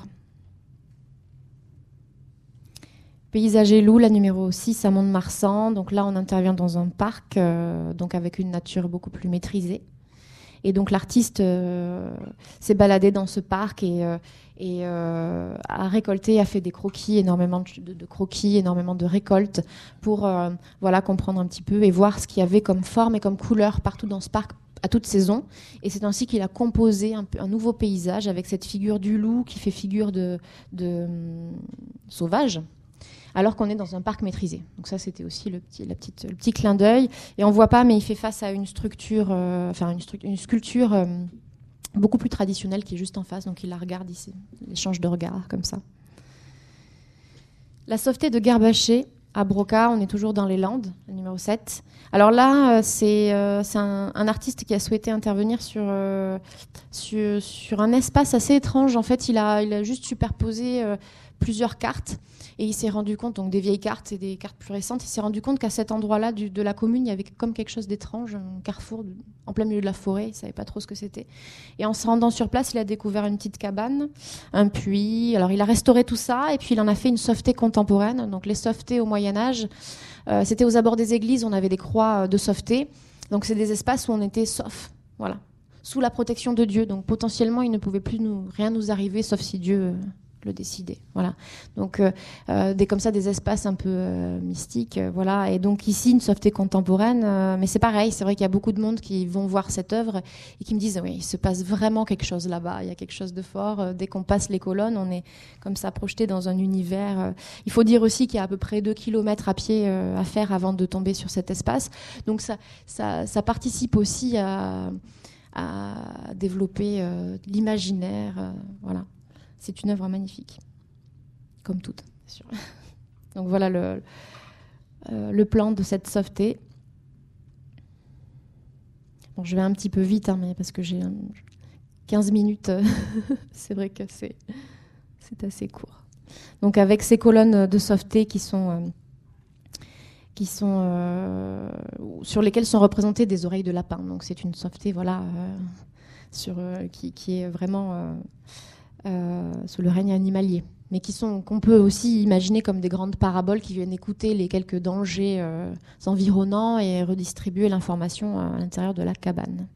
Paysager loup, la numéro six à Mont-de-Marsan. Donc là, on intervient dans un parc, euh, donc avec une nature beaucoup plus maîtrisée. Et donc l'artiste euh, s'est baladé dans ce parc et, euh, et euh, a récolté, a fait des croquis, énormément de, de croquis, énormément de récoltes pour euh, voilà, comprendre un petit peu et voir ce qu'il y avait comme forme et comme couleur partout dans ce parc à toute saison. Et c'est ainsi qu'il a composé un, un nouveau paysage avec cette figure du loup qui fait figure de, de hum, sauvage, alors qu'on est dans un parc maîtrisé. Donc ça, c'était aussi le petit, la petite, le petit clin d'œil. Et on ne voit pas, mais il fait face à une structure, euh, enfin une, stru- une sculpture euh, beaucoup plus traditionnelle qui est juste en face. Donc il la regarde ici, l'échange de regards comme ça. La sauveté de Garbaché à Broca, on est toujours dans les Landes, le numéro sept. Alors là, euh, c'est, euh, c'est un, un artiste qui a souhaité intervenir sur, euh, sur, sur un espace assez étrange. En fait, il a, il a juste superposé euh, plusieurs cartes. Et il s'est rendu compte, donc des vieilles cartes et des cartes plus récentes, il s'est rendu compte qu'à cet endroit-là du, de la commune, il y avait comme quelque chose d'étrange, un carrefour de, en plein milieu de la forêt, il ne savait pas trop ce que c'était. Et en se rendant sur place, il a découvert une petite cabane, un puits. Alors il a restauré tout ça et puis il en a fait une sauveté contemporaine. Donc les sauvetés au Moyen-Âge, euh, c'était aux abords des églises, on avait des croix de sauveté. Donc c'est des espaces où on était sauf, voilà, sous la protection de Dieu. Donc potentiellement, il ne pouvait plus nous, rien nous arriver, sauf si Dieu... Euh, le décider, voilà. Donc euh, euh, des comme ça des espaces un peu euh, mystiques, euh, voilà. Et donc ici une sauveté contemporaine, euh, mais c'est pareil, c'est vrai qu'il y a beaucoup de monde qui vont voir cette œuvre et qui me disent oui, il se passe vraiment quelque chose là-bas, il y a quelque chose de fort. Euh, dès qu'on passe les colonnes, on est comme ça projeté dans un univers. Euh. Il faut dire aussi qu'il y a à peu près deux kilomètres à pied euh, à faire avant de tomber sur cet espace. Donc ça, ça, ça participe aussi à, à développer euh, l'imaginaire, euh, voilà. C'est une œuvre magnifique, comme toutes, bien sûr. Donc voilà le, euh, le plan de cette sauveté. Bon, je vais un petit peu vite, hein, mais parce que j'ai quinze minutes, c'est vrai que c'est, c'est assez court. Donc avec ces colonnes de sauveté qui sont, euh, qui sont euh, sur lesquelles sont représentées des oreilles de lapin. Donc c'est une sauveté, voilà, euh, sur, euh, qui, qui est vraiment... Euh, Euh, sous le règne animalier, mais qui sont, qu'on peut aussi imaginer comme des grandes paraboles qui viennent écouter les quelques dangers euh, environnants et redistribuer l'information à l'intérieur de la cabane.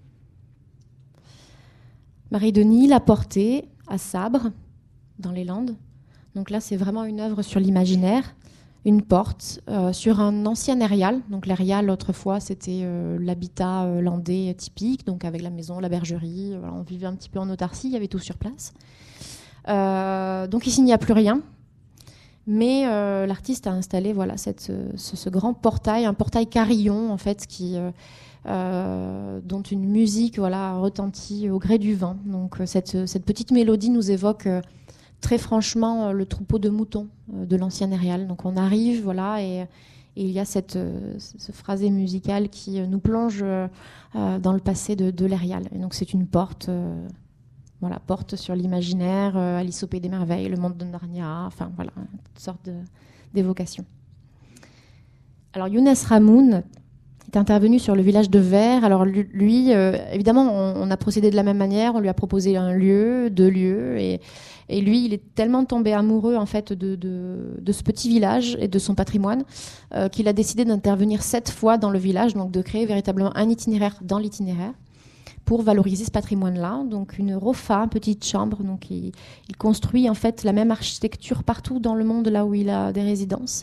Marie-Denis, La Portée, à Sabre, dans les Landes. Donc là, c'est vraiment une œuvre sur l'imaginaire. Une porte euh, sur un ancien érial. Donc l'érial, autrefois, c'était euh, l'habitat euh, landais typique, donc avec la maison, la bergerie. Voilà, on vivait un petit peu en autarcie, il y avait tout sur place. Euh, donc ici, il n'y a plus rien. Mais euh, l'artiste a installé voilà, cette, ce, ce grand portail, un portail carillon, en fait, qui, euh, euh, dont une musique voilà, retentit au gré du vent. Donc cette, cette petite mélodie nous évoque... Euh, très franchement le troupeau de moutons de l'ancien érial. Donc on arrive, voilà, et, et il y a cette, ce phrasé musical qui nous plonge euh, dans le passé de, de l'érial. Et donc c'est une porte, euh, voilà, porte sur l'imaginaire, euh, Alice au Pays des Merveilles, le monde de Narnia, enfin voilà, une sorte de, d'évocation. Alors Younes Ramoun est intervenu sur le village de Vers. Alors lui, euh, évidemment, on, on a procédé de la même manière. On lui a proposé un lieu, deux lieux, et, et lui, il est tellement tombé amoureux en fait de, de, de ce petit village et de son patrimoine euh, qu'il a décidé d'intervenir sept fois dans le village, donc de créer véritablement un itinéraire dans l'itinéraire pour valoriser ce patrimoine-là. Donc une rofa, une petite chambre. Donc il, il construit en fait la même architecture partout dans le monde là où il a des résidences.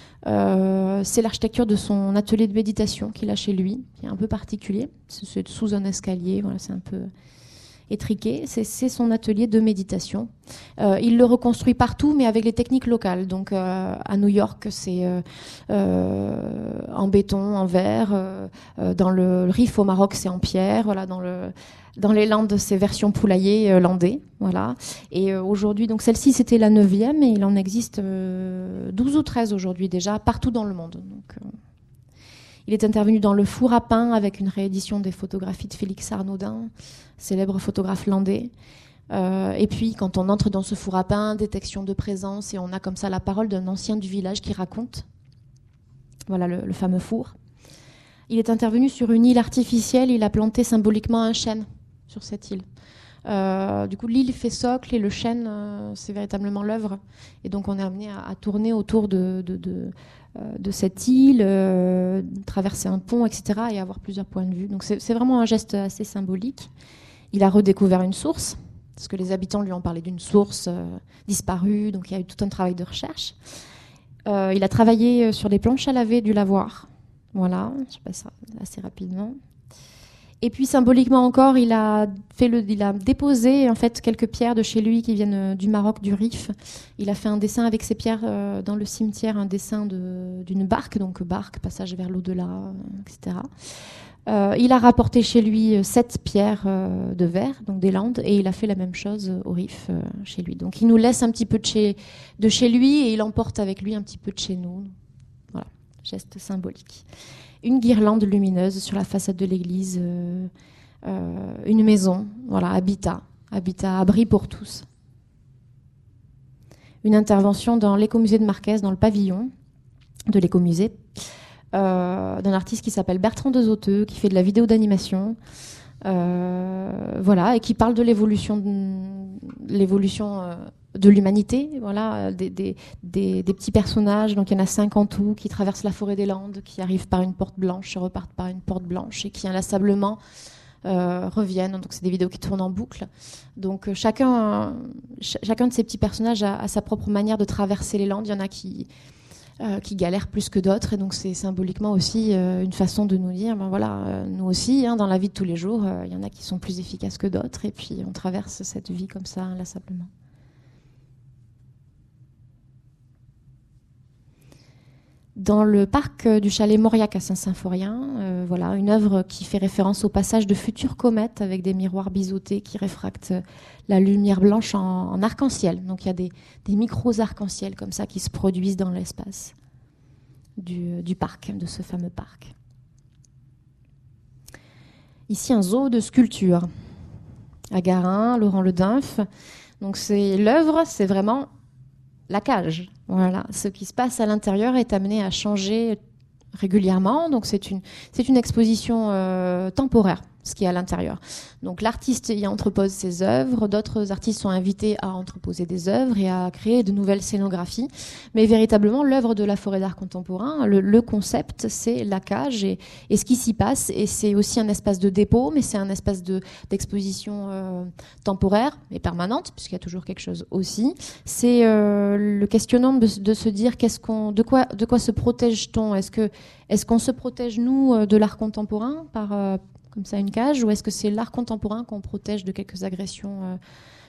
Euh, c'est l'architecture de son atelier de méditation qu'il a chez lui, qui est un peu particulier. C'est sous un escalier, voilà, c'est un peu étriqué. C'est, c'est son atelier de méditation. Euh, il le reconstruit partout, mais avec les techniques locales. Donc euh, à New York, c'est euh, euh, en béton, en verre. Euh, dans le Rif au Maroc, c'est en pierre. Voilà, dans le Dans les Landes, c'est version poulailler euh, landais, voilà. Et euh, aujourd'hui, donc celle-ci, c'était la neuvième, et il en existe euh, douze ou treize aujourd'hui déjà, partout dans le monde. Donc, euh, il est intervenu dans le four à pain avec une réédition des photographies de Félix Arnaudin, célèbre photographe landais. Euh, et puis, quand on entre dans ce four à pain, détection de présence, et on a comme ça la parole d'un ancien du village qui raconte. Voilà le, le fameux four. Il est intervenu sur une île artificielle, il a planté symboliquement un chêne sur cette île. Euh, du coup, l'île fait socle et le chêne, euh, c'est véritablement l'œuvre. Et donc, on est amené à, à tourner autour de, de, de, euh, de cette île, euh, traverser un pont, et cetera, et avoir plusieurs points de vue. Donc, c'est, c'est vraiment un geste assez symbolique. Il a redécouvert une source, parce que les habitants lui ont parlé d'une source euh, disparue. Donc, il y a eu tout un travail de recherche. Euh, il a travaillé sur les planches à laver du lavoir. Voilà, je passe assez rapidement. Et puis symboliquement encore, il a fait le, il a déposé en fait quelques pierres de chez lui qui viennent du Maroc, du Rif. Il a fait un dessin avec ces pierres euh, dans le cimetière, un dessin de, d'une barque, donc barque, passage vers l'au-delà, et cetera. Euh, il a rapporté chez lui sept pierres euh, de verre, donc des Landes, et il a fait la même chose au Rif euh, chez lui. Donc il nous laisse un petit peu de chez, de chez lui et il emporte avec lui un petit peu de chez nous. Voilà, geste symbolique. Une guirlande lumineuse sur la façade de l'église, euh, euh, une maison, voilà, habitat, habitat, abri pour tous. Une intervention dans l'écomusée de Marquès, dans le pavillon de l'écomusée, euh, d'un artiste qui s'appelle Bertrand Dezoteux, qui fait de la vidéo d'animation, euh, voilà, et qui parle de l'évolution, de, l'évolution euh, de l'humanité, voilà, des, des, des, des petits personnages, donc il y en a cinq en tout, qui traversent la forêt des Landes, qui arrivent par une porte blanche, repartent par une porte blanche, et qui inlassablement euh, reviennent. Donc c'est des vidéos qui tournent en boucle. Donc chacun, ch- chacun de ces petits personnages a, a sa propre manière de traverser les Landes. Il y en a qui, euh, qui galèrent plus que d'autres, et donc c'est symboliquement aussi euh, une façon de nous dire, ben voilà, euh, nous aussi, hein, dans la vie de tous les jours, euh, il y en a qui sont plus efficaces que d'autres, et puis on traverse cette vie comme ça, inlassablement. Dans le parc du chalet Mauriac à Saint-Symphorien, euh, voilà, une œuvre qui fait référence au passage de futures comètes avec des miroirs biseautés qui réfractent la lumière blanche en, en arc-en-ciel. Donc il y a des, des micros arc-en-ciel comme ça qui se produisent dans l'espace du, du parc, de ce fameux parc. Ici un zoo de sculpture à Garin, Laurent Ledinf. Donc c'est l'œuvre, c'est vraiment la cage. Voilà, ce qui se passe à l'intérieur est amené à changer régulièrement. Donc c'est une, c'est une exposition euh, temporaire, ce qui est à l'intérieur. Donc l'artiste y entrepose ses œuvres, d'autres artistes sont invités à entreposer des œuvres et à créer de nouvelles scénographies. Mais véritablement, l'œuvre de la Forêt d'Art contemporain, le, le concept, c'est la cage et, et ce qui s'y passe. Et c'est aussi un espace de dépôt, mais c'est un espace de, d'exposition euh, temporaire et permanente, puisqu'il y a toujours quelque chose aussi. C'est euh, le questionnement de, de se dire qu'est-ce qu'on, de quoi, de quoi se protège-t-on ? Est-ce que, est-ce qu'on se protège, nous, de l'art contemporain par euh, comme ça une cage, ou est-ce que c'est l'art contemporain qu'on protège de quelques agressions euh, humaines ?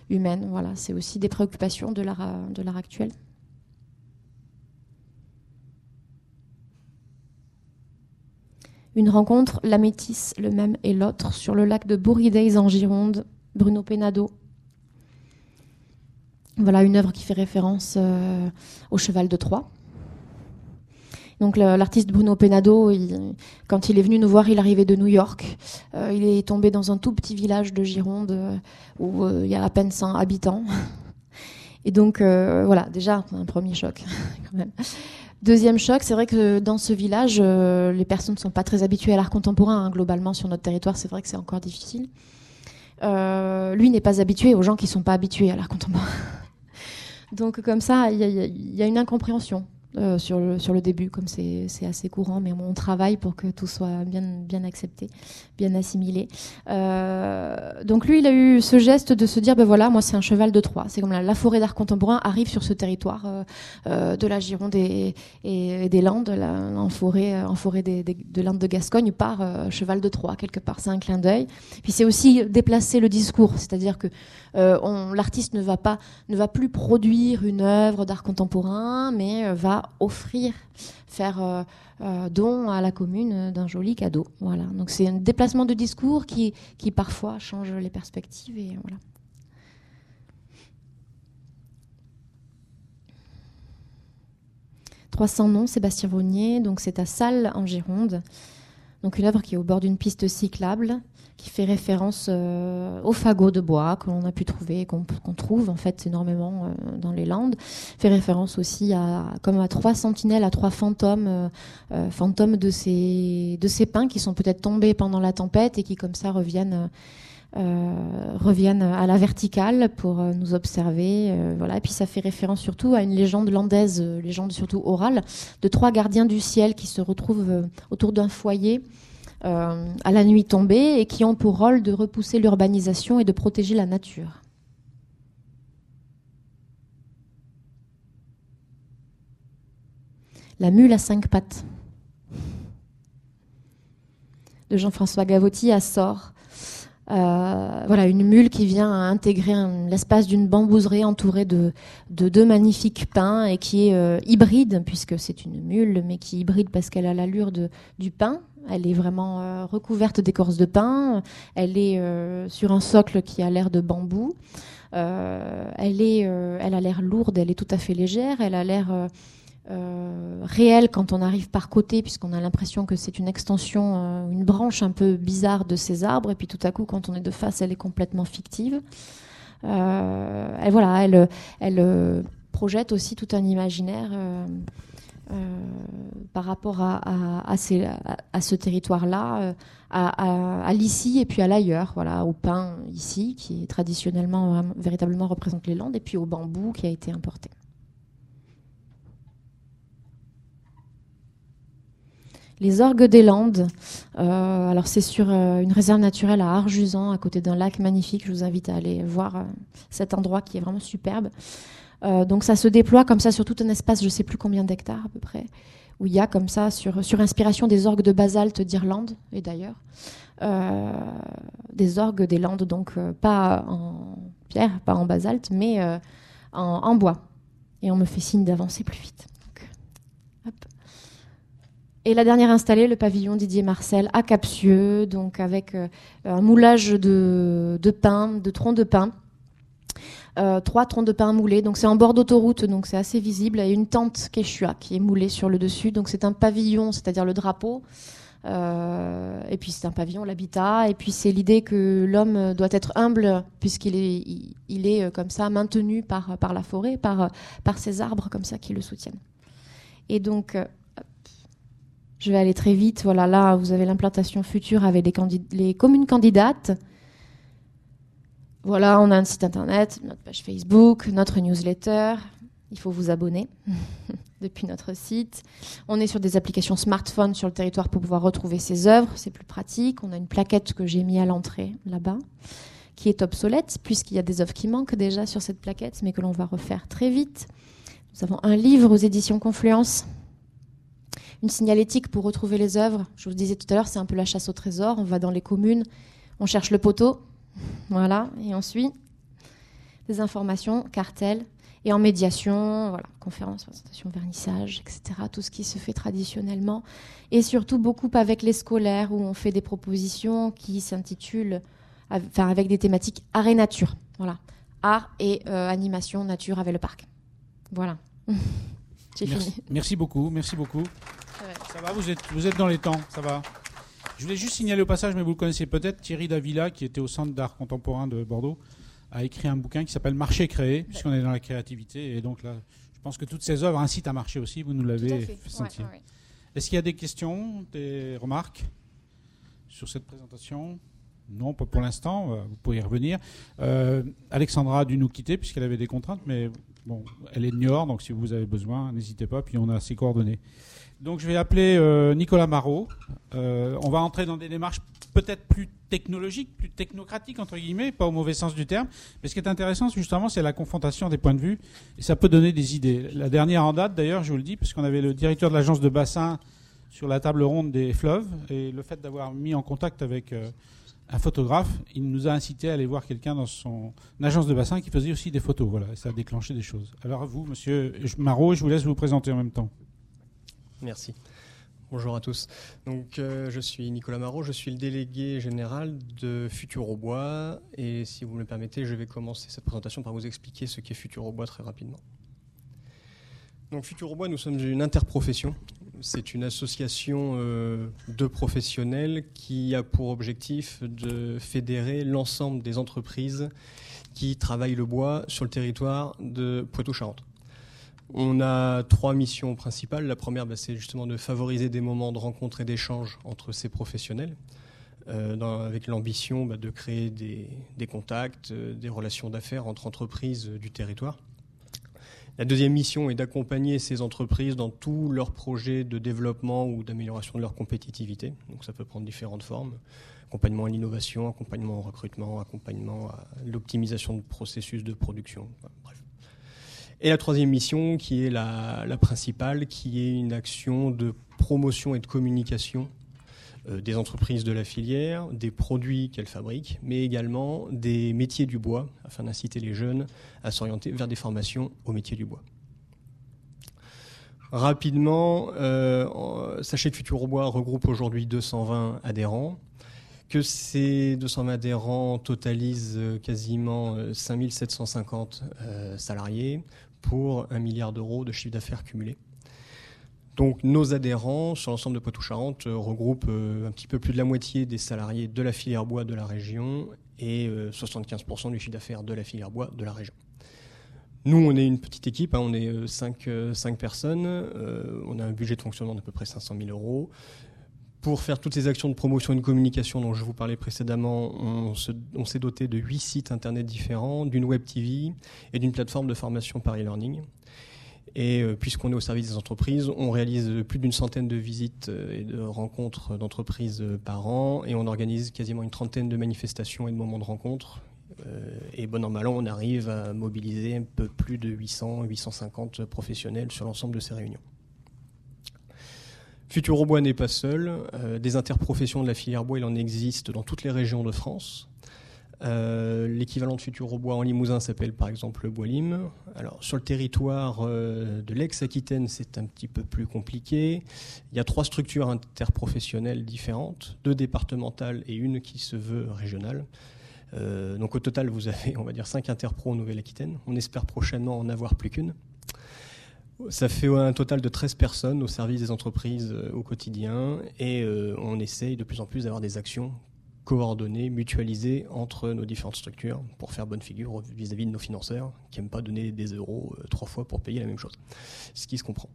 Voilà, c'est aussi des préoccupations de l'art, de l'art actuel. Une rencontre, la métisse, le même et l'autre, sur le lac de Bourrideilles en Gironde, Bruno Penado. Voilà une œuvre qui fait référence euh, au cheval de Troie. Donc l'artiste Bruno Penado, il, quand il est venu nous voir, il arrivait de New York. Euh, il est tombé dans un tout petit village de Gironde euh, où euh, il y a à peine cent habitants. Et donc euh, voilà, déjà un premier choc quand même. Deuxième choc, c'est vrai que dans ce village, euh, les personnes ne sont pas très habituées à l'art contemporain. Hein, globalement, sur notre territoire, c'est vrai que c'est encore difficile. Euh, lui n'est pas habitué aux gens qui ne sont pas habitués à l'art contemporain. Donc comme ça, il y, y, y a une incompréhension. Euh, sur, le, sur le début, comme c'est, c'est assez courant, mais on travaille pour que tout soit bien, bien accepté, bien assimilé. Euh, donc lui, il a eu ce geste de se dire, ben voilà, moi c'est un cheval de Troie. C'est comme la, la forêt d'art contemporain arrive sur ce territoire euh, euh, de la Gironde et, et, et des Landes, là, en forêt, en forêt des, des, de Landes de Gascogne, par euh, cheval de Troie, quelque part. C'est un clin d'œil. Puis c'est aussi déplacer le discours, c'est-à-dire que euh, on, l'artiste ne va pas, ne va plus produire une œuvre d'art contemporain, mais euh, va offrir, faire euh, euh, don à la commune d'un joli cadeau. Voilà. Donc c'est un déplacement de discours qui, qui parfois change les perspectives. Et voilà. trois cents noms, Sébastien Vaugnier, donc c'est à Salles en Gironde. Donc une œuvre qui est au bord d'une piste cyclable, qui fait référence euh, aux fagots de bois que l'on a pu trouver, qu'on, qu'on trouve en fait énormément euh, dans les Landes. Fait référence aussi à, comme à trois sentinelles, à trois fantômes, euh, euh, fantômes de ces, de ces pins qui sont peut-être tombés pendant la tempête et qui comme ça reviennent, euh, reviennent à la verticale pour euh, nous observer. Euh, voilà. Et puis ça fait référence surtout à une légende landaise, euh, légende surtout orale, de trois gardiens du ciel qui se retrouvent euh, autour d'un foyer Euh, à la nuit tombée et qui ont pour rôle de repousser l'urbanisation et de protéger la nature. La mule à cinq pattes de Jean-François Gavotti à Sort. Euh, voilà, une mule qui vient intégrer un, l'espace d'une bambouserie entourée de, de deux magnifiques pins et qui est euh, hybride, puisque c'est une mule, mais qui est hybride parce qu'elle a l'allure de, du pin. Elle est vraiment euh, recouverte d'écorce de pin. Elle est euh, sur un socle qui a l'air de bambou. Euh, elle, est, euh, elle a l'air lourde, elle est tout à fait légère. Elle a l'air euh, euh, réelle quand on arrive par côté, puisqu'on a l'impression que c'est une extension, euh, une branche un peu bizarre de ces arbres. Et puis tout à coup, quand on est de face, elle est complètement fictive. Euh, elle, voilà, elle, elle euh, projette aussi tout un imaginaire euh, Euh, par rapport à, à, à, ces, à, à ce territoire-là, euh, à, à, à l'ici et puis à l'ailleurs, voilà, au pin ici, qui traditionnellement vraiment, véritablement représente les Landes, et puis au bambou qui a été importé. Les orgues des Landes, euh, alors c'est sur euh, une réserve naturelle à Arjusan, à côté d'un lac magnifique. Je vous invite à aller voir euh, cet endroit qui est vraiment superbe. Euh, donc ça se déploie comme ça sur tout un espace, je ne sais plus combien d'hectares à peu près, où il y a comme ça, sur, sur inspiration des orgues de basalte d'Irlande et d'ailleurs, euh, des orgues des Landes, donc euh, pas en pierre, pas en basalte, mais euh, en, en bois. Et on me fait signe d'avancer plus vite. Donc, hop. Et la dernière installée, le pavillon Didier Marcel à Capsieux, donc avec euh, un moulage de, de pin, de troncs de pin. Euh, trois troncs de pin moulés, donc c'est en bord d'autoroute, donc c'est assez visible, et une tente quechua qui est moulée sur le dessus, donc c'est un pavillon, c'est-à-dire le drapeau, euh, et puis c'est un pavillon, l'habitat, et puis c'est l'idée que l'homme doit être humble, puisqu'il est, il, il est comme ça maintenu par, par la forêt, par, par ces arbres comme ça qui le soutiennent. Et donc, euh, je vais aller très vite, voilà, là vous avez l'implantation future avec les, candid- les communes candidates. Voilà, on a un site internet, notre page Facebook, notre newsletter. Il faut vous abonner depuis notre site. On est sur des applications smartphones sur le territoire pour pouvoir retrouver ces œuvres. C'est plus pratique. On a une plaquette que j'ai mise à l'entrée, là-bas, qui est obsolète, puisqu'il y a des œuvres qui manquent déjà sur cette plaquette, mais que l'on va refaire très vite. Nous avons un livre aux éditions Confluence, une signalétique pour retrouver les œuvres. Je vous disais tout à l'heure, c'est un peu la chasse au trésor. On va dans les communes, on cherche le poteau. Voilà, et on suit des informations, cartels, et en médiation, voilà, conférences, présentations, vernissage, et cetera. Tout ce qui se fait traditionnellement, et surtout beaucoup avec les scolaires où on fait des propositions qui s'intitulent, enfin avec des thématiques art et nature, voilà, art et euh, animation nature avec le parc. Voilà. J'ai merci, fini. Merci beaucoup, merci beaucoup. Ça va, vous êtes, vous êtes dans les temps, ça va. Je voulais juste signaler au passage, mais vous le connaissez peut-être, Thierry Davila, qui était au Centre d'art contemporain de Bordeaux, a écrit un bouquin qui s'appelle Marché créé, puisqu'on est dans la créativité. Et donc là, je pense que toutes ces œuvres incitent à marcher aussi, vous nous l'avez fait. fait sentir. Ouais, ouais. Est-ce qu'il y a des questions, des remarques sur cette présentation ? Non, pas pour l'instant, euh, vous pouvez y revenir. Euh, Alexandra a dû nous quitter puisqu'elle avait des contraintes, mais bon, elle est de Niort, donc si vous avez besoin, n'hésitez pas, puis on a ses coordonnées. Donc je vais appeler euh, Nicolas Marot. Euh, on va entrer dans des démarches peut-être plus technologiques, plus technocratiques, entre guillemets, pas au mauvais sens du terme. Mais ce qui est intéressant, justement, c'est la confrontation des points de vue, et ça peut donner des idées. La dernière en date, d'ailleurs, je vous le dis, parce qu'on avait le directeur de l'agence de bassin sur la table ronde des fleuves, et le fait d'avoir mis en contact avec euh, un photographe, il nous a incité à aller voir quelqu'un dans son agence de bassin qui faisait aussi des photos. Voilà, et ça a déclenché des choses. Alors vous, monsieur Marot, je vous laisse vous présenter en même temps. Merci. Bonjour à tous. Donc, euh, je suis Nicolas Marot, je suis le délégué général de Futurobois. Et si vous me le permettez, je vais commencer cette présentation par vous expliquer ce qu'est Futurobois très rapidement. Donc, Futurobois, nous sommes une interprofession. C'est une association euh, de professionnels qui a pour objectif de fédérer l'ensemble des entreprises qui travaillent le bois sur le territoire de Poitou-Charentes. On a trois missions principales. La première, bah, c'est justement de favoriser des moments de rencontre et d'échange entre ces professionnels, euh, dans, avec l'ambition bah, de créer des, des contacts, euh, des relations d'affaires entre entreprises euh, du territoire. La deuxième mission est d'accompagner ces entreprises dans tous leurs projets de développement ou d'amélioration de leur compétitivité. Donc ça peut prendre différentes formes. Accompagnement à l'innovation, accompagnement au recrutement, accompagnement à l'optimisation de processus de production. Enfin, bref. Et la troisième mission, qui est la, la principale, qui est une action de promotion et de communication euh, des entreprises de la filière, des produits qu'elles fabriquent, mais également des métiers du bois, afin d'inciter les jeunes à s'orienter vers des formations au métier du bois. Rapidement, euh, sachez que Futurobois regroupe aujourd'hui deux cent vingt adhérents, que ces deux cent vingt adhérents totalisent quasiment cinq mille sept cent cinquante euh, salariés pour un milliard d'euros de chiffre d'affaires cumulé. Donc nos adhérents sur l'ensemble de Poitou-Charentes euh, regroupent euh, un petit peu plus de la moitié des salariés de la filière bois de la région et euh, soixante-quinze pour cent du chiffre d'affaires de la filière bois de la région. Nous, on est une petite équipe, hein, on est euh, cinq, euh, cinq personnes, euh, on a un budget de fonctionnement d'à peu près cinq cent mille euros. Pour faire toutes ces actions de promotion et de communication dont je vous parlais précédemment, on, se, on s'est doté de huit sites internet différents, d'une web T V et d'une plateforme de formation par e-learning. Et euh, puisqu'on est au service des entreprises, on réalise plus d'une centaine de visites et de rencontres d'entreprises par an et on organise quasiment une trentaine de manifestations et de moments de rencontre. Euh, et bon an mal an, on arrive à mobiliser un peu plus de huit cents à huit cent cinquante professionnels sur l'ensemble de ces réunions. Futurobois n'est pas seul. Euh, des interprofessions de la filière bois, il en existe dans toutes les régions de France. Euh, l'équivalent de Futurobois en Limousin s'appelle par exemple Bois-Lim. Alors sur le territoire euh, de l'ex-Aquitaine, c'est un petit peu plus compliqué. Il y a trois structures interprofessionnelles différentes, deux départementales et une qui se veut régionale. Euh, donc au total, vous avez, on va dire, cinq interpros en Nouvelle-Aquitaine. On espère prochainement en avoir plus qu'une. Ça fait un total de treize personnes au service des entreprises euh, au quotidien et euh, on essaye de plus en plus d'avoir des actions coordonnées, mutualisées entre nos différentes structures pour faire bonne figure vis-à-vis de nos financeurs qui n'aiment pas donner des euros euh, trois fois pour payer la même chose, ce qui se comprend.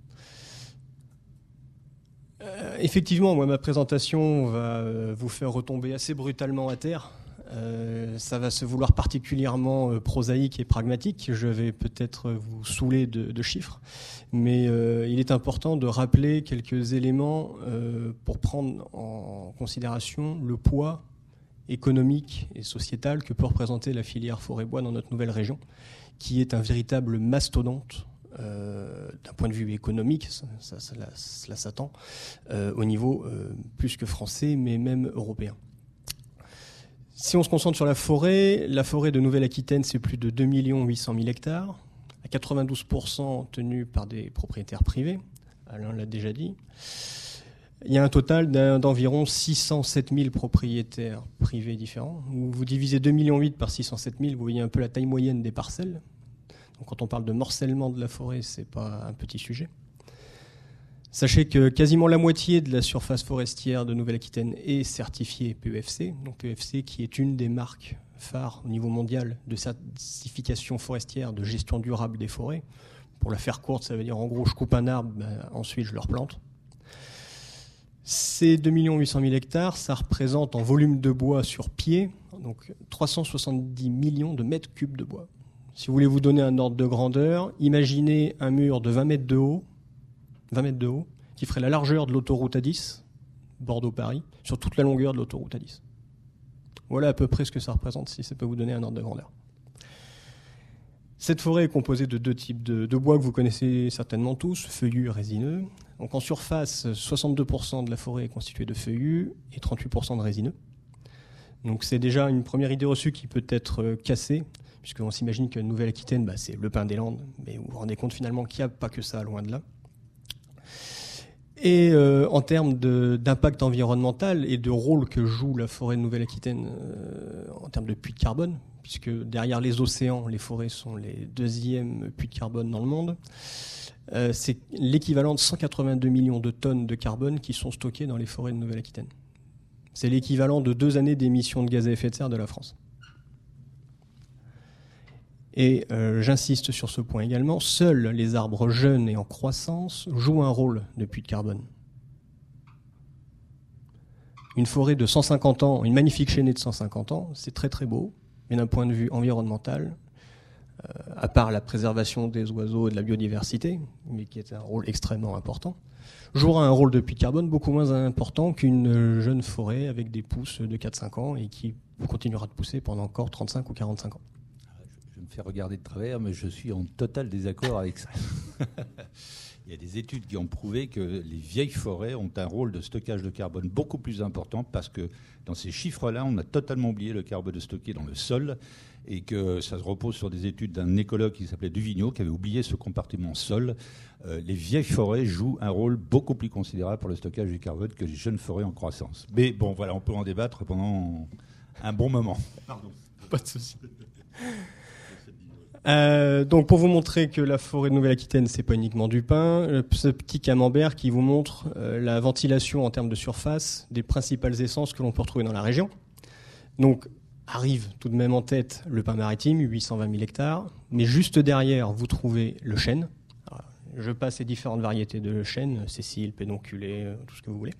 Euh, effectivement, moi, ma présentation va euh, vous faire retomber assez brutalement à terre. Euh, ça va se vouloir particulièrement euh, prosaïque et pragmatique. Je vais peut-être vous saouler de, de chiffres, mais euh, il est important de rappeler quelques éléments euh, pour prendre en considération le poids économique et sociétal que peut représenter la filière forêt-bois dans notre nouvelle région, qui est un véritable mastodonte euh, d'un point de vue économique, ça, ça, cela, cela s'attend, euh, au niveau euh, plus que français, mais même européen. Si on se concentre sur la forêt, la forêt de Nouvelle-Aquitaine, c'est plus de deux millions huit cent mille hectares, à quatre-vingt-douze pour cent tenus par des propriétaires privés, Alain l'a déjà dit. Il y a un total d'environ six cent sept mille propriétaires privés différents. Vous divisez deux virgule huit millions par six cent sept mille, vous voyez un peu la taille moyenne des parcelles. Donc quand on parle de morcellement de la forêt, ce n'est pas un petit sujet. Sachez que quasiment la moitié de la surface forestière de Nouvelle-Aquitaine est certifiée P E F C, donc P E F C qui est une des marques phares au niveau mondial de certification forestière de gestion durable des forêts, Pour la faire courte, ça veut dire en gros, je coupe un arbre, ben, ensuite je le replante. Ces deux millions huit cent mille hectares, ça représente en volume de bois sur pied, donc trois cent soixante-dix millions de mètres cubes de bois. Si vous voulez vous donner un ordre de grandeur, imaginez un mur de vingt mètres de haut, vingt mètres de haut, qui ferait la largeur de l'autoroute A dix, Bordeaux-Paris, sur toute la longueur de l'autoroute A dix. Voilà à peu près ce que ça représente, si ça peut vous donner un ordre de grandeur. Cette forêt est composée de deux types de, de bois que vous connaissez certainement tous, feuillus, résineux. Donc en surface, soixante-deux pour cent de la forêt est constituée de feuillus et trente-huit pour cent de résineux. Donc c'est déjà une première idée reçue qui peut être cassée, puisqu'on s'imagine que Nouvelle-Aquitaine, bah, c'est le pin des Landes, mais vous vous rendez compte finalement qu'il n'y a pas que ça, loin de là. Et euh, en termes de, d'impact environnemental et de rôle que joue la forêt de Nouvelle-Aquitaine euh, en termes de puits de carbone, puisque derrière les océans, les forêts sont les deuxièmes puits de carbone dans le monde, euh, c'est l'équivalent de cent quatre-vingt-deux millions de tonnes de carbone qui sont stockées dans les forêts de Nouvelle-Aquitaine. C'est l'équivalent de deux années d'émissions de gaz à effet de serre de la France. Et euh, j'insiste sur ce point également, seuls les arbres jeunes et en croissance jouent un rôle de puits de carbone. Une forêt de cent cinquante ans, une magnifique chênaie de cent cinquante ans, c'est très très beau, mais d'un point de vue environnemental, euh, à part la préservation des oiseaux et de la biodiversité, mais qui est un rôle extrêmement important, jouera un rôle de puits de carbone beaucoup moins important qu'une jeune forêt avec des pousses de quatre à cinq ans et qui continuera de pousser pendant encore trente-cinq ou quarante-cinq ans. Je me fais regarder de travers, mais je suis en total désaccord avec ça. Il y a des études qui ont prouvé que les vieilles forêts ont un rôle de stockage de carbone beaucoup plus important parce que dans ces chiffres-là, on a totalement oublié le carbone stocké dans le sol et que ça se repose sur des études d'un écologue qui s'appelait Duvigneau qui avait oublié ce compartiment sol. Euh, les vieilles forêts jouent un rôle beaucoup plus considérable pour le stockage du carbone que les jeunes forêts en croissance. Mais bon, voilà, on peut en débattre pendant un bon moment. Pardon. Pas de souci. Euh, donc pour vous montrer que la forêt de Nouvelle-Aquitaine, c'est pas uniquement du pin, ce petit camembert qui vous montre euh, la ventilation en termes de surface des principales essences que l'on peut retrouver dans la région. Donc arrive tout de même en tête le pin maritime, huit cent vingt mille hectares, mais juste derrière vous trouvez le chêne. Alors, je passe les différentes variétés de chêne, sessile, pédonculé, tout ce que vous voulez.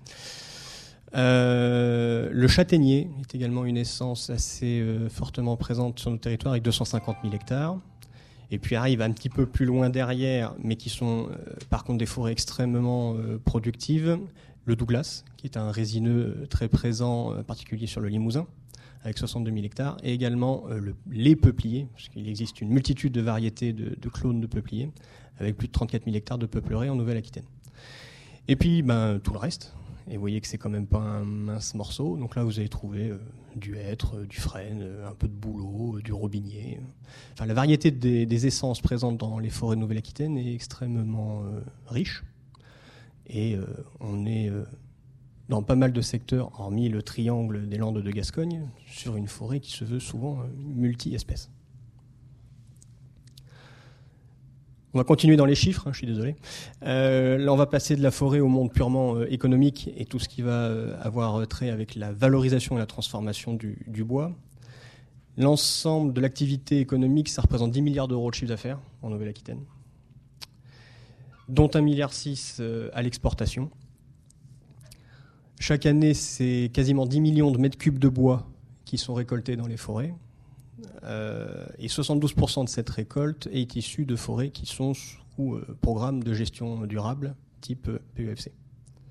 Euh, le châtaignier est également une essence assez euh, fortement présente sur nos territoires avec deux cent cinquante mille hectares. Et puis arrive un petit peu plus loin derrière, mais qui sont euh, par contre des forêts extrêmement euh, productives, le Douglas, qui est un résineux très présent, en particulier sur le Limousin, avec soixante-deux mille hectares, et également euh, le, les peupliers, parce qu'il existe une multitude de variétés de, de clones de peupliers, avec plus de trente-quatre mille hectares de peupleraies en Nouvelle-Aquitaine. Et puis ben, tout le reste. Et vous voyez que c'est quand même pas un mince morceau. Donc là, vous allez trouver euh, du hêtre, euh, du frêne, euh, un peu de bouleau, euh, du robinier. Enfin, la variété des, des essences présentes dans les forêts de Nouvelle-Aquitaine est extrêmement euh, riche. Et euh, on est euh, dans pas mal de secteurs, hormis le triangle des Landes de Gascogne, sur une forêt qui se veut souvent euh, multi-espèces. On va continuer dans les chiffres, hein, je suis désolé. Euh, là, on va passer de la forêt au monde purement euh, économique et tout ce qui va euh, avoir trait avec la valorisation et la transformation du, du bois. L'ensemble de l'activité économique, ça représente dix milliards d'euros de chiffre d'affaires en Nouvelle-Aquitaine, dont un virgule six milliard euh, à l'exportation. Chaque année, c'est quasiment dix millions de mètres cubes de bois qui sont récoltés dans les forêts. Euh, et soixante-douze pour cent de cette récolte est issue de forêts qui sont sous euh, programme de gestion durable type euh, P E F C.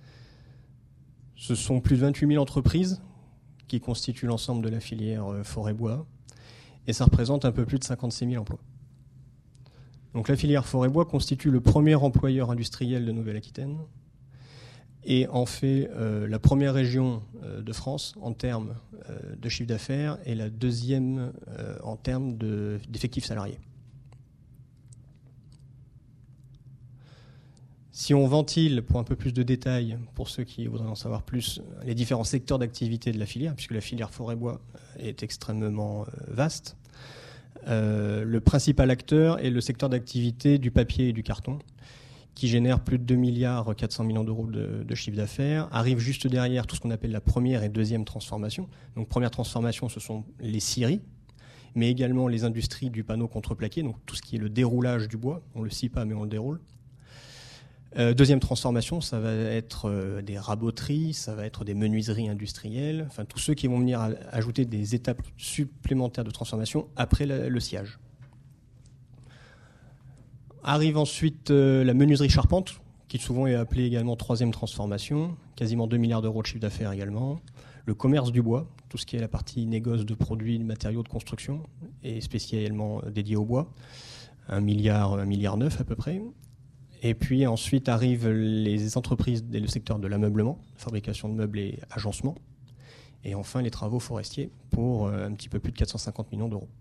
Ce sont plus de vingt-huit mille entreprises qui constituent l'ensemble de la filière euh, forêt-bois et ça représente un peu plus de cinquante-six mille emplois. Donc la filière forêt-bois constitue le premier employeur industriel de Nouvelle-Aquitaine et en fait euh, la première région euh, de France en termes euh, de chiffre d'affaires et la deuxième euh, en termes de, d'effectifs salariés. Si on ventile pour un peu plus de détails, pour ceux qui voudraient en savoir plus, les différents secteurs d'activité de la filière, puisque la filière forêt-bois est extrêmement euh, vaste, euh, le principal acteur est le secteur d'activité du papier et du carton, qui génère plus de deux milliards quatre cents millions d'euros de, de chiffre d'affaires, arrive juste derrière tout ce qu'on appelle la première et deuxième transformation. Donc première transformation, ce sont les scieries, mais également les industries du panneau contreplaqué, donc tout ce qui est le déroulage du bois. On ne le scie pas, mais on le déroule. Euh, deuxième transformation, ça va être euh, des raboteries, ça va être des menuiseries industrielles, enfin tous ceux qui vont venir à, ajouter des étapes supplémentaires de transformation après la, le sciage. Arrive ensuite euh, la menuiserie charpente, qui souvent est appelée également troisième transformation, quasiment deux milliards d'euros de chiffre d'affaires également. Le commerce du bois, tout ce qui est la partie négoce de produits, de matériaux de construction, et spécialement dédié au bois, un milliard, un milliard neuf à peu près. Et puis ensuite arrivent les entreprises et le secteur de l'ameublement, fabrication de meubles et agencement. Et enfin les travaux forestiers pour un petit peu plus de quatre cent cinquante millions d'euros.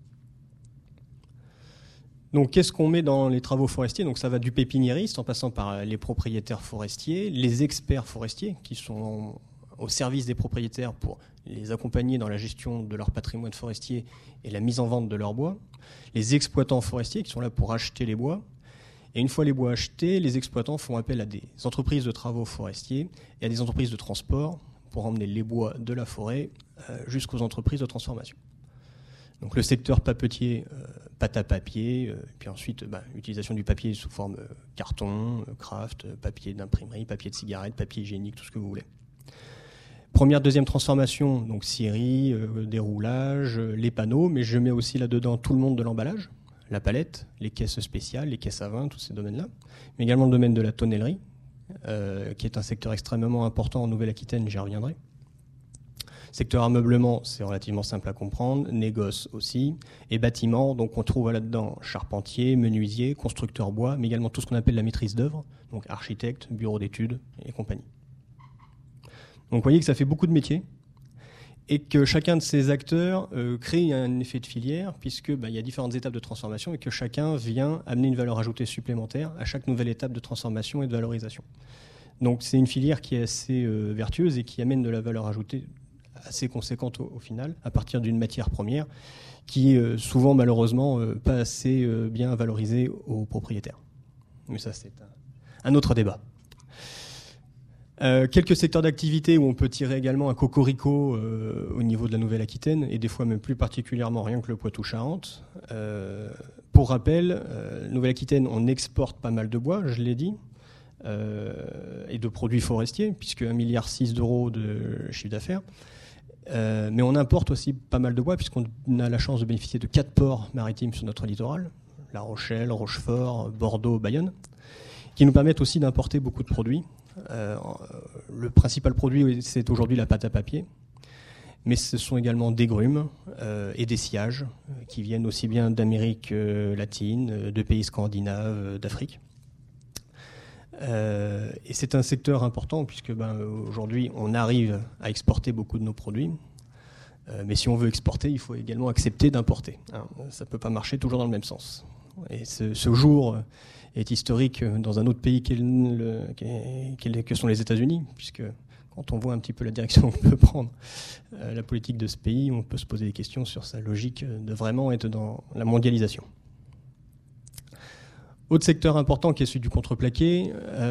Donc qu'est-ce qu'on met dans les travaux forestiers? Donc ça va du pépiniériste en passant par les propriétaires forestiers, les experts forestiers qui sont au service des propriétaires pour les accompagner dans la gestion de leur patrimoine forestier et la mise en vente de leur bois, les exploitants forestiers qui sont là pour acheter les bois. Et une fois les bois achetés, les exploitants font appel à des entreprises de travaux forestiers et à des entreprises de transport pour emmener les bois de la forêt euh, jusqu'aux entreprises de transformation. Donc le secteur papetier, euh, pâte à papier, euh, puis ensuite bah, utilisation du papier sous forme euh, carton, euh, craft, euh, papier d'imprimerie, papier de cigarette, papier hygiénique, tout ce que vous voulez. Première, deuxième transformation, donc scierie, euh, déroulage, euh, les panneaux, mais je mets aussi là-dedans tout le monde de l'emballage. La palette, les caisses spéciales, les caisses à vin, tous ces domaines-là, mais également le domaine de la tonnellerie, euh, qui est un secteur extrêmement important en Nouvelle-Aquitaine, j'y reviendrai. Secteur ameublement, c'est relativement simple à comprendre, négoce aussi, et bâtiment, donc on trouve là-dedans charpentier, menuisier, constructeur bois, mais également tout ce qu'on appelle la maîtrise d'œuvre, donc architecte, bureau d'études et compagnie. Donc vous voyez que ça fait beaucoup de métiers, et que chacun de ces acteurs euh, crée un effet de filière, puisque bah, y a différentes étapes de transformation et que chacun vient amener une valeur ajoutée supplémentaire à chaque nouvelle étape de transformation et de valorisation. Donc c'est une filière qui est assez euh, vertueuse et qui amène de la valeur ajoutée assez conséquente au, au final, à partir d'une matière première qui est euh, souvent malheureusement euh, pas assez euh, bien valorisée aux propriétaires. Mais ça c'est un, un autre débat. Euh, quelques secteurs d'activité où on peut tirer également un cocorico euh, au niveau de la Nouvelle-Aquitaine et des fois même plus particulièrement rien que le Poitou-Charentes. Euh, pour rappel, euh, Nouvelle-Aquitaine, on exporte pas mal de bois, je l'ai dit, euh, et de produits forestiers, puisque un virgule six milliard d'euros de chiffre d'affaires. Euh, mais on importe aussi pas mal de bois, puisqu'on a la chance de bénéficier de quatre ports maritimes sur notre littoral, La Rochelle, Rochefort, Bordeaux, Bayonne, qui nous permettent aussi d'importer beaucoup de produits. Euh, le principal produit, c'est aujourd'hui la pâte à papier, mais ce sont également des grumes euh, et des sciages euh, qui viennent aussi bien d'Amérique euh, latine, euh, de pays scandinaves, euh, d'Afrique. Euh, et c'est un secteur important puisque ben, aujourd'hui, on arrive à exporter beaucoup de nos produits, euh, mais si on veut exporter, il faut également accepter d'importer. Hein. Ça ne peut pas marcher toujours dans le même sens. Et ce, ce jour est historique dans un autre pays qu'est le, qu'est, qu'est, que sont les États-Unis, puisque quand on voit un petit peu la direction que peut prendre euh, la politique de ce pays, on peut se poser des questions sur sa logique de vraiment être dans la mondialisation. Autre secteur important qui est celui du contreplaqué,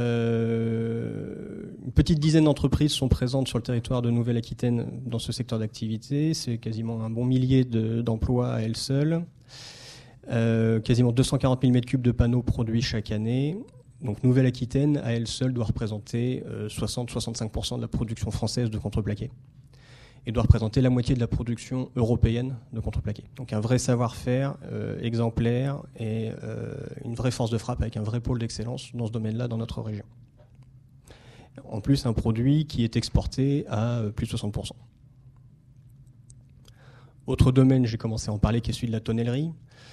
euh, une petite dizaine d'entreprises sont présentes sur le territoire de Nouvelle-Aquitaine dans ce secteur d'activité, c'est quasiment un bon millier de, d'emplois à elles seules. Euh, quasiment deux cent quarante mille mètres cubes de panneaux produits chaque année. Donc Nouvelle-Aquitaine, à elle seule, doit représenter euh, soixante à soixante-cinq pour cent de la production française de contreplaqué et doit représenter la moitié de la production européenne de contreplaqué. Donc un vrai savoir-faire euh, exemplaire et euh, une vraie force de frappe avec un vrai pôle d'excellence dans ce domaine-là dans notre région. En plus, un produit qui est exporté à euh, plus de soixante pour cent. Autre domaine, j'ai commencé à en parler, qui est celui de la tonnellerie.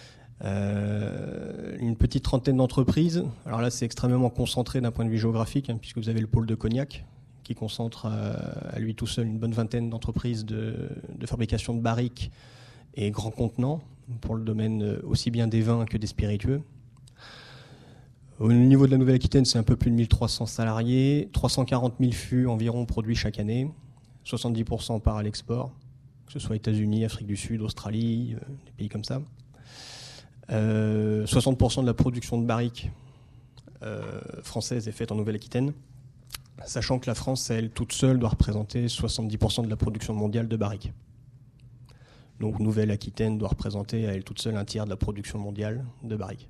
Euh, une petite trentaine d'entreprises. Alors là, c'est extrêmement concentré d'un point de vue géographique, hein, puisque vous avez le pôle de Cognac, qui concentre à, à lui tout seul une bonne vingtaine d'entreprises de, de fabrication de barriques et grands contenants, pour le domaine aussi bien des vins que des spiritueux. Au niveau de la Nouvelle-Aquitaine, c'est un peu plus de mille trois cents salariés, trois cent quarante mille fûts environ produits chaque année, soixante-dix pour cent part à l'export, que ce soit États-Unis, Afrique du Sud, Australie, euh, des pays comme ça. Euh, soixante pour cent de la production de barriques euh, française est faite en Nouvelle-Aquitaine, sachant que la France, elle, toute seule, doit représenter soixante-dix pour cent de la production mondiale de barriques. Donc Nouvelle-Aquitaine doit représenter à elle toute seule un tiers de la production mondiale de barriques.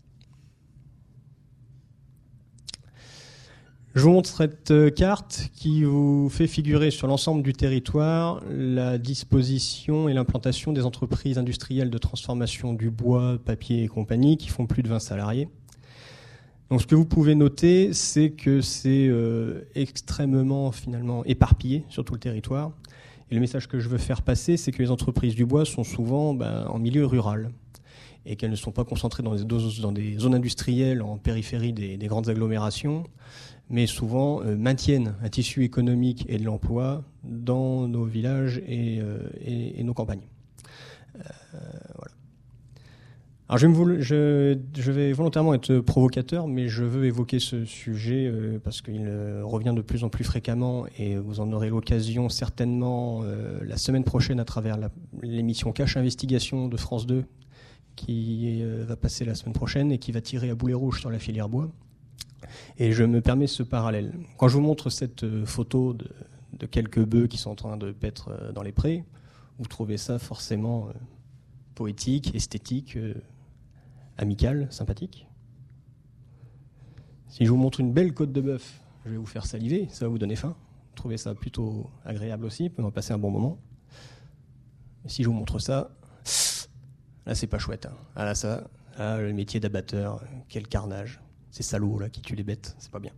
Je vous montre cette carte qui vous fait figurer sur l'ensemble du territoire la disposition et l'implantation des entreprises industrielles de transformation du bois, papier et compagnie qui font plus de vingt salariés. Donc ce que vous pouvez noter, c'est que c'est euh, extrêmement finalement éparpillé sur tout le territoire. Et le message que je veux faire passer, c'est que les entreprises du bois sont souvent ben, en milieu rural et qu'elles ne sont pas concentrées dans des, dans des zones industrielles en périphérie des, des grandes agglomérations, mais souvent euh, maintiennent un tissu économique et de l'emploi dans nos villages et, euh, et, et nos campagnes. Euh, voilà. Alors je vais, me, je, je vais volontairement être provocateur, mais je veux évoquer ce sujet euh, parce qu'il euh, revient de plus en plus fréquemment et vous en aurez l'occasion certainement euh, la semaine prochaine à travers la, l'émission Cache Investigation de France deux qui euh, va passer la semaine prochaine et qui va tirer à boulet rouge sur la filière bois. Et je me permets ce parallèle. Quand je vous montre cette photo de, de quelques bœufs qui sont en train de paître dans les prés, vous trouvez ça forcément euh, poétique, esthétique, euh, amical, sympathique. Si je vous montre une belle côte de bœuf, je vais vous faire saliver, ça va vous donner faim. Vous trouvez ça plutôt agréable aussi, on va passer un bon moment. Et si je vous montre ça, là c'est pas chouette. Hein. Ah là ça, ah, le métier d'abatteur, quel carnage. Ces salauds là qui tuent les bêtes, c'est pas bien.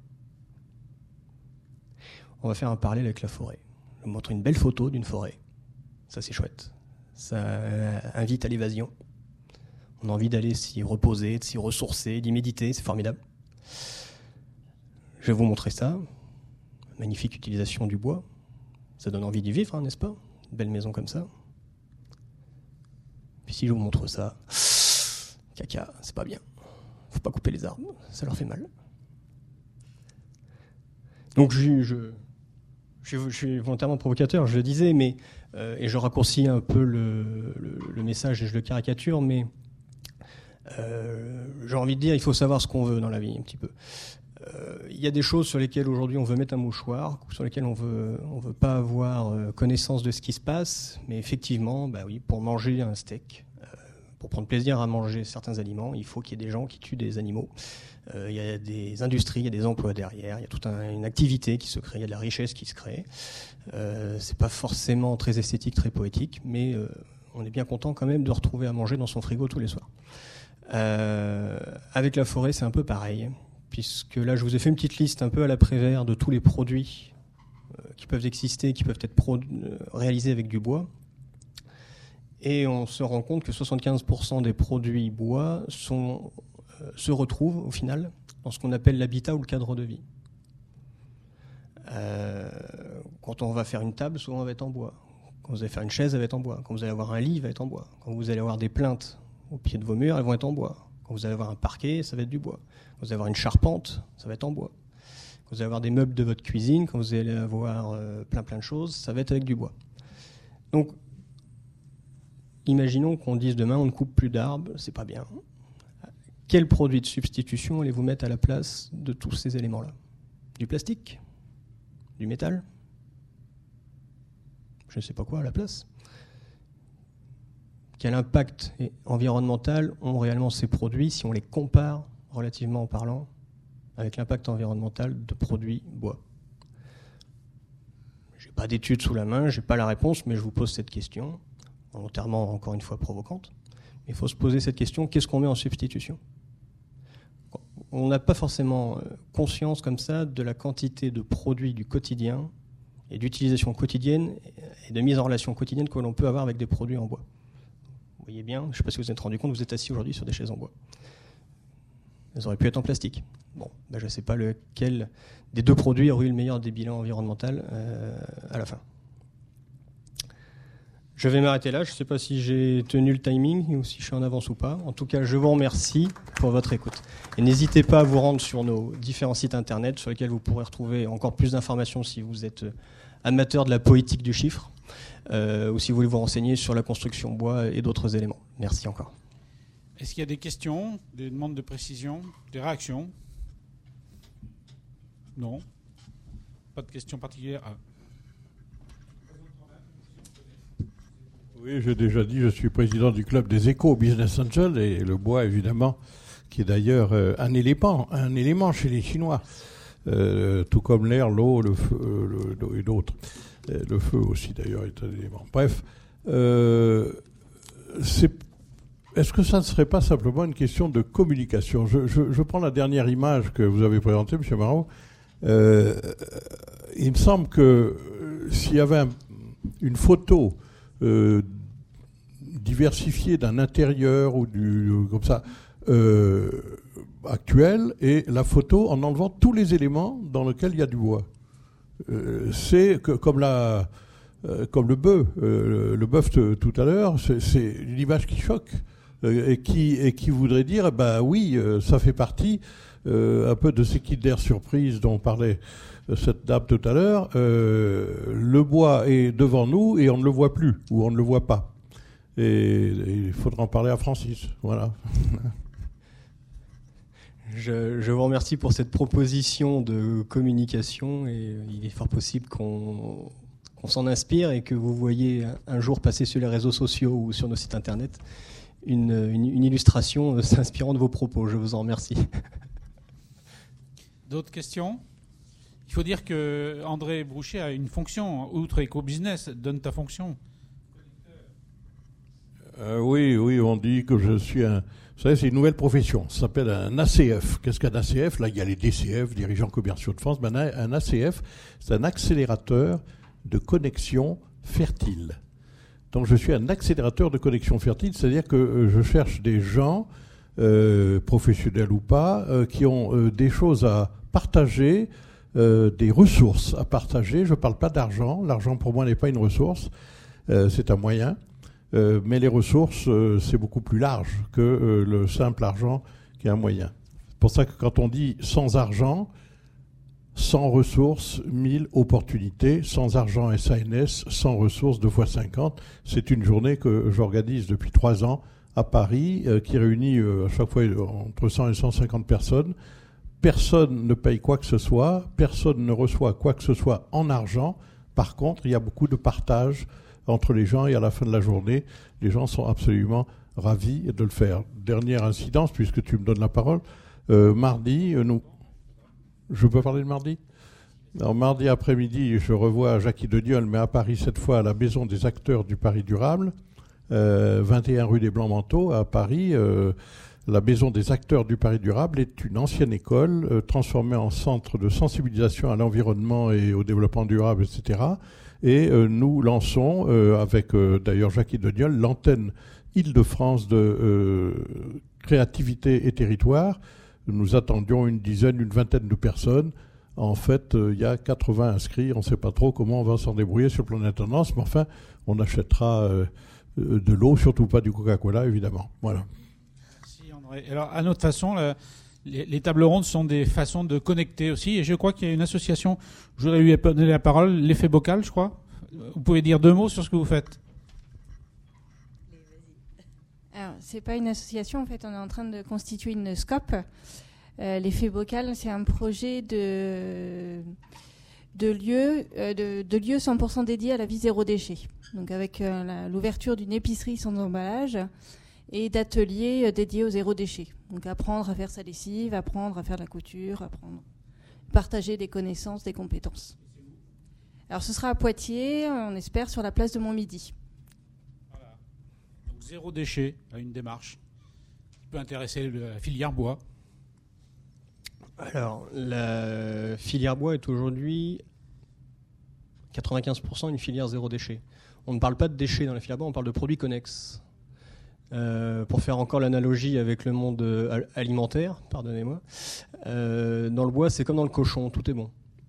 On va faire un parallèle avec la forêt. Je vous montre une belle photo d'une forêt. Ça c'est chouette. Ça invite à l'évasion. On a envie d'aller s'y reposer, de s'y ressourcer, d'y méditer, c'est formidable. Je vais vous montrer ça. Magnifique utilisation du bois. Ça donne envie d'y vivre, hein, n'est-ce pas? Une belle maison comme ça. Puis si je vous montre ça, caca, c'est pas bien. Faut pas couper les arbres, ça leur fait mal. Donc je, je, je, je suis volontairement provocateur, je le disais, mais euh, et je raccourcis un peu le, le, le message et je le caricature, mais euh, j'ai envie de dire, il faut savoir ce qu'on veut dans la vie un petit peu. Euh, il y a des choses sur lesquelles aujourd'hui on veut mettre un mouchoir, sur lesquelles on veut, on veut pas avoir connaissance de ce qui se passe, mais effectivement, bah oui, pour manger un steak. Pour prendre plaisir à manger certains aliments, il faut qu'il y ait des gens qui tuent des animaux. Euh, il y a des industries, il y a des emplois derrière, il y a toute un, une activité qui se crée, il y a de la richesse qui se crée. Euh, c'est pas forcément très esthétique, très poétique, mais euh, on est bien content quand même de retrouver à manger dans son frigo tous les soirs. Euh, avec la forêt, c'est un peu pareil, puisque là, je vous ai fait une petite liste un peu à la Prévert de tous les produits euh, qui peuvent exister, qui peuvent être pro- euh, réalisés avec du bois. Et on se rend compte que soixante-quinze pour cent des produits bois sont, euh, se retrouvent au final dans ce qu'on appelle l'habitat ou le cadre de vie. Euh, quand on va faire une table, souvent elle va être en bois. Quand vous allez faire une chaise, elle va être en bois. Quand vous allez avoir un lit, il va être en bois. Quand vous allez avoir des plinthes au pied de vos murs, elles vont être en bois. Quand vous allez avoir un parquet, ça va être du bois. Quand vous allez avoir une charpente, ça va être en bois. Quand vous allez avoir des meubles de votre cuisine, quand vous allez avoir euh, plein plein de choses, ça va être avec du bois. Donc imaginons qu'on dise demain on ne coupe plus d'arbres, c'est pas bien. Quel produit de substitution allez-vous mettre à la place de tous ces éléments-là? Du plastique? Du métal? Je ne sais pas quoi à la place. Quel impact environnemental ont réellement ces produits si on les compare, relativement en parlant, avec l'impact environnemental de produits bois? Je n'ai pas d'études sous la main, je n'ai pas la réponse, mais je vous pose cette question. Volontairement, encore une fois, provocante. Mais il faut se poser cette question, qu'est-ce qu'on met en substitution? On n'a pas forcément conscience comme ça de la quantité de produits du quotidien et d'utilisation quotidienne et de mise en relation quotidienne que l'on peut avoir avec des produits en bois. Vous voyez bien, je ne sais pas si vous vous êtes rendu compte, vous êtes assis aujourd'hui sur des chaises en bois. Elles auraient pu être en plastique. Bon, ben je ne sais pas lequel des deux produits aurait eu le meilleur des bilans environnementaux euh, à la fin. Je vais m'arrêter là. Je ne sais pas si j'ai tenu le timing ou si je suis en avance ou pas. En tout cas, je vous remercie pour votre écoute. Et n'hésitez pas à vous rendre sur nos différents sites internet sur lesquels vous pourrez retrouver encore plus d'informations si vous êtes amateur de la poétique du chiffre euh, ou si vous voulez vous renseigner sur la construction bois et d'autres éléments. Merci encore. Est-ce qu'il y a des questions, des demandes de précision, des réactions? Non. Pas de questions particulières. Ah. Oui, j'ai déjà dit, je suis président du club des Éco Business Angels et le bois, évidemment, qui est d'ailleurs euh, un élément, un élément chez les Chinois, euh, tout comme l'air, l'eau, le feu euh, le, et d'autres. Euh, le feu aussi, d'ailleurs, est un élément. Bref, euh, c'est, est-ce que ça ne serait pas simplement une question de communication ? je, je, je prends la dernière image que vous avez présentée, M. Marot. Euh, il me semble que euh, s'il y avait un, une photo euh, diversifiée d'un intérieur ou du euh, comme ça euh, actuel et la photo en enlevant tous les éléments dans lesquels il y a du bois, euh, c'est que, comme la euh, comme le bœuf, euh, le bœuf t- tout à l'heure, c'est, c'est une image qui choque euh, et qui et qui voudrait dire bah oui, euh, ça fait partie euh, un peu de ces kits d'air surprise dont parlait cette dame tout à l'heure. Euh, le bois est devant nous et on ne le voit plus ou on ne le voit pas. Et, et il faudra en parler à Francis. Voilà. Je, je vous remercie pour cette proposition de communication et il est fort possible qu'on, qu'on s'en inspire et que vous voyez un, un jour passer sur les réseaux sociaux ou sur nos sites internet une, une, une illustration s'inspirant de vos propos. Je vous en remercie. D'autres questions ? Il faut dire que André Brouchet a une fonction, outre éco-business, donne ta fonction. Euh, oui, oui, on dit que je suis un... Vous savez, c'est une nouvelle profession, ça s'appelle un A C F. Qu'est-ce qu'un A C F ? Là, il y a les D C F, dirigeants commerciaux de France. Ben, un A C F, c'est un accélérateur de connexion fertile. Donc, je suis un accélérateur de connexion fertile, c'est-à-dire que euh, je cherche des gens, euh, professionnels ou pas, euh, qui ont euh, des choses à partager, euh, des ressources à partager. Je ne parle pas d'argent. L'argent, pour moi, n'est pas une ressource. Euh, c'est un moyen. Euh, mais les ressources, euh, c'est beaucoup plus large que euh, le simple argent qui est un moyen. C'est pour ça que quand on dit sans argent, sans ressources, mille opportunités, sans argent S A N S, sans ressources deux fois cinquante, c'est une journée que j'organise depuis trois ans à Paris, euh, qui réunit euh, à chaque fois entre cent et cent cinquante personnes. Personne ne paye quoi que ce soit, personne ne reçoit quoi que ce soit en argent. Par contre, il y a beaucoup de partage entre les gens et à la fin de la journée, les gens sont absolument ravis de le faire. Dernière incidence, puisque tu me donnes la parole, euh, mardi, euh, nous... Je peux parler de mardi ? Alors, mardi après-midi, je revois Jackie de Diol, mais à Paris cette fois, à la Maison des acteurs du Paris durable, euh, vingt et un rue des Blancs-Manteaux, à Paris. Euh, la Maison des acteurs du Paris durable est une ancienne école euh, transformée en centre de sensibilisation à l'environnement et au développement durable, et cetera. Et euh, nous lançons, euh, avec euh, d'ailleurs Jackie de Diol, l'antenne Île-de-France de euh, créativité et territoire. Nous attendions une dizaine, une vingtaine de personnes. En fait, il euh, y a quatre-vingts inscrits. On ne sait pas trop comment on va s'en débrouiller sur le plan d'intendance, mais enfin, on achètera euh, de l'eau, surtout pas du Coca-Cola, évidemment. Voilà. Merci André. Alors, à notre façon, la, les, les tables rondes sont des façons de connecter aussi. Et je crois qu'il y a une association, je voudrais lui donner la parole, l'effet bocal, je crois. Vous pouvez dire deux mots sur ce que vous faites ? Alors, c'est pas une association, en fait, on est en train de constituer une SCOP. Euh, l'effet bocal, c'est un projet de, de lieu euh, de, de lieu cent pour cent dédié à la vie zéro déchet. Donc avec euh, la, l'ouverture d'une épicerie sans emballage et d'ateliers euh, dédiés au zéro déchet. Donc apprendre à faire sa lessive, apprendre à faire de la couture, apprendre, partager des connaissances, des compétences. Alors ce sera à Poitiers, on espère, sur la place de Montmidi. Voilà. Donc zéro déchet, une démarche qui peut intéresser la filière bois. Alors, la filière bois est aujourd'hui quatre-vingt-quinze pour cent une filière zéro déchet. On ne parle pas de déchets dans la filière bois, on parle de produits connexes. Euh, pour faire encore l'analogie avec le monde euh, alimentaire, pardonnez-moi, euh, dans le bois, c'est comme dans le cochon, tout est bon.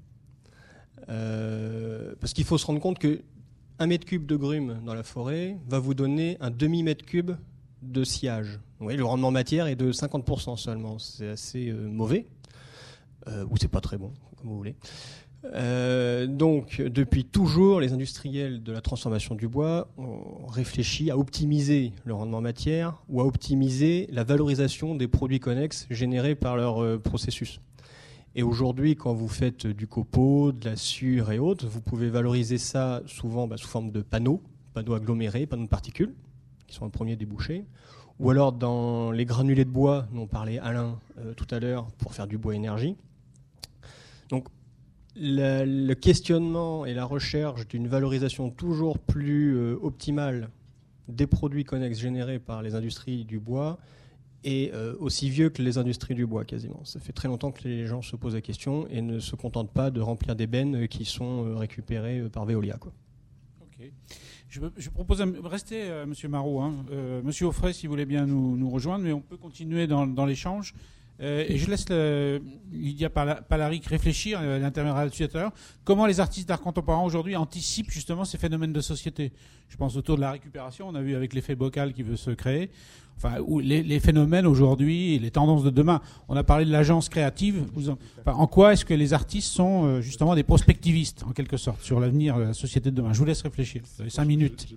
Euh, parce qu'il faut se rendre compte que un mètre cube de grume dans la forêt va vous donner un demi-mètre cube de sciage. Vous voyez, le rendement matière est de cinquante pour cent seulement. C'est assez euh, mauvais, euh, ou c'est pas très bon, comme vous voulez. Euh, donc, depuis toujours, les industriels de la transformation du bois ont réfléchi à optimiser le rendement matière ou à optimiser la valorisation des produits connexes générés par leur euh, processus. Et aujourd'hui, quand vous faites du copeau, de la sciure et autres, vous pouvez valoriser ça souvent bah, sous forme de panneaux, panneaux agglomérés, panneaux de particules, qui sont le premier débouché, ou alors dans les granulés de bois dont parlait Alain euh, tout à l'heure pour faire du bois énergie. Donc la, le questionnement et la recherche d'une valorisation toujours plus euh, optimale des produits connexes générés par les industries du bois est euh, aussi vieux que les industries du bois quasiment. Ça fait très longtemps que les gens se posent la question et ne se contentent pas de remplir des bennes qui sont euh, récupérées euh, par Veolia, quoi. Ok. Je, je propose de rester, euh, Monsieur Marot. Hein. Euh, Monsieur Auffray, si vous voulez bien nous, nous rejoindre, mais on peut continuer dans, dans l'échange. Euh, et je laisse le, Lydia Palaric réfléchir, elle interviendra là-dessus tout à l'heure. Comment les artistes d'art contemporain aujourd'hui anticipent justement ces phénomènes de société? Je pense autour de la récupération, on a vu avec l'effet bocal qui veut se créer, enfin, où les, les phénomènes aujourd'hui et les tendances de demain. On a parlé de l'agence créative. Vous en, enfin, en quoi est-ce que les artistes sont euh, justement des prospectivistes, en quelque sorte, sur l'avenir de la société de demain? Je vous laisse réfléchir. Vous avez cinq minutes.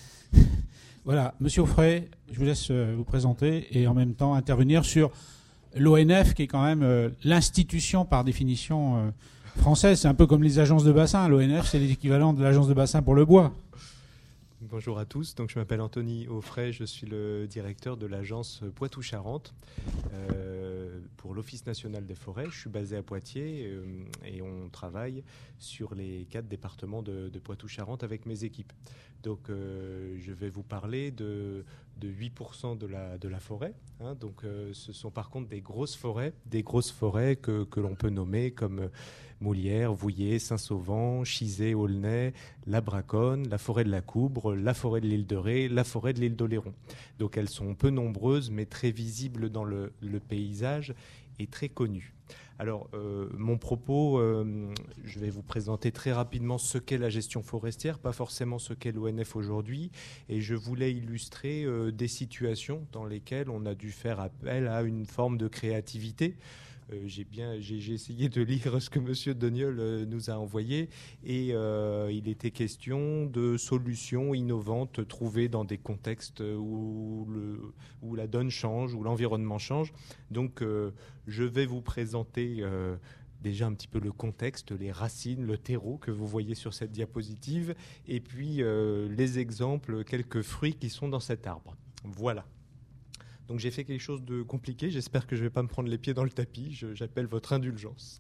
Voilà, Monsieur Auffray, je vous laisse euh, vous présenter et en même temps intervenir sur l'O N F, qui est quand même euh, l'institution par définition euh, française. C'est un peu comme les agences de bassin. L'O N F, c'est l'équivalent de l'agence de bassin pour le bois. Bonjour à tous, donc je m'appelle Anthony Auffray, je suis le directeur de l'agence Poitou-Charentes euh, pour l'Office national des forêts. Je suis basé à Poitiers euh, et on travaille sur les quatre départements de, de Poitou-Charentes avec mes équipes. Donc euh, je vais vous parler de, de huit pour cent de la, de la forêt. Hein, donc euh, ce sont par contre des grosses forêts, des grosses forêts que, que l'on peut nommer comme euh, Moulières, Vouillers, Saint-Sauvant, Chizé, Aulnay, la Braconne, la forêt de la Coubre, la forêt de l'île de Ré, la forêt de l'île d'Oléron. Donc elles sont peu nombreuses mais très visibles dans le, le paysage et très connues. Alors euh, mon propos, euh, je vais vous présenter très rapidement ce qu'est la gestion forestière, pas forcément ce qu'est l'O N F aujourd'hui, et je voulais illustrer euh, des situations dans lesquelles on a dû faire appel à une forme de créativité. Euh, j'ai bien, j'ai, j'ai essayé de lire ce que Monsieur Deniol euh, nous a envoyé et euh, il était question de solutions innovantes trouvées dans des contextes où, le, où la donne change, où l'environnement change. Donc, euh, je vais vous présenter euh, déjà un petit peu le contexte, les racines, le terreau que vous voyez sur cette diapositive, et puis euh, les exemples, quelques fruits qui sont dans cet arbre. Voilà. Donc j'ai fait quelque chose de compliqué, j'espère que je ne vais pas me prendre les pieds dans le tapis, je, j'appelle votre indulgence.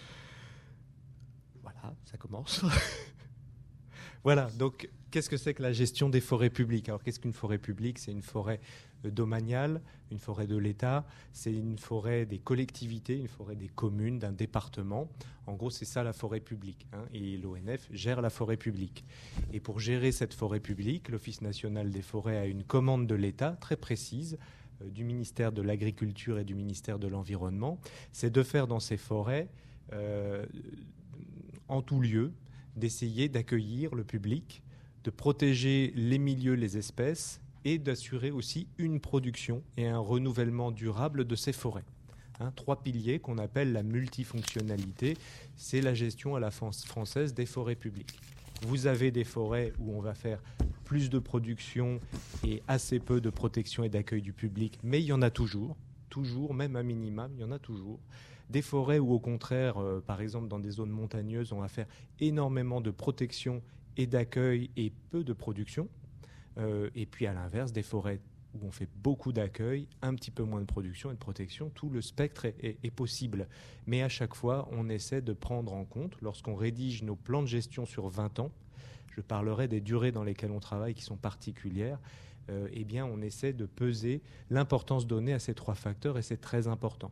Voilà, ça commence. Voilà, donc qu'est-ce que c'est que la gestion des forêts publiques? Alors qu'est-ce qu'une forêt publique? C'est une forêt domaniale, une forêt de l'État, c'est une forêt des collectivités, une forêt des communes, d'un département. En gros, c'est ça la forêt publique, hein, et l'O N F gère la forêt publique. Et pour gérer cette forêt publique, l'Office national des forêts a une commande de l'État très précise, du ministère de l'Agriculture et du ministère de l'Environnement, c'est de faire dans ces forêts, euh, en tout lieu, d'essayer d'accueillir le public, de protéger les milieux, les espèces, et d'assurer aussi une production et un renouvellement durable de ces forêts. Hein, trois piliers qu'on appelle la multifonctionnalité, c'est la gestion à la française des forêts publiques. Vous avez des forêts où on va faire plus de production et assez peu de protection et d'accueil du public, mais il y en a toujours, toujours, même à minimum, il y en a toujours. Des forêts où, au contraire, euh, par exemple, dans des zones montagneuses, on va faire énormément de protection et d'accueil et peu de production. Euh, et puis, à l'inverse, des forêts où on fait beaucoup d'accueil, un petit peu moins de production et de protection, tout le spectre est, est, est possible. Mais à chaque fois, on essaie de prendre en compte, lorsqu'on rédige nos plans de gestion sur vingt ans, je parlerai des durées dans lesquelles on travaille qui sont particulières, euh, eh bien on essaie de peser l'importance donnée à ces trois facteurs et c'est très important.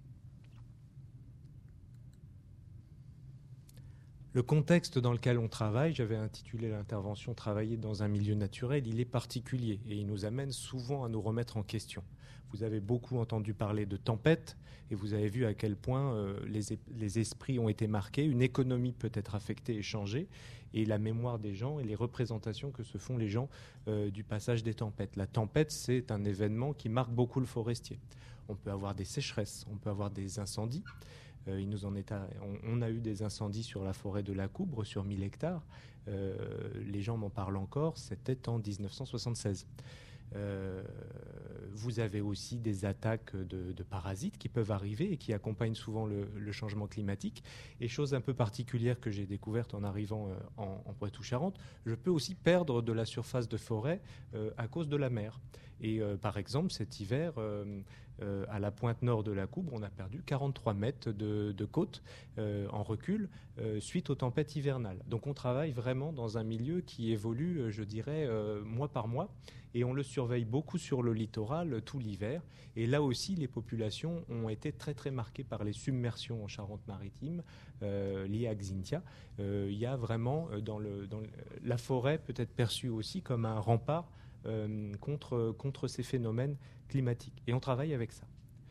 Le contexte dans lequel on travaille, j'avais intitulé l'intervention « Travailler dans un milieu naturel », il est particulier et il nous amène souvent à nous remettre en question. Vous avez beaucoup entendu parler de tempêtes et vous avez vu à quel point euh, les, les esprits ont été marqués, une économie peut être affectée et changée, et la mémoire des gens et les représentations que se font les gens euh, du passage des tempêtes. La tempête, c'est un événement qui marque beaucoup le forestier. On peut avoir des sécheresses, on peut avoir des incendies. Euh, il nous en est à, on, on a eu des incendies sur la forêt de la Coubre, sur mille hectares. Euh, les gens m'en parlent encore, c'était en dix-neuf cent soixante-seize. Euh, vous avez aussi des attaques de, de parasites qui peuvent arriver et qui accompagnent souvent le, le changement climatique. Et chose un peu particulière que j'ai découverte en arrivant euh, en, en Poitou-Charentes, je peux aussi perdre de la surface de forêt euh, à cause de la mer. Et euh, par exemple, cet hiver, euh, euh, à la pointe nord de la Coubre, on a perdu quarante-trois mètres de, de côte euh, en recul euh, suite aux tempêtes hivernales. Donc on travaille vraiment dans un milieu qui évolue, euh, je dirais, euh, mois par mois. Et on le surveille beaucoup sur le littoral euh, tout l'hiver. Et là aussi, les populations ont été très très marquées par les submersions en Charente-Maritime euh, liées à Xynthia. Euh, il y a vraiment euh, dans, le, dans le, la forêt peut être perçue aussi comme un rempart euh, contre, contre ces phénomènes climatiques. Et on travaille avec ça.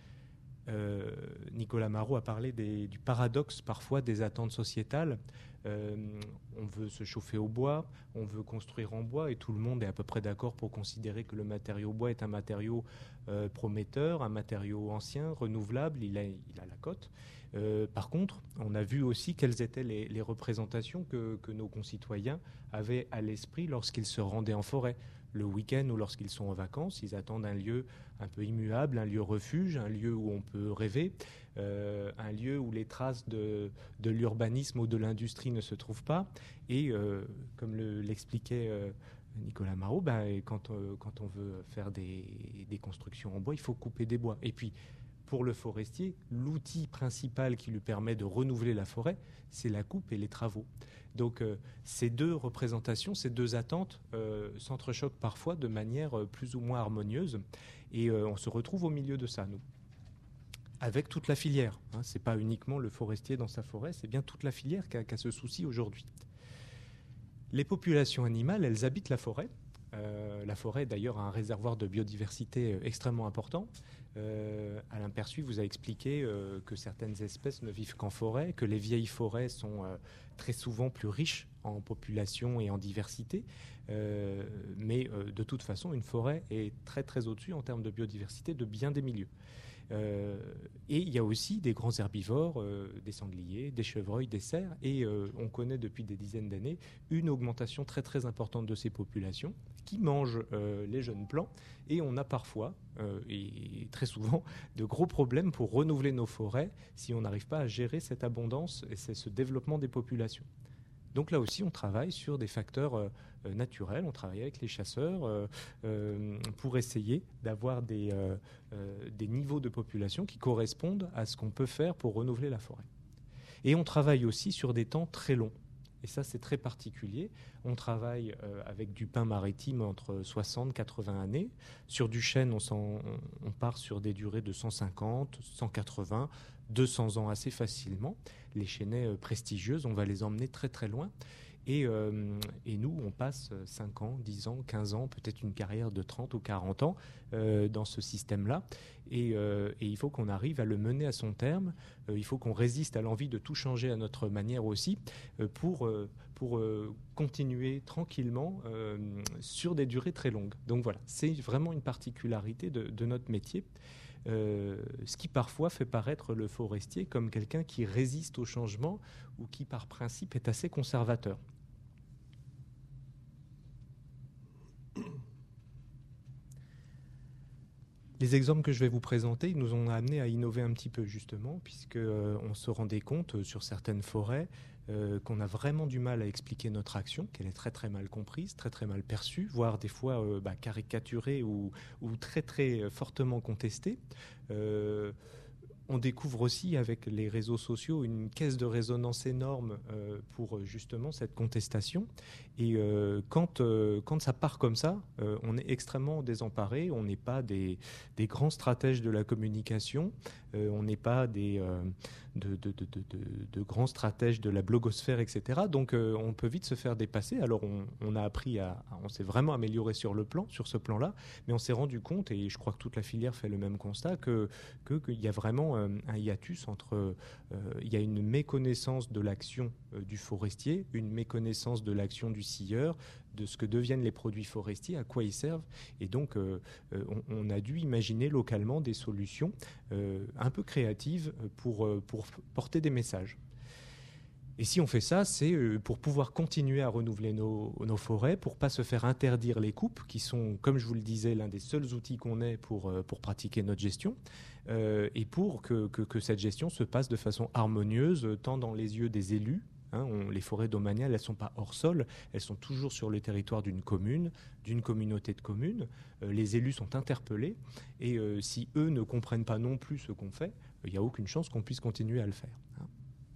Euh, Nicolas Marot a parlé des, du paradoxe parfois des attentes sociétales. Euh, on veut se chauffer au bois, on veut construire en bois et tout le monde est à peu près d'accord pour considérer que le matériau bois est un matériau euh, prometteur, un matériau ancien, renouvelable, il a, il a la cote. Euh, par contre, on a vu aussi quelles étaient les, les représentations que, que nos concitoyens avaient à l'esprit lorsqu'ils se rendaient en forêt. Le week-end ou lorsqu'ils sont en vacances, ils attendent un lieu un peu immuable, un lieu refuge, un lieu où on peut rêver, euh, un lieu où les traces de, de l'urbanisme ou de l'industrie ne se trouvent pas. Et euh, comme le, l'expliquait euh, Nicolas Marot, ben, quand, euh, quand on veut faire des, des constructions en bois, il faut couper des bois. Et puis, pour le forestier, l'outil principal qui lui permet de renouveler la forêt, c'est la coupe et les travaux. Donc euh, ces deux représentations, ces deux attentes euh, s'entrechoquent parfois de manière euh, plus ou moins harmonieuse et euh, on se retrouve au milieu de ça, nous, avec toute la filière. Hein, ce n'est pas uniquement le forestier dans sa forêt, c'est bien toute la filière qui a, qui a ce souci aujourd'hui. Les populations animales, elles habitent la forêt. Euh, la forêt, d'ailleurs, a un réservoir de biodiversité euh, extrêmement important. Euh, Alain Perçuy vous a expliqué euh, que certaines espèces ne vivent qu'en forêt, que les vieilles forêts sont euh, très souvent plus riches en population et en diversité. Euh, mais euh, de toute façon, une forêt est très très au-dessus en termes de biodiversité de bien des milieux. Euh, et il y a aussi des grands herbivores, euh, des sangliers, des chevreuils, des cerfs, et euh, on connaît depuis des dizaines d'années une augmentation très très importante de ces populations qui mangent euh, les jeunes plants, et on a parfois, euh, et très souvent, de gros problèmes pour renouveler nos forêts si on n'arrive pas à gérer cette abondance et ce développement des populations. Donc là aussi, on travaille sur des facteurs euh, naturels, on travaille avec les chasseurs euh, euh, pour essayer d'avoir des, euh, euh, des niveaux de population qui correspondent à ce qu'on peut faire pour renouveler la forêt. Et on travaille aussi sur des temps très longs. Et ça, c'est très particulier. On travaille euh, avec du pin maritime entre soixante et quatre-vingts années. Sur du chêne, on, s'en, on part sur des durées de cent cinquante, cent quatre-vingts, deux cents ans assez facilement. Les chênaies euh, prestigieuses, on va les emmener très très loin. Et, euh, et nous, on passe cinq ans, dix ans, quinze ans, peut-être une carrière de trente ou quarante ans euh, dans ce système-là. Et, euh, et il faut qu'on arrive à le mener à son terme. Euh, il faut qu'on résiste à l'envie de tout changer à notre manière aussi euh, pour, euh, pour euh, continuer tranquillement euh, sur des durées très longues. Donc voilà, c'est vraiment une particularité de, de notre métier. Euh, ce qui parfois fait paraître le forestier comme quelqu'un qui résiste au changement ou qui par principe est assez conservateur. Les exemples que je vais vous présenter, ils nous ont amenés à innover un petit peu justement, puisque euh, on se rendait compte euh, sur certaines forêts euh, qu'on a vraiment du mal à expliquer notre action, qu'elle est très très mal comprise, très très mal perçue, voire des fois euh, bah, caricaturée ou, ou très très fortement contestée. Euh, On découvre aussi avec les réseaux sociaux une caisse de résonance énorme euh, pour justement cette contestation. Et euh, quand, euh, quand ça part comme ça, euh, on est extrêmement désemparé. On n'est pas des, des grands stratèges de la communication. Euh, on n'est pas des, euh, de, de, de, de, de grands stratèges de la blogosphère, et cetera. Donc euh, on peut vite se faire dépasser. Alors on, on a appris à, on s'est vraiment amélioré sur le plan, sur ce plan-là, mais on s'est rendu compte, et je crois que toute la filière fait le même constat, que, que, qu'il y a vraiment un hiatus entre, euh, il y a une méconnaissance de l'action euh, du forestier, une méconnaissance de l'action du scieur, de ce que deviennent les produits forestiers, à quoi ils servent. Et donc, euh, on, on a dû imaginer localement des solutions euh, un peu créatives pour, pour porter des messages. Et si on fait ça, c'est euh, pour pouvoir continuer à renouveler nos, nos forêts, pour ne pas se faire interdire les coupes, qui sont, comme je vous le disais, l'un des seuls outils qu'on ait pour, euh, pour pratiquer notre gestion, euh, et pour que, que, que cette gestion se passe de façon harmonieuse, tant dans les yeux des élus. Hein, on, les forêts domaniales, elles ne sont pas hors sol, elles sont toujours sur le territoire d'une commune, d'une communauté de communes. Euh, les élus sont interpellés, et euh, si eux ne comprennent pas non plus ce qu'on fait, il n'y a aucune chance qu'on puisse continuer à le faire. Hein.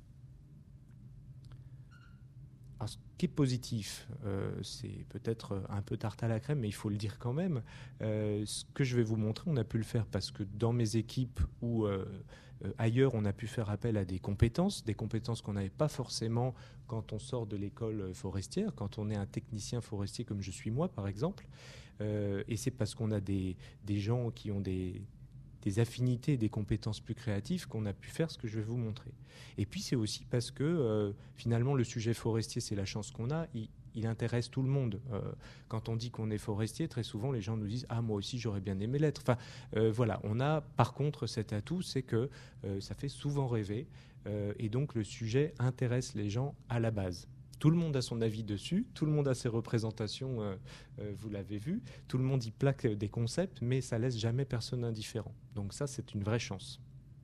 Alors, ce qui est positif, euh, c'est peut-être un peu tarte à la crème, mais il faut le dire quand même. Euh, ce que je vais vous montrer, on a pu le faire parce que dans mes équipes ou euh, euh, ailleurs, on a pu faire appel à des compétences, des compétences qu'on n'avait pas forcément quand on sort de l'école forestière, quand on est un technicien forestier comme je suis moi, par exemple. Euh, et c'est parce qu'on a des, des gens qui ont des... des affinités et des compétences plus créatives qu'on a pu faire ce que je vais vous montrer. Et puis c'est aussi parce que euh, finalement le sujet forestier, c'est la chance qu'on a, il, il intéresse tout le monde. Euh, quand on dit qu'on est forestier, très souvent les gens nous disent « Ah, moi aussi j'aurais bien aimé l'être ». Enfin euh, voilà, on a par contre cet atout, c'est que euh, ça fait souvent rêver euh, et donc le sujet intéresse les gens à la base. Tout le monde a son avis dessus, tout le monde a ses représentations, euh, euh, vous l'avez vu, tout le monde y plaque des concepts, mais ça laisse jamais personne indifférent. Donc ça, c'est une vraie chance.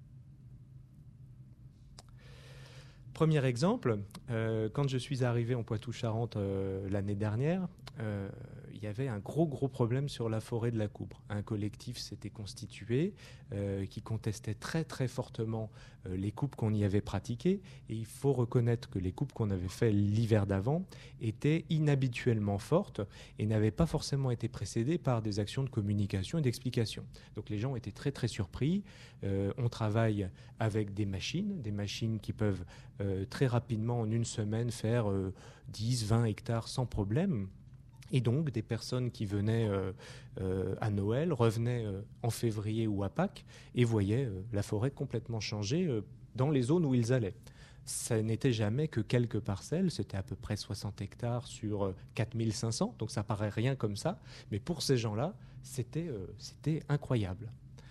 Premier exemple, euh, quand je suis arrivé en Poitou-Charentes euh, l'année dernière, euh, il y avait un gros gros problème sur la forêt de la Coubre. Un collectif s'était constitué euh, qui contestait très très fortement euh, les coupes qu'on y avait pratiquées. Et il faut reconnaître que les coupes qu'on avait fait l'hiver d'avant étaient inhabituellement fortes et n'avaient pas forcément été précédées par des actions de communication et d'explication. Donc les gens étaient très très surpris. Euh, on travaille avec des machines, des machines qui peuvent euh, très rapidement en une semaine faire euh, dix, vingt hectares sans problème. Et donc, des personnes qui venaient euh, euh, à Noël revenaient euh, en février ou à Pâques et voyaient euh, la forêt complètement changer euh, dans les zones où ils allaient. Ça n'était jamais que quelques parcelles, c'était à peu près soixante hectares sur euh, quatre mille cinq cents, donc ça paraît rien comme ça, mais pour ces gens-là, c'était, euh, c'était incroyable.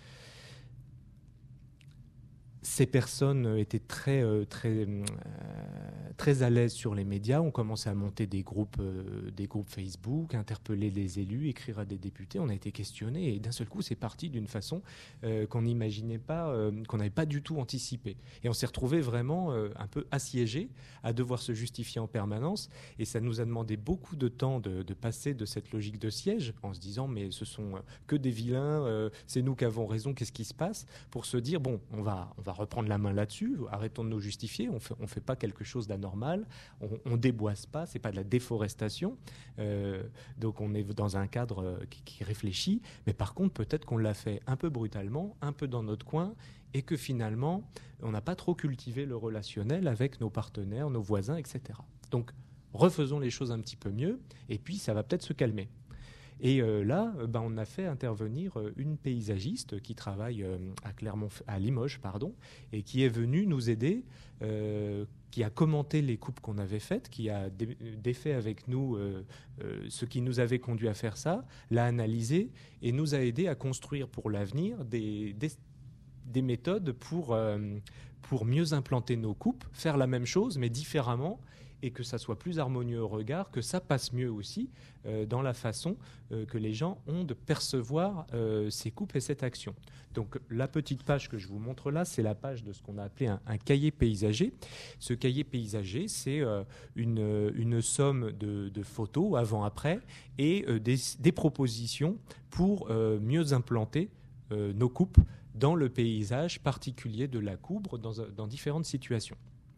Ces personnes étaient très, euh, très, euh, très à l'aise sur les médias, ont commencé à monter des groupes, euh, des groupes Facebook, interpeller les élus, écrire à des députés. On a été questionnés et d'un seul coup, c'est parti d'une façon euh, qu'on n'imaginait pas, euh, qu'on n'avait pas du tout anticipé. Et on s'est retrouvé vraiment euh, un peu assiégés à devoir se justifier en permanence. Et ça nous a demandé beaucoup de temps de, de passer de cette logique de siège en se disant mais ce sont que des vilains, euh, c'est nous qui avons raison, qu'est-ce qui se passe, pour se dire bon, on va, on va reprendre la main là-dessus, arrêtons de nous justifier, on fait, on fait pas quelque chose d'anormal, on, on déboise pas, c'est pas de la déforestation, euh, donc on est dans un cadre qui, qui réfléchit, mais par contre peut-être qu'on l'a fait un peu brutalement, un peu dans notre coin, et que finalement on n'a pas trop cultivé le relationnel avec nos partenaires, nos voisins, et cetera. Donc refaisons les choses un petit peu mieux, et puis ça va peut-être se calmer. Et euh, là, ben, on a fait intervenir une paysagiste qui travaille euh, à, Clermont, à Limoges, pardon, et qui est venue nous aider, euh, qui a commenté les coupes qu'on avait faites, qui a dé- défait avec nous euh, euh, ce qui nous avait conduit à faire ça, l'a analysé et nous a aidé à construire pour l'avenir des, des, des méthodes pour, euh, pour mieux implanter nos coupes, faire la même chose mais différemment, et que ça soit plus harmonieux au regard, que ça passe mieux aussi euh, dans la façon euh, que les gens ont de percevoir euh, ces coupes et cette action. Donc la petite page que je vous montre là, c'est la page de ce qu'on a appelé un, un cahier paysager. Ce cahier paysager, c'est euh, une, une somme de, de photos avant-après et euh, des, des propositions pour euh, mieux implanter euh, nos coupes dans le paysage particulier de la Coubre dans, dans différentes situations.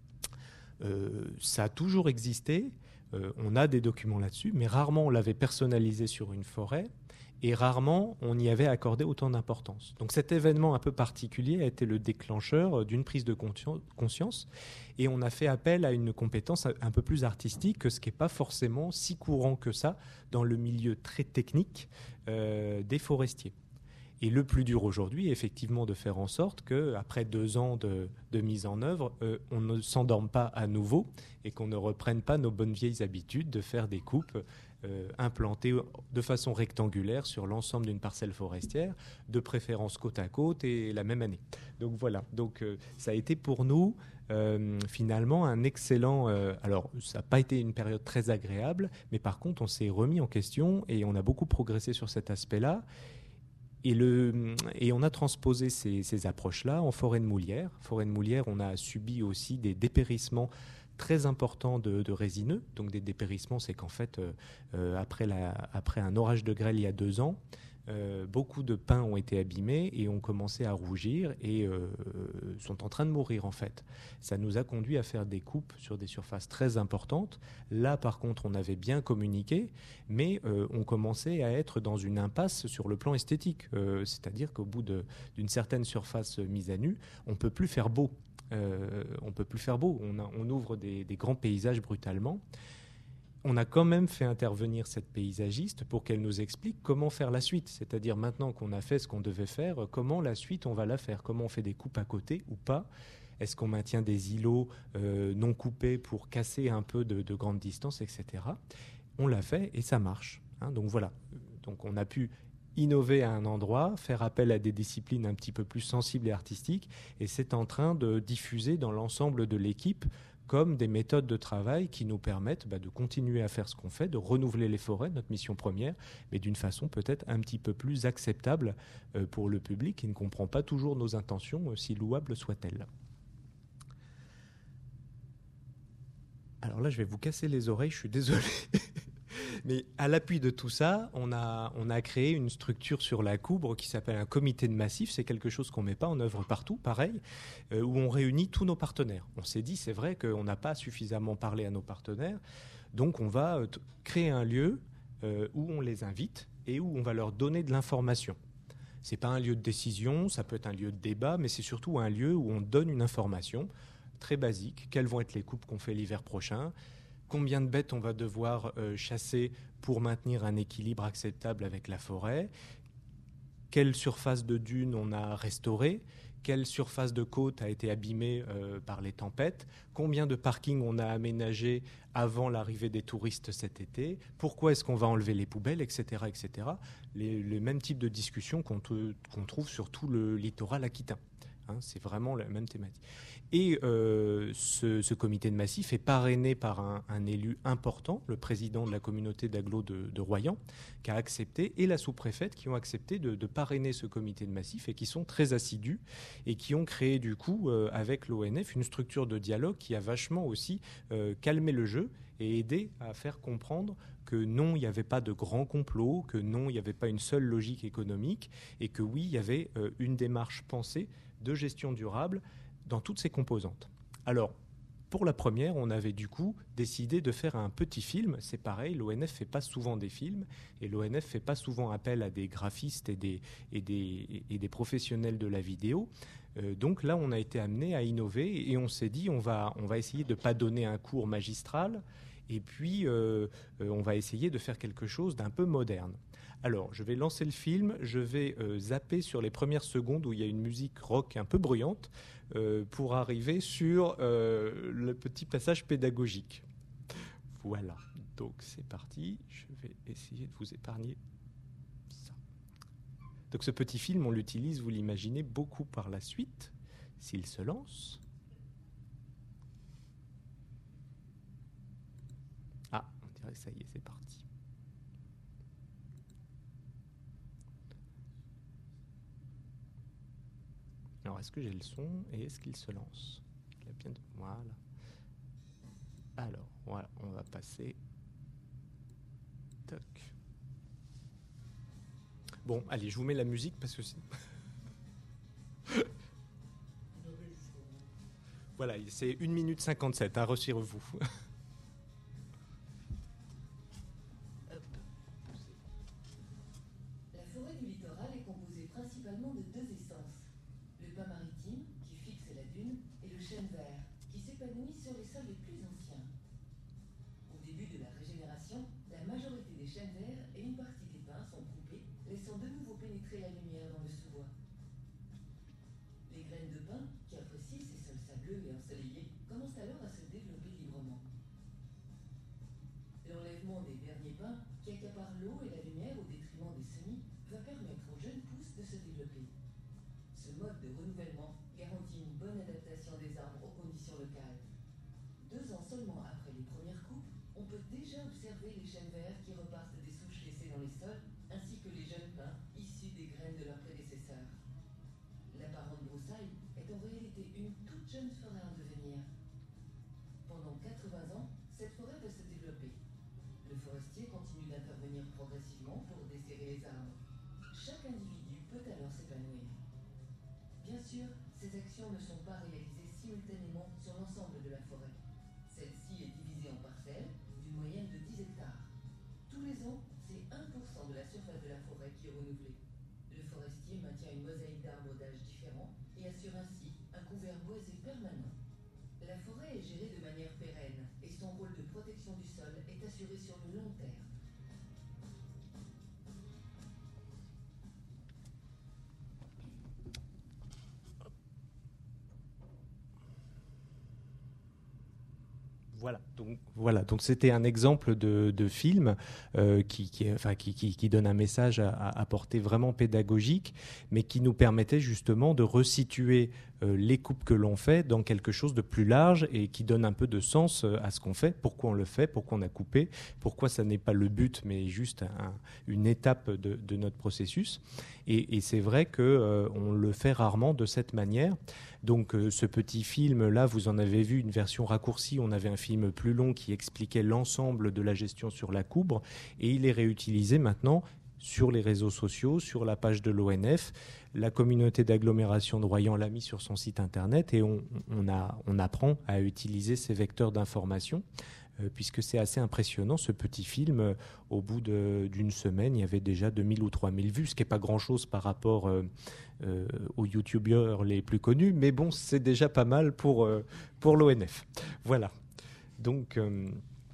Euh, ça a toujours existé, euh, on a des documents là-dessus, mais rarement on l'avait personnalisé sur une forêt et rarement on y avait accordé autant d'importance. Donc cet événement un peu particulier a été le déclencheur d'une prise de conscience et on a fait appel à une compétence un peu plus artistique, que ce qui n'est pas forcément si courant que ça dans le milieu très technique euh, des forestiers. Et le plus dur aujourd'hui est effectivement de faire en sorte qu'après deux ans de, de mise en œuvre, euh, on ne s'endorme pas à nouveau et qu'on ne reprenne pas nos bonnes vieilles habitudes de faire des coupes euh, implantées de façon rectangulaire sur l'ensemble d'une parcelle forestière, de préférence côte à côte et la même année. Donc voilà, donc, euh, ça a été pour nous euh, finalement un excellent... Euh, alors ça n'a pas été une période très agréable, mais par contre on s'est remis en question et on a beaucoup progressé sur cet aspect-là. Et, le, et on a transposé ces, ces approches-là en forêt de moulière. Forêt de moulière, on a subi aussi des dépérissements très importants de, de résineux. Donc des dépérissements, c'est qu'en fait, euh, euh, après, la, après un orage de grêle il y a deux ans, euh, beaucoup de pins ont été abîmés et ont commencé à rougir et euh, sont en train de mourir en fait. Ça nous a conduit à faire des coupes sur des surfaces très importantes. Là, par contre, on avait bien communiqué, mais euh, on commençait à être dans une impasse sur le plan esthétique. Euh, c'est-à-dire qu'au bout de, d'une certaine surface mise à nu, on ne peut plus faire beau. Euh, on peut plus faire beau. On, a, on ouvre des, des grands paysages brutalement. On a quand même fait intervenir cette paysagiste pour qu'elle nous explique comment faire la suite. C'est-à-dire maintenant qu'on a fait ce qu'on devait faire, comment la suite on va la faire. Comment on fait des coupes à côté ou pas. Est-ce qu'on maintient des îlots euh, non coupés pour casser un peu de, de grande distance, et cetera. On l'a fait et ça marche. Hein, donc voilà. Donc on a pu innover à un endroit, faire appel à des disciplines un petit peu plus sensibles et artistiques, et c'est en train de diffuser dans l'ensemble de l'équipe comme des méthodes de travail qui nous permettent bah, de continuer à faire ce qu'on fait, de renouveler les forêts, notre mission première, mais d'une façon peut-être un petit peu plus acceptable euh, pour le public qui ne comprend pas toujours nos intentions, aussi louables soient-elles. Alors là, je vais vous casser les oreilles, je suis désolé. Mais à l'appui de tout ça, on a, on a créé une structure sur la Coubre qui s'appelle un comité de massif. C'est quelque chose qu'on ne met pas en œuvre partout, pareil, euh, où on réunit tous nos partenaires. On s'est dit, c'est vrai qu'on n'a pas suffisamment parlé à nos partenaires, donc on va euh, t- créer un lieu euh, où on les invite et où on va leur donner de l'information. Ce n'est pas un lieu de décision, ça peut être un lieu de débat, mais c'est surtout un lieu où on donne une information très basique. Quelles vont être les coupes qu'on fait l'hiver prochain ? Combien de bêtes on va devoir euh, chasser pour maintenir un équilibre acceptable avec la forêt? Quelle surface de dunes on a restaurée? Quelle surface de côte a été abîmée euh, par les tempêtes? Combien de parkings on a aménagé avant l'arrivée des touristes cet été? Pourquoi est-ce qu'on va enlever les poubelles, et cetera, et cetera. Les, les mêmes types de discussions qu'on, te, qu'on trouve sur tout le littoral aquitain. Hein, c'est vraiment la même thématique. Et euh, ce, ce comité de massif est parrainé par un, un élu important, le président de la communauté d'agglo de, de Royan, qui a accepté, et la sous-préfète, qui ont accepté de, de parrainer ce comité de massif et qui sont très assidus et qui ont créé du coup, euh, avec l'O N F, une structure de dialogue qui a vachement aussi euh, calmé le jeu et aidé à faire comprendre que non, il n'y avait pas de grand complot, que non, il n'y avait pas une seule logique économique et que oui, il y avait euh, une démarche pensée de gestion durable dans toutes ses composantes. Alors, pour la première, on avait du coup décidé de faire un petit film. C'est pareil, l'O N F ne fait pas souvent des films et l'O N F ne fait pas souvent appel à des graphistes et des, et des, et des professionnels de la vidéo. Euh, donc là, on a été amené à innover et on s'est dit on va, on va essayer de ne pas donner un cours magistral et puis euh, euh, on va essayer de faire quelque chose d'un peu moderne. Alors, je vais lancer le film, je vais euh, zapper sur les premières secondes où il y a une musique rock un peu bruyante euh, pour arriver sur euh, le petit passage pédagogique. Voilà, donc c'est parti, je vais essayer de vous épargner ça. Donc ce petit film, on l'utilise, vous l'imaginez, beaucoup par la suite, s'il se lance. Ah, on dirait que ça y est, c'est parti. Alors, est-ce que j'ai le son et est-ce qu'il se lance? Il a bien de... Voilà. Alors, voilà, on va passer. Toc. Bon, allez, je vous mets la musique parce que c'est... Voilà, c'est une minute cinquante-sept, hein, retirez-vous. La forêt du littoral est composée principalement de deux essences. Le pin maritime, qui fixe la dune, et le chêne vert, qui s'épanouit sur les sols les plus anciens. Au début de la régénération, la majorité des chênes verts et une partie des pins sont coupés, laissant de nouveau pénétrer la lumière dans le traitement des derniers pins qui accapare l'eau et la lumière au détriment des semis va permettre aux jeunes pousses de se développer. Ce mode de renouvellement garantit une bonne adaptation des arbres aux conditions locales. Deux ans seulement après les premières coupes, on peut déjà observer les chênes verts qui repartent des souches laissées dans les sols, ainsi que les jeunes pins issus des graines de leurs prédécesseurs. L'apparente broussaille est en réalité une toute jeune forêt en devenir. Pendant quatre-vingts ans, cette forêt va se développer. Le forestier continue d'intervenir progressivement pour desserrer les arbres. Chaque individu peut alors s'épanouir. Bien sûr, ces actions ne sont pas réalisées simultanément sur l'ensemble de la forêt. Celle-ci est divisée en parcelles d'une moyenne de dix hectares. Tous les ans, c'est un pour cent de la surface de la forêt qui est renouvelée. Le forestier maintient une mosaïque d'arbres d'âge différents et assure ainsi un couvert boisé permanent. La forêt est gérée de manière pérenne et son rôle de protection du sol est assuré sur le long terme. Voilà, donc voilà, donc c'était un exemple de, de film euh, qui, qui, enfin, qui, qui, qui donne un message à, à portée vraiment pédagogique, mais qui nous permettait justement de resituer euh, les coupes que l'on fait dans quelque chose de plus large et qui donne un peu de sens à ce qu'on fait, pourquoi on le fait, pourquoi on a coupé, pourquoi ça n'est pas le but, mais juste un, une étape de, de notre processus. Et, et c'est vrai qu'on euh, le fait rarement de cette manière. Donc euh, ce petit film-là, vous en avez vu une version raccourcie, on avait un film plus long qui expliquait l'ensemble de la gestion sur la coubre, et il est réutilisé maintenant sur les réseaux sociaux, sur la page de l'O N F. La communauté d'agglomération de Royan l'a mis sur son site internet, et on, on, a, on apprend à utiliser ces vecteurs d'information, euh, puisque c'est assez impressionnant, ce petit film. Euh, au bout de, d'une semaine, il y avait déjà deux mille ou trois mille vues, ce qui n'est pas grand-chose par rapport euh, euh, aux youtubeurs les plus connus, mais bon, c'est déjà pas mal pour, euh, pour l'O N F. Voilà. Donc, euh,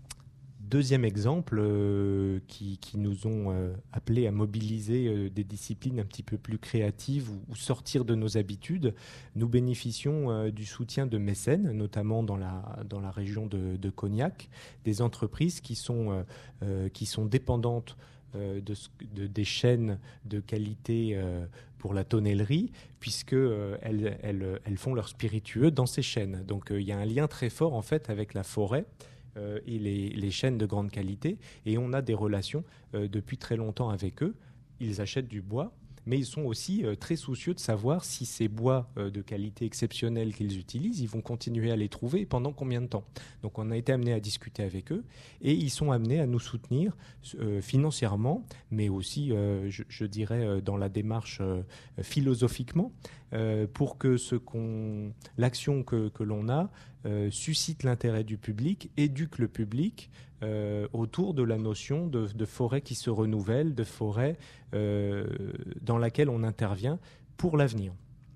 deuxième exemple euh, qui, qui nous ont euh, appelés à mobiliser euh, des disciplines un petit peu plus créatives ou, ou sortir de nos habitudes. Nous bénéficions euh, du soutien de mécènes, notamment dans la, dans la région de, de Cognac, des entreprises qui sont, euh, euh, qui sont dépendantes euh, de, de, des chaînes de qualité euh, pour la tonnellerie, puisque euh, elles, elles, elles font leurs spiritueux dans ces chaînes. Donc il euh, y a un lien très fort en fait avec la forêt euh, et les, les chaînes de grande qualité, et on a des relations euh, depuis très longtemps avec eux. Ils achètent du bois, mais ils sont aussi euh, très soucieux de savoir si ces bois euh, de qualité exceptionnelle qu'ils utilisent, ils vont continuer à les trouver pendant combien de temps. Donc on a été amené à discuter avec eux, et ils sont amenés à nous soutenir euh, financièrement, mais aussi, euh, je, je dirais, euh, dans la démarche euh, philosophiquement, euh, pour que ce qu'on, l'action que, que l'on a euh, suscite l'intérêt du public, éduque le public Euh, autour de la notion de, de forêt qui se renouvelle, de forêt euh, dans laquelle on intervient pour l'avenir.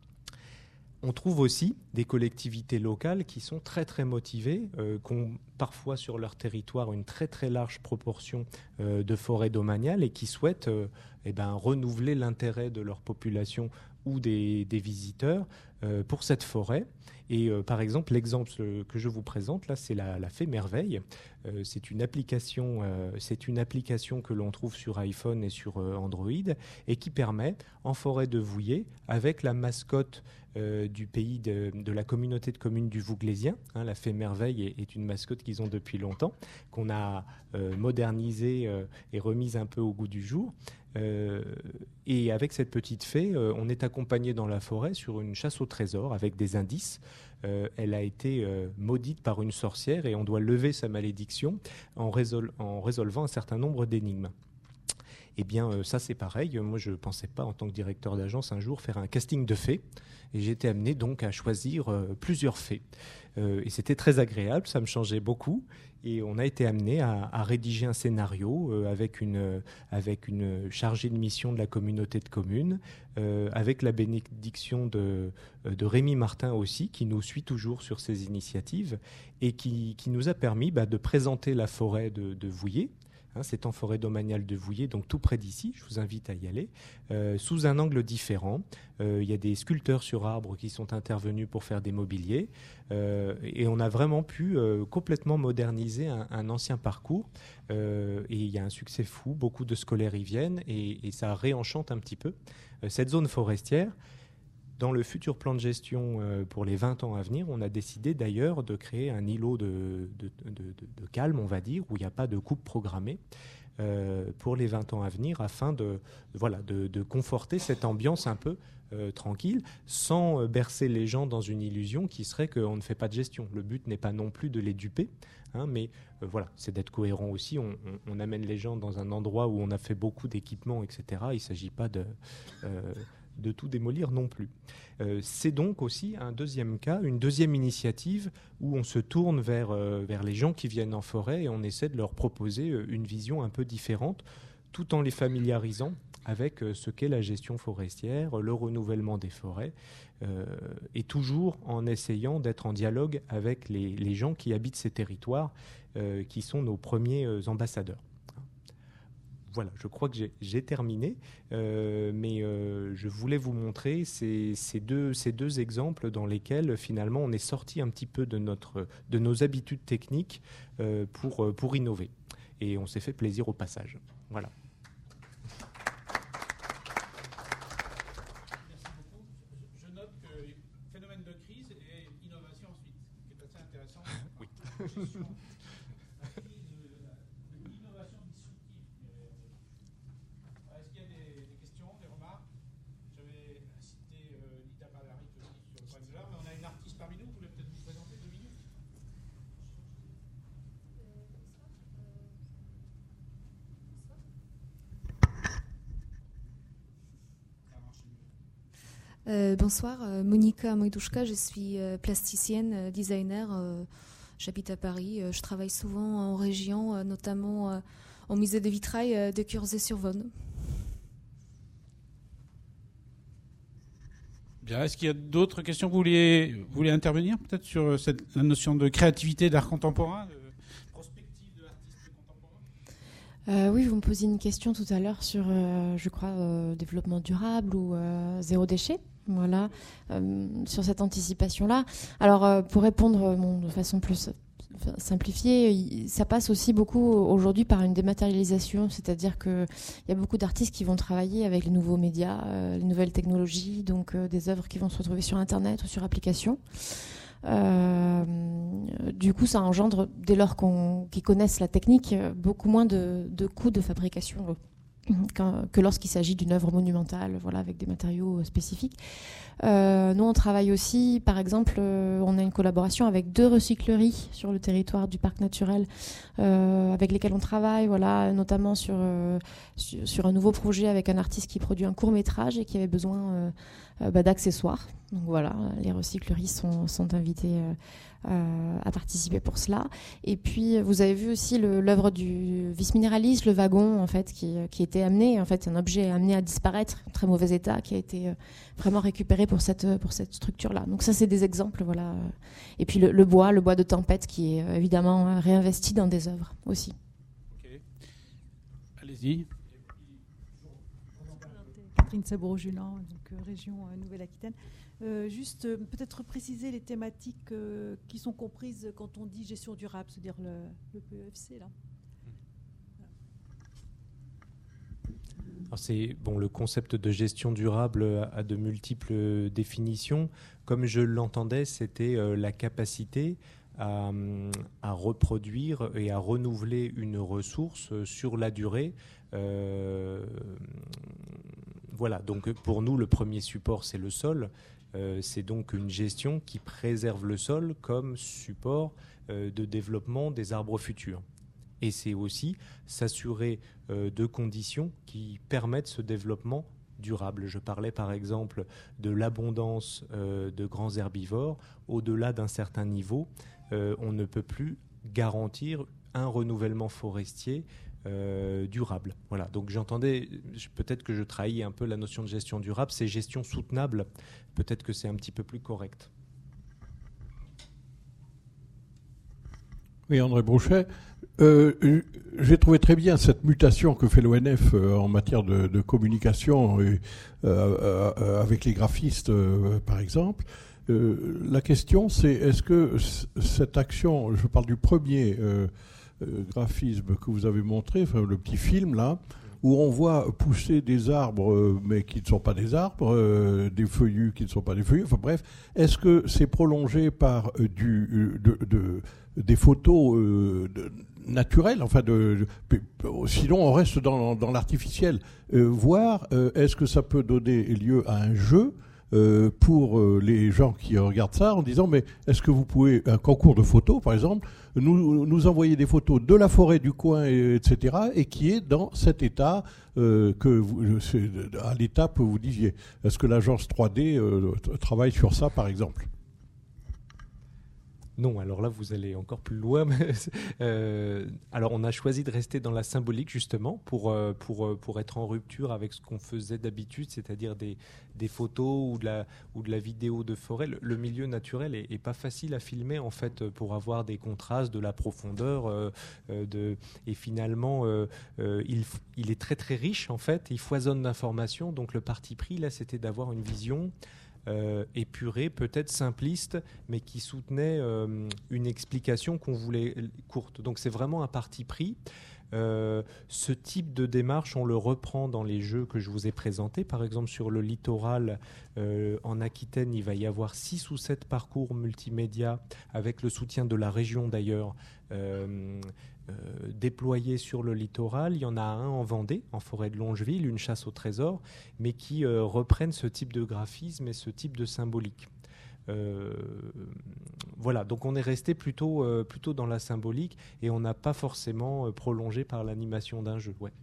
On trouve aussi des collectivités locales qui sont très très motivées, euh, qui ont parfois sur leur territoire une très très large proportion euh, de forêts domaniales et qui souhaitent euh, eh ben, renouveler l'intérêt de leur population ou des, des visiteurs euh, pour cette forêt. Et euh, par exemple, l'exemple que je vous présente là, c'est la, la Fée Merveille. Euh, c'est une application, euh, c'est une application que l'on trouve sur iPhone et sur euh, Android, et qui permet, en forêt de Vouillé, avec la mascotte euh, du pays de, de la communauté de communes du Vouglésien, hein, la Fée Merveille est, est une mascotte qu'ils ont depuis longtemps, qu'on a euh, modernisée euh, et remise un peu au goût du jour. Euh, et avec cette petite fée, euh, on est accompagné dans la forêt sur une chasse au trésor avec des indices. Euh, elle a été euh, maudite par une sorcière et on doit lever sa malédiction en, résol- en résolvant un certain nombre d'énigmes. Eh bien, euh, ça c'est pareil. Moi, je ne pensais pas, en tant que directeur d'agence, un jour faire un casting de fées. Et j'ai été amené donc à choisir euh, plusieurs fées. Euh, et c'était très agréable, ça me changeait beaucoup. Et on a été amené à, à rédiger un scénario euh, avec, une, euh, avec une chargée de mission de la communauté de communes, euh, avec la bénédiction de, de Rémi Martin aussi, qui nous suit toujours sur ces initiatives et qui, qui nous a permis bah, de présenter la forêt de, de Vouillé, hein, c'est en forêt domaniale de Vouillé, donc tout près d'ici, je vous invite à y aller, euh, sous un angle différent. Euh, il y a des sculpteurs sur arbre qui sont intervenus pour faire des mobiliers, euh, et on a vraiment pu euh, complètement moderniser un, un ancien parcours, euh, et il y a un succès fou, beaucoup de scolaires y viennent, et, et ça réenchante un petit peu euh, cette zone forestière. Dans le futur plan de gestion euh, pour les vingt ans à venir, on a décidé d'ailleurs de créer un îlot de, de, de, de, de calme, on va dire, où il n'y a pas de coupe programmée euh, pour les vingt ans à venir, afin de, voilà, de, de conforter cette ambiance un peu euh, tranquille, sans euh, bercer les gens dans une illusion qui serait qu'on ne fait pas de gestion. Le but n'est pas non plus de les duper, hein, mais euh, voilà, c'est d'être cohérent aussi. On, on, on amène les gens dans un endroit où on a fait beaucoup d'équipements, et cetera. Il ne s'agit pas de... Euh, de tout démolir non plus. Euh, c'est donc aussi un deuxième cas, une deuxième initiative où on se tourne vers, euh, vers les gens qui viennent en forêt et on essaie de leur proposer euh, une vision un peu différente, tout en les familiarisant avec euh, ce qu'est la gestion forestière, le renouvellement des forêts, euh, et toujours en essayant d'être en dialogue avec les, les gens qui habitent ces territoires, euh, qui sont nos premiers euh, ambassadeurs. Voilà, je crois que j'ai, j'ai terminé, euh, mais euh, je voulais vous montrer ces, ces, deux, ces deux exemples dans lesquels finalement on est sorti un petit peu de, notre, de nos habitudes techniques euh, pour, pour innover. Et on s'est fait plaisir au passage. Voilà. Merci beaucoup. Je note que phénomène de crise et innovation ensuite, qui est assez intéressant. Oui. Euh, bonsoir, euh, Monika Mojdouchka, je suis euh, plasticienne, euh, designer, euh, j'habite à Paris, euh, je travaille souvent en région, euh, notamment euh, au musée de vitrail euh, de Curzé-sur-Vonne. Bien, est-ce qu'il y a d'autres questions? Vous voulez, vous voulez intervenir peut-être sur cette, la notion de créativité d'art contemporain, de prospective de l'artiste contemporain? Euh, oui, vous me posiez une question tout à l'heure sur, euh, je crois, euh, développement durable ou euh, zéro déchet. Voilà, euh, sur cette anticipation-là. Alors, euh, pour répondre euh, bon, de façon plus simplifiée, il, ça passe aussi beaucoup aujourd'hui par une dématérialisation, c'est-à-dire qu'il y a beaucoup d'artistes qui vont travailler avec les nouveaux médias, euh, les nouvelles technologies, donc euh, des œuvres qui vont se retrouver sur Internet ou sur application. Euh, du coup, ça engendre, dès lors qu'on, qu'ils connaissent la technique, beaucoup moins de, de coûts de fabrication que lorsqu'il s'agit d'une œuvre monumentale, voilà, avec des matériaux spécifiques. Euh, nous, on travaille aussi, par exemple, euh, on a une collaboration avec deux recycleries sur le territoire du parc naturel, euh, avec lesquelles on travaille, voilà, notamment sur, euh, sur, sur un nouveau projet avec un artiste qui produit un court-métrage et qui avait besoin euh, euh, bah, d'accessoires. Donc voilà, les recycleries sont, sont invitées euh, euh, à participer pour cela. Et puis, vous avez vu aussi le, l'œuvre du vice-minéraliste, le wagon, en fait, qui, qui était amené, en fait, un objet amené à disparaître, en très mauvais état, qui a été euh, vraiment récupéré pour cette, pour cette structure-là. Donc ça, c'est des exemples, voilà. Et puis le, le bois, le bois de tempête, qui est euh, évidemment réinvesti dans des œuvres aussi. Ok. Allez-y. Catherine Saboureau-Julan, donc euh, région euh, Nouvelle-Aquitaine. Euh, juste euh, peut-être préciser les thématiques euh, qui sont comprises quand on dit gestion durable, c'est-à-dire le, le P E F C là. Alors c'est, bon, le concept de gestion durable a de multiples définitions. Comme je l'entendais, c'était euh, la capacité à, à reproduire et à renouveler une ressource sur la durée. Euh, voilà, donc pour nous, le premier support, c'est le sol. Euh, c'est donc une gestion qui préserve le sol comme support euh, de développement des arbres futurs. Et c'est aussi s'assurer euh, de conditions qui permettent ce développement durable. Je parlais par exemple de l'abondance euh, de grands herbivores. Au-delà d'un certain niveau, euh, on ne peut plus garantir un renouvellement forestier euh, durable. Voilà. Donc j'entendais, peut-être que je trahis un peu la notion de gestion durable, c'est gestion soutenable. Peut-être que c'est un petit peu plus correct. Oui, André Brochet. Euh, j'ai trouvé très bien cette mutation que fait l'O N F euh, en matière de, de communication euh, euh, euh, avec les graphistes, euh, par exemple. Euh, la question, c'est est-ce que c- cette action, je parle du premier euh, euh, graphisme que vous avez montré, enfin, le petit film là, où on voit pousser des arbres, euh, mais qui ne sont pas des arbres, euh, des feuillus qui ne sont pas des feuillus, enfin bref, est-ce que c'est prolongé par euh, du, de, de, des photos euh, de, naturelles, enfin de, de, sinon on reste dans, dans l'artificiel, euh, voire euh, est-ce que ça peut donner lieu à un jeu Euh, pour euh, les gens qui regardent ça en disant mais est-ce que vous pouvez, un concours de photos par exemple, nous, nous envoyer des photos de la forêt du coin, et, etc., et qui est dans cet état euh, que vous, c'est à l'étape où vous disiez. Est-ce que l'agence trois D euh, travaille sur ça par exemple ? Non, alors là, vous allez encore plus loin. euh, alors, on a choisi de rester dans la symbolique, justement, pour, euh, pour, pour être en rupture avec ce qu'on faisait d'habitude, c'est-à-dire des, des photos ou de, la, ou de la vidéo de forêt. Le, le milieu naturel est, est pas facile à filmer, en fait, pour avoir des contrastes, de la profondeur. Euh, de, et finalement, euh, euh, il, il est très, très riche, en fait. Il foisonne d'informations. Donc, le parti pris, là, c'était d'avoir une vision Euh, épurée, peut-être simpliste, mais qui soutenait euh, une explication qu'on voulait courte. Donc c'est vraiment un parti pris. Euh, ce type de démarche, on le reprend dans les jeux que je vous ai présentés. Par exemple, sur le littoral, euh, en Aquitaine, il va y avoir six ou sept parcours multimédia, avec le soutien de la région d'ailleurs, euh, euh, déployés sur le littoral. Il y en a un en Vendée, en forêt de Longeville, une chasse au trésor, mais qui euh, reprennent ce type de graphisme et ce type de symbolique. Euh, voilà, donc on est resté plutôt, euh, plutôt dans la symbolique et on n'a pas forcément euh, prolongé par l'animation d'un jeu. Ouais.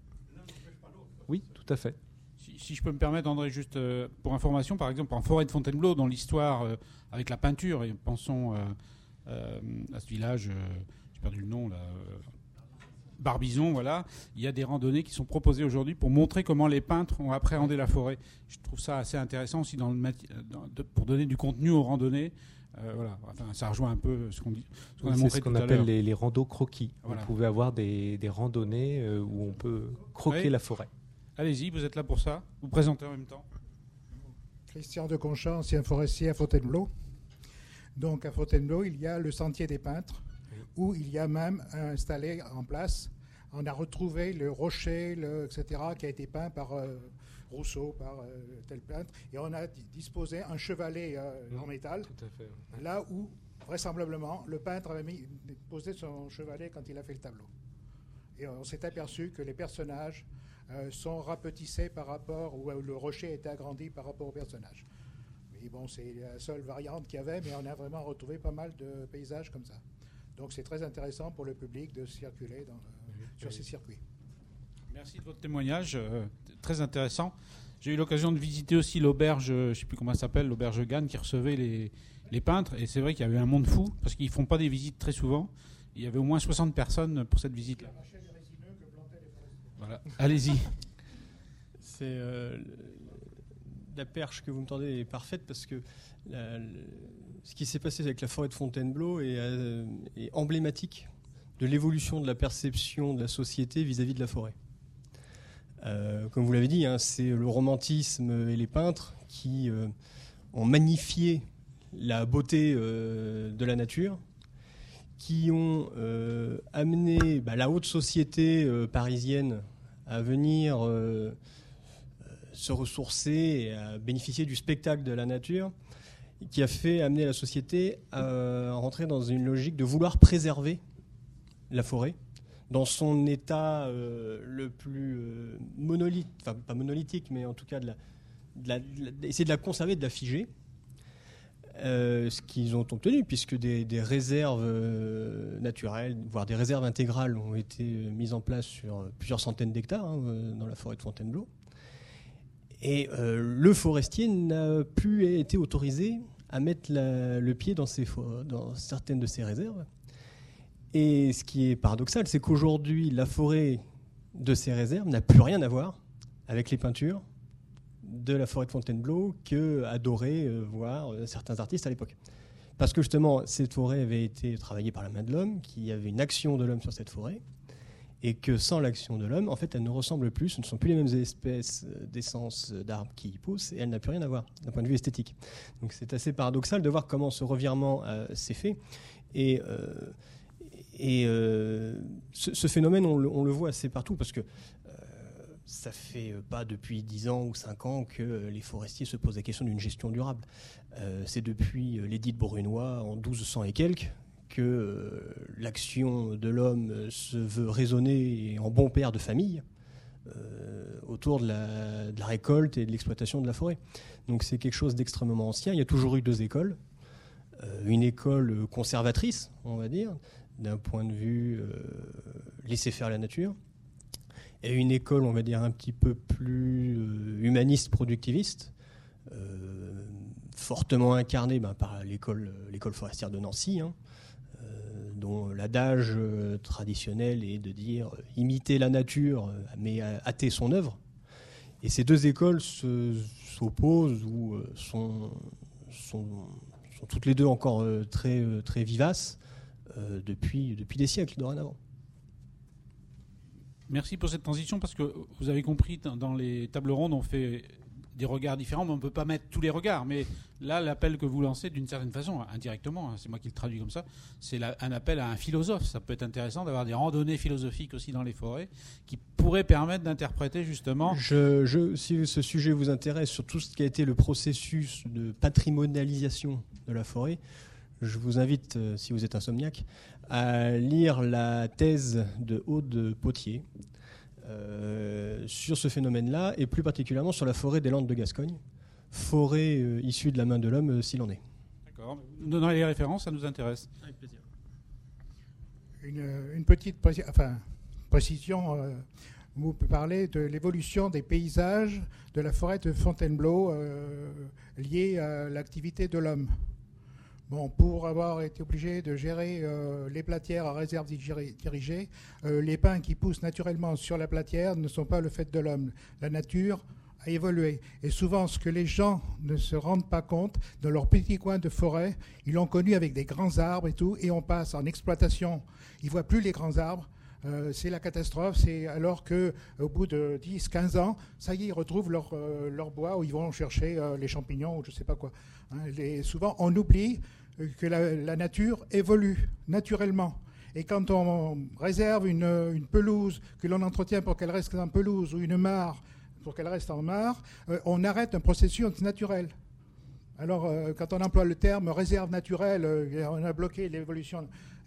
Oui, tout à fait. Si, si je peux me permettre, André, juste euh, pour information, par exemple, en forêt de Fontainebleau, dans l'histoire euh, avec la peinture, et pensons euh, euh, à ce village, euh, j'ai perdu le nom là. Euh, Barbizon, voilà, il y a des randonnées qui sont proposées aujourd'hui pour montrer comment les peintres ont appréhendé la forêt. Je trouve ça assez intéressant aussi dans le mati- dans, de, pour donner du contenu aux randonnées. Euh, voilà, enfin, ça rejoint un peu ce qu'on dit. Ce qu'on oui, a c'est montré ce qu'on tout à appelle l'heure. les, les randos croquis. Voilà. Vous pouvez avoir des, des randonnées euh, où on peut croquer oui. la forêt. Allez-y, vous êtes là pour ça. Vous présentez en même temps. Christian de Conchamp, ancien forestier à Fontainebleau. Donc à Fontainebleau, il y a le sentier des peintres, où il y a même installé en place, on a retrouvé le rocher, le, et cetera, qui a été peint par euh, Rousseau, par euh, tel peintre, et on a d- disposé un chevalet euh, en métal, Tout à fait, ouais. là où, vraisemblablement, le peintre avait mis, posé son chevalet quand il a fait le tableau. Et on s'est aperçu que les personnages euh, sont rapetissés par rapport, ou euh, le rocher était agrandi par rapport aux personnages. Mais bon, c'est la seule variante qu'il y avait, mais on a vraiment retrouvé pas mal de paysages comme ça. Donc c'est très intéressant pour le public de circuler dans, euh, sur ces circuits. Merci de votre témoignage, euh, très intéressant. J'ai eu l'occasion de visiter aussi l'auberge, je ne sais plus comment ça s'appelle, l'auberge Gann, qui recevait les, les peintres. Et c'est vrai qu'il y avait un monde fou, parce qu'ils ne font pas des visites très souvent. Il y avait au moins soixante personnes pour cette visite-là. Voilà, allez-y. C'est euh, la perche que vous me tendez est parfaite parce que la, le, ce qui s'est passé avec la forêt de Fontainebleau est, euh, est emblématique de l'évolution de la perception de la société vis-à-vis de la forêt. Euh, comme vous l'avez dit, hein, c'est le romantisme et les peintres qui euh, ont magnifié la beauté euh, de la nature, qui ont euh, amené bah, la haute société euh, parisienne à venir euh, se ressourcer et à bénéficier du spectacle de la nature, qui a fait amener la société à rentrer dans une logique de vouloir préserver la forêt dans son état euh, le plus euh, monolithique, enfin pas monolithique, mais en tout cas de la, de la, de la, essayer de la conserver, de la figer. Euh, ce qu'ils ont obtenu, puisque des, des réserves euh, naturelles, voire des réserves intégrales ont été euh, mises en place sur plusieurs centaines d'hectares hein, euh, dans la forêt de Fontainebleau. Et euh, le forestier n'a plus été autorisé à mettre la, le pied dans, ces, dans certaines de ces réserves. Et ce qui est paradoxal, c'est qu'aujourd'hui, la forêt de ces réserves n'a plus rien à voir avec les peintures de la forêt de Fontainebleau que adoraient euh, voir euh, certains artistes à l'époque. Parce que justement, cette forêt avait été travaillée par la main de l'homme, qu'il y avait une action de l'homme sur cette forêt, et que sans l'action de l'homme, en fait, elle ne ressemble plus, ce ne sont plus les mêmes espèces d'essences d'arbres qui y poussent, et elle n'a plus rien à voir d'un point de vue esthétique. Donc c'est assez paradoxal de voir comment ce revirement euh, s'est fait. Et, euh, et euh, ce, ce phénomène, on le, on le voit assez partout, parce que euh, ça fait pas depuis dix ans ou cinq ans que les forestiers se posent la question d'une gestion durable. Euh, c'est depuis l'édit de Brunoy en douze cents et quelques que euh, l'action de l'homme se veut raisonner en bon père de famille euh, autour de la, de la récolte et de l'exploitation de la forêt. Donc c'est quelque chose d'extrêmement ancien. Il y a toujours eu deux écoles. Euh, une école conservatrice, on va dire, d'un point de vue euh, laisser faire la nature, et une école, on va dire, un petit peu plus euh, humaniste, productiviste, euh, fortement incarnée ben, par l'école, l'école forestière de Nancy, hein, dont l'adage euh, traditionnel est de dire euh, imiter la nature, euh, mais euh, hâter son œuvre. Et ces deux écoles se, s'opposent ou euh, sont, sont, sont toutes les deux encore euh, très, euh, très vivaces euh, depuis, depuis des siècles dorénavant. Merci pour cette transition, parce que vous avez compris, dans les tables rondes, on fait des regards différents, mais on ne peut pas mettre tous les regards. Mais là, l'appel que vous lancez, d'une certaine façon, indirectement, hein, c'est moi qui le traduis comme ça, c'est la, un appel à un philosophe. Ça peut être intéressant d'avoir des randonnées philosophiques aussi dans les forêts qui pourraient permettre d'interpréter justement... Je, je, si ce sujet vous intéresse, sur tout ce qui a été le processus de patrimonialisation de la forêt, je vous invite, euh, si vous êtes insomniaque, à lire la thèse de Aude Potier, Euh, sur ce phénomène-là, et plus particulièrement sur la forêt des Landes de Gascogne, forêt euh, issue de la main de l'homme, euh, s'il en est. D'accord. Nous donnons les références, ça nous intéresse. Avec plaisir. Une, une petite préci- enfin, précision, euh, vous parlez de l'évolution des paysages de la forêt de Fontainebleau euh, liée à l'activité de l'homme. Bon, pour avoir été obligé de gérer euh, les platières à réserve dirigée, euh, les pins qui poussent naturellement sur la platière ne sont pas le fait de l'homme. La nature a évolué. Et souvent, ce que les gens ne se rendent pas compte, dans leur petit coin de forêt, ils l'ont connu avec des grands arbres et tout, et on passe en exploitation. Ils ne voient plus les grands arbres. Euh, c'est la catastrophe, c'est alors qu'au bout de dix à quinze ans, ça y est, ils retrouvent leur, euh, leur bois où ils vont chercher euh, les champignons ou je ne sais pas quoi. Hein, les, souvent, on oublie que la, la nature évolue naturellement. Et quand on réserve une, une pelouse, que l'on entretient pour qu'elle reste en pelouse, ou une mare pour qu'elle reste en mare, euh, on arrête un processus naturel. Alors, euh, quand on emploie le terme réserve naturelle, euh, on a bloqué l'évolution.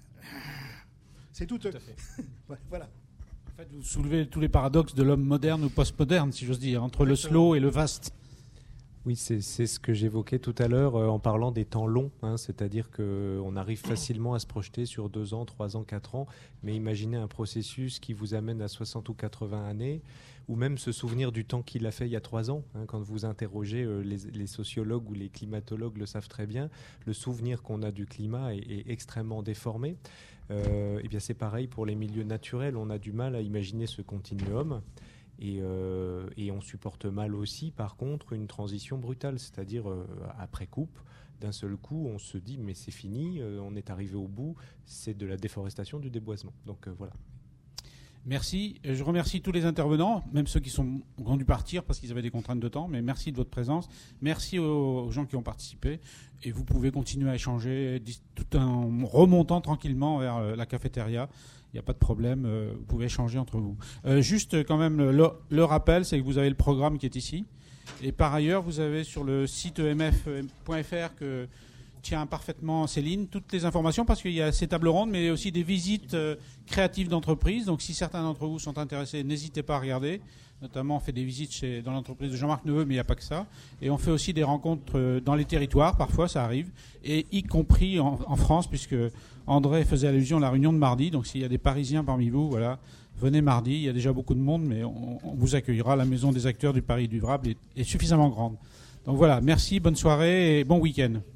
C'est tout. tout à fait. Voilà. En fait, vous soulevez tous les paradoxes de l'homme moderne ou post-moderne, si j'ose dire, entre le slow et le vaste. Oui, c'est, c'est ce que j'évoquais tout à l'heure euh, en parlant des temps longs, hein, c'est-à-dire qu'on arrive facilement à se projeter sur deux ans, trois ans, quatre ans, mais imaginez un processus qui vous amène à soixante ou quatre-vingts années, ou même se souvenir du temps qu'il a fait il y a trois ans. Hein, quand vous interrogez, euh, les, les sociologues ou les climatologues le savent très bien, le souvenir qu'on a du climat est, est extrêmement déformé. Euh, et bien c'est pareil pour les milieux naturels, on a du mal à imaginer ce continuum. Et, euh, et on supporte mal aussi, par contre, une transition brutale, c'est-à-dire euh, après coupe, d'un seul coup, on se dit mais c'est fini, euh, on est arrivé au bout, c'est de la déforestation, du déboisement. Donc euh, voilà. Merci. Je remercie tous les intervenants, même ceux qui sont, ont dû partir parce qu'ils avaient des contraintes de temps, mais merci de votre présence. Merci aux gens qui ont participé. Et vous pouvez continuer à échanger tout en remontant tranquillement vers la cafétéria. Il n'y a pas de problème, vous pouvez échanger entre vous. Euh, juste quand même, le, le rappel, c'est que vous avez le programme qui est ici. Et par ailleurs, vous avez sur le site e m f point f r que tient parfaitement Céline toutes les informations, parce qu'il y a ces tables rondes, mais aussi des visites euh, créatives d'entreprises. Donc si certains d'entre vous sont intéressés, n'hésitez pas à regarder. Notamment, on fait des visites chez, dans l'entreprise de Jean-Marc Neveu, mais il n'y a pas que ça. Et on fait aussi des rencontres euh, dans les territoires, parfois ça arrive, et y compris en, en France, puisque André faisait allusion à la réunion de mardi. Donc s'il y a des Parisiens parmi vous, voilà, venez mardi. Il y a déjà beaucoup de monde, mais on, on vous accueillera. La maison des acteurs du Paris durable est, est suffisamment grande. Donc voilà, merci, bonne soirée et bon week-end.